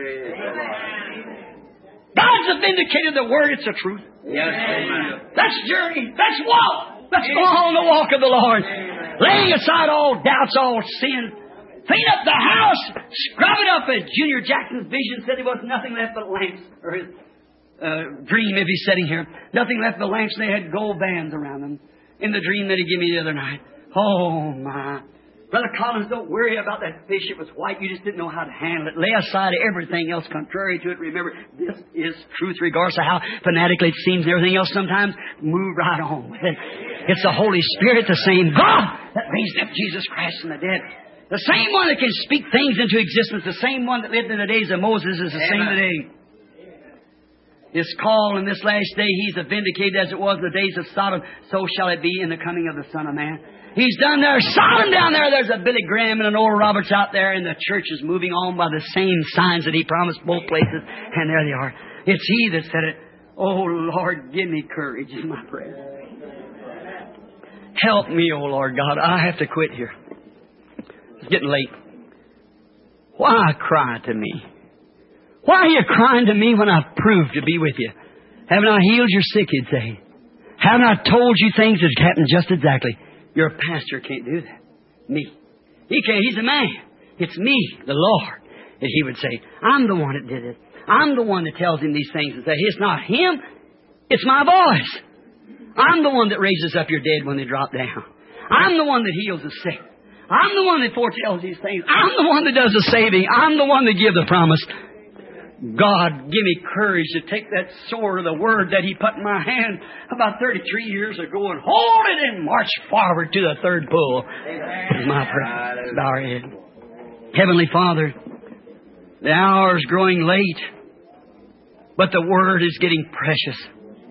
God's vindicated the Word. It's the truth. Yes, amen. That's journey. That's walk. Let's go on the walk of the Lord. Laying aside all doubts, all sin. Clean up the house. Scrub it up. As Junior Jackson's vision said, there was nothing left but lamps. Or his uh, dream, if he's sitting here. Nothing left but lamps, and they had gold bands around them. In the dream that he gave me the other night. Oh, my. Brother Collins, don't worry about that fish. It was white. You just didn't know how to handle it. Lay aside everything else contrary to it. Remember, this is truth regardless of how fanatically it seems and everything else sometimes. Move right on with it. It's the Holy Spirit, the same God that raised up Jesus Christ from the dead. The same one that can speak things into existence. The same one that lived in the days of Moses is the same today. His call in this last day, He's vindicated as it was in the days of Sodom. So shall it be in the coming of the Son of Man. He's done there. Sodom down there. There's a Billy Graham and an Oral Roberts out there, and the church is moving on by the same signs that He promised both places. And there they are. It's He that said it. Oh, Lord, give me courage in my prayer. Help me, oh, Lord God. I have to quit here. It's getting late. Why cry to me? Why are you crying to me when I've proved to be with you? Haven't I healed your sick, he'd say. Haven't I told you things that happened just exactly? Your pastor can't do that. Me. He can't. He's a man. It's me, the Lord. that he would say, I'm the one that did it. I'm the one that tells him these things and say, it's not him, it's my voice. I'm the one that raises up your dead when they drop down. I'm the one that heals the sick. I'm the one that foretells these things. I'm the one that does the saving. I'm the one that gives the promise. God, give me courage to take that sword of the Word that He put in my hand about thirty-three years ago and hold it and march forward to the third pull. Is my prayer. Bow our head. Heavenly Father, the hour is growing late, but the Word is getting precious.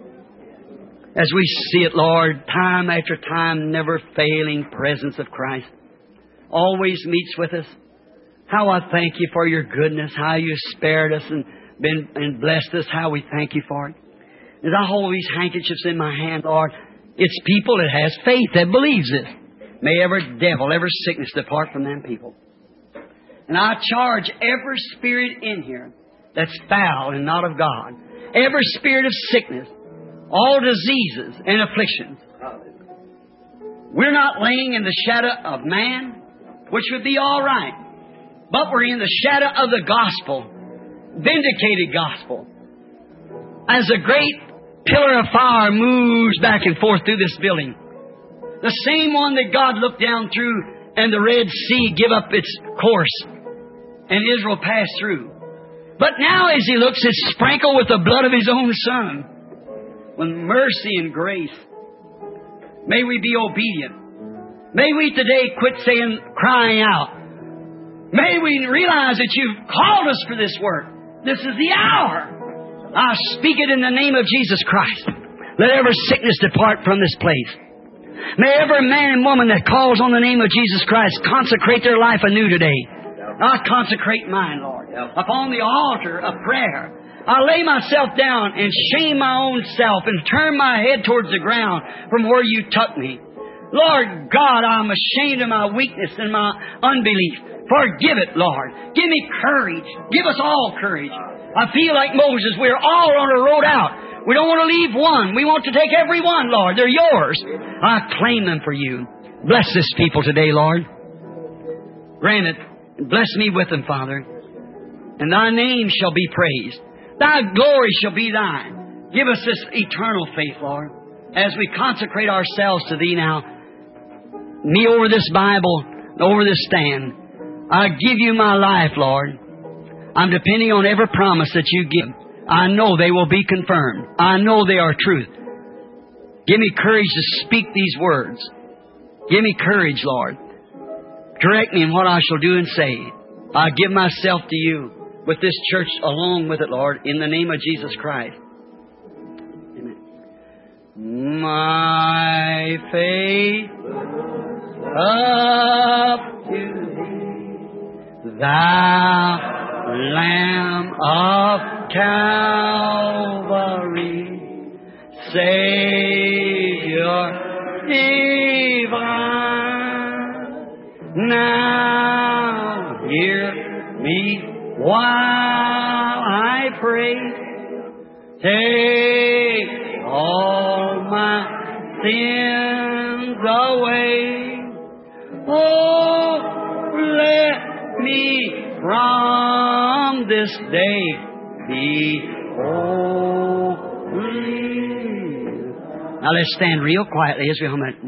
As we see it, Lord, time after time, never failing presence of Christ always meets with us. How I thank You for Your goodness, how You spared us and been and blessed us, how we thank You for it. As I hold these handkerchiefs in my hand, Lord, it's people that has faith, that believes this. May every devil, every sickness depart from them people. And I charge every spirit in here that's foul and not of God, every spirit of sickness, all diseases and afflictions. We're not laying in the shadow of man, which would be all right, but we're in the shadow of the gospel, vindicated gospel. As a great pillar of fire moves back and forth through this building, the same one that God looked down through and the Red Sea give up its course and Israel passed through. But now as He looks, it's sprinkled with the blood of His own Son, with mercy and grace. May we be obedient. May we today quit saying, crying out. May we realize that You've called us for this work. This is the hour. I speak it in the name of Jesus Christ. Let every sickness depart from this place. May every man and woman that calls on the name of Jesus Christ consecrate their life anew today. I consecrate mine, Lord, upon the altar of prayer. I lay myself down and shame my own self and turn my head towards the ground from where You took me. Lord God, I'm ashamed of my weakness and my unbelief. Forgive it, Lord. Give me courage. Give us all courage. I feel like Moses. We're all on the road out. We don't want to leave one. We want to take every one, Lord. They're Yours. I claim them for You. Bless this people today, Lord. Grant it. Bless me with them, Father. And Thy name shall be praised. Thy glory shall be Thine. Give us this eternal faith, Lord, as we consecrate ourselves to Thee now. Me over this Bible, over this stand. I give You my life, Lord. I'm depending on every promise that You give. I know they will be confirmed. I know they are truth. Give me courage to speak these words. Give me courage, Lord. Direct me in what I shall do and say. I give myself to You with this church along with it, Lord, in the name of Jesus Christ. Amen. My faith up to Thee, Thou Lamb of Calvary, Savior divine. Now hear me while I pray. Take all my sins away. Oh, let me from this day be holy. Now let's stand real quietly as we hum it.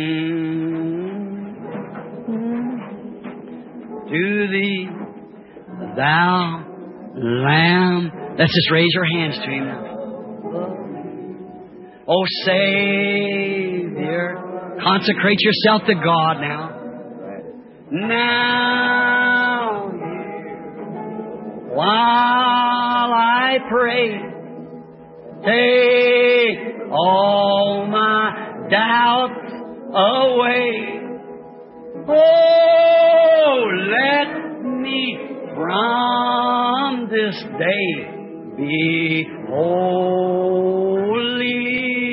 Mm-hmm. To Thee, Thou Lamb. Let's just raise your hands to Him now. Oh, Savior, consecrate yourself to God now. Now, while I pray, take all my doubts away. Oh, let me from this day be holy.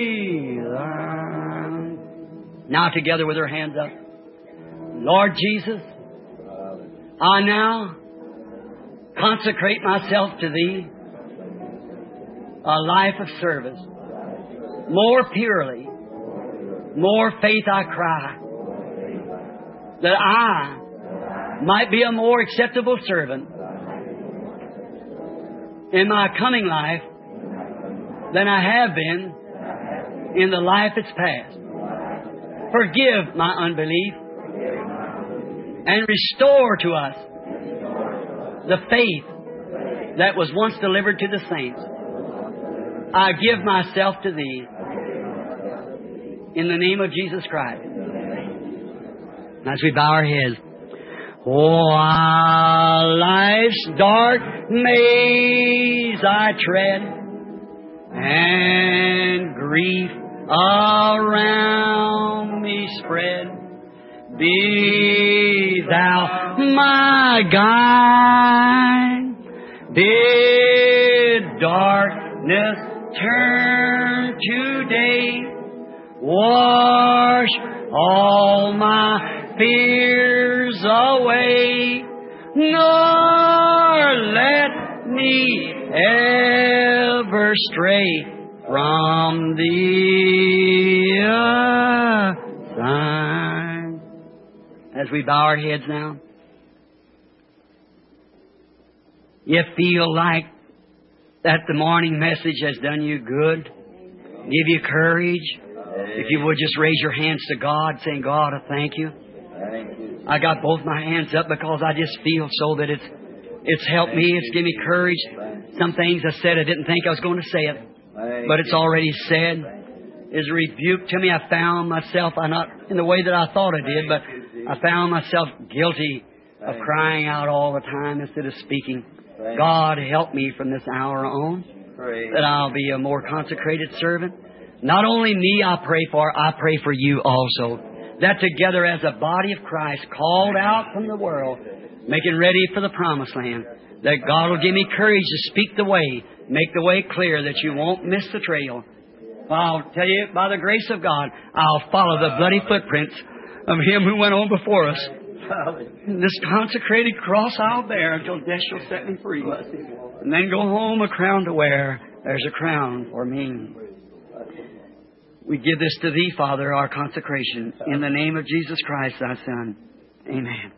Now together with our hands up. Lord Jesus, I now consecrate myself to Thee, a life of service. More purely, more faith I cry, that I might be a more acceptable servant in my coming life than I have been in the life that's past. Forgive my unbelief and restore to us the faith that was once delivered to the saints. I give myself to Thee in the name of Jesus Christ. As we bow our heads. While life's dark maze I tread, and grief around me spread, be Thou my guide. Bid darkness turn to day. Wash all my fears away, nor let me ever stray from Thee aside. As we bow our heads now, you feel like that the morning message has done you good, give you courage. If you would just raise your hands to God, saying, God, I thank you. I got both my hands up because I just feel so that it's it's helped me. It's given me courage. Some things I said I didn't think I was going to say it, but it's already said. It's a rebuke to me. I found myself, I not in the way that I thought I did, but I found myself guilty of crying out all the time instead of speaking. God, help me from this hour on, that I'll be a more consecrated servant. Not only me I pray for, I pray for you also. That together as a body of Christ, called out from the world, making ready for the promised land, that God will give me courage to speak the way, make the way clear that you won't miss the trail. I'll tell you, by the grace of God, I'll follow the bloody footprints of Him who went on before us. This consecrated cross I'll bear until death shall set me free. And then go home a crown to wear. There's a crown for me. We give this to Thee, Father, our consecration, in the name of Jesus Christ, Thy Son. Amen.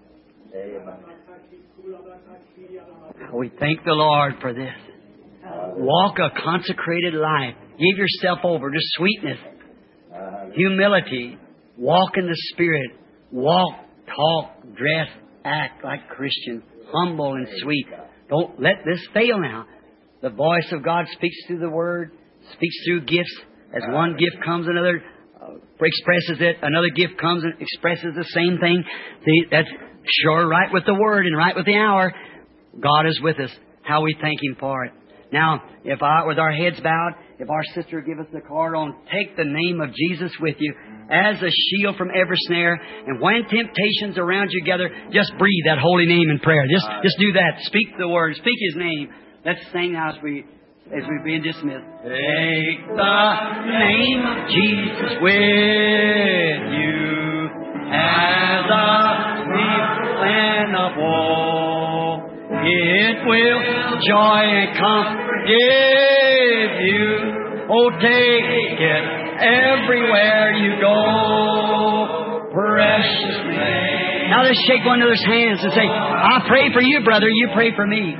We thank the Lord for this. Walk a consecrated life. Give yourself over to sweetness, humility. Walk in the Spirit. Walk, talk, dress, act like Christians. Humble and sweet. Don't let this fail now. The voice of God speaks through the Word, speaks through gifts. As one gift comes, another uh, expresses it. Another gift comes and expresses the same thing. See, that's sure right with the Word and right with the hour. God is with us. How we thank Him for it. Now, if I, with our heads bowed, if our sister give us the card on, take the name of Jesus with you as a shield from every snare. And when temptations around you gather, just breathe that holy name in prayer. Just, just do that. Speak the Word. Speak His name. Let's sing now as we... As we've been dismissed. Take the name of Jesus with you as a weapon of war. It will joy and comfort give you. Oh, take it everywhere you go. Precious name. Now let's shake one another's hands and say, I pray for you, brother. You pray for me.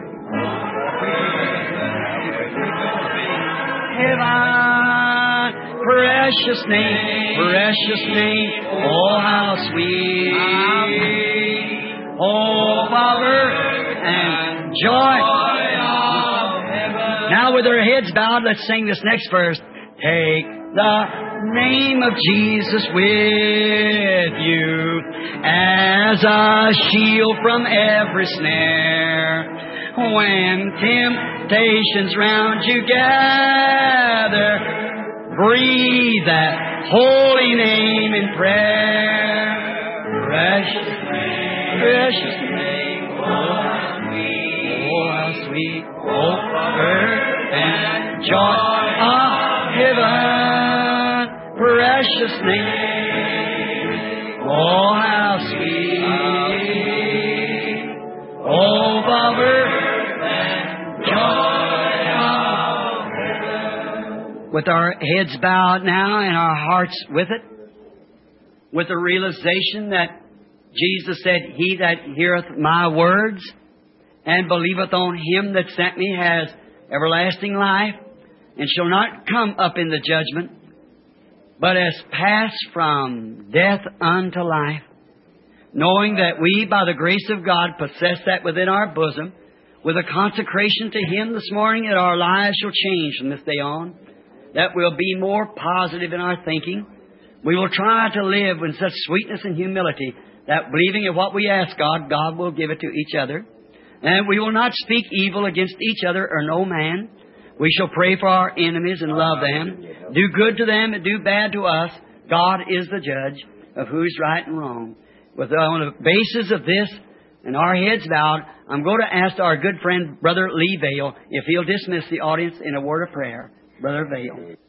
Heaven, precious name, precious name, oh how sweet, oh power and joy of heaven. Now with our heads bowed, let's sing this next verse. Take the name of Jesus with you as a shield from every snare. When temptations round you gather, breathe that holy name in prayer. Precious name, precious name, oh how sweet, oh how sweet, oh earth and joy of heaven. Precious name, oh how sweet, oh earth. With our heads bowed now and our hearts with it, with the realization that Jesus said, He that heareth my words and believeth on Him that sent me has everlasting life, and shall not come up in the judgment, but has passed from death unto life, knowing that we, by the grace of God, possess that within our bosom, with a consecration to Him this morning, that our lives shall change from this day on, that we'll be more positive in our thinking. We will try to live in such sweetness and humility that, believing in what we ask God, God will give it to each other. And we will not speak evil against each other or no man. We shall pray for our enemies and love them, do good to them and do bad to us. God is the judge of who's right and wrong. With on the basis of this and our heads bowed, I'm going to ask our good friend, Brother Lee Vale, if he'll dismiss the audience in a word of prayer. Brother Vale.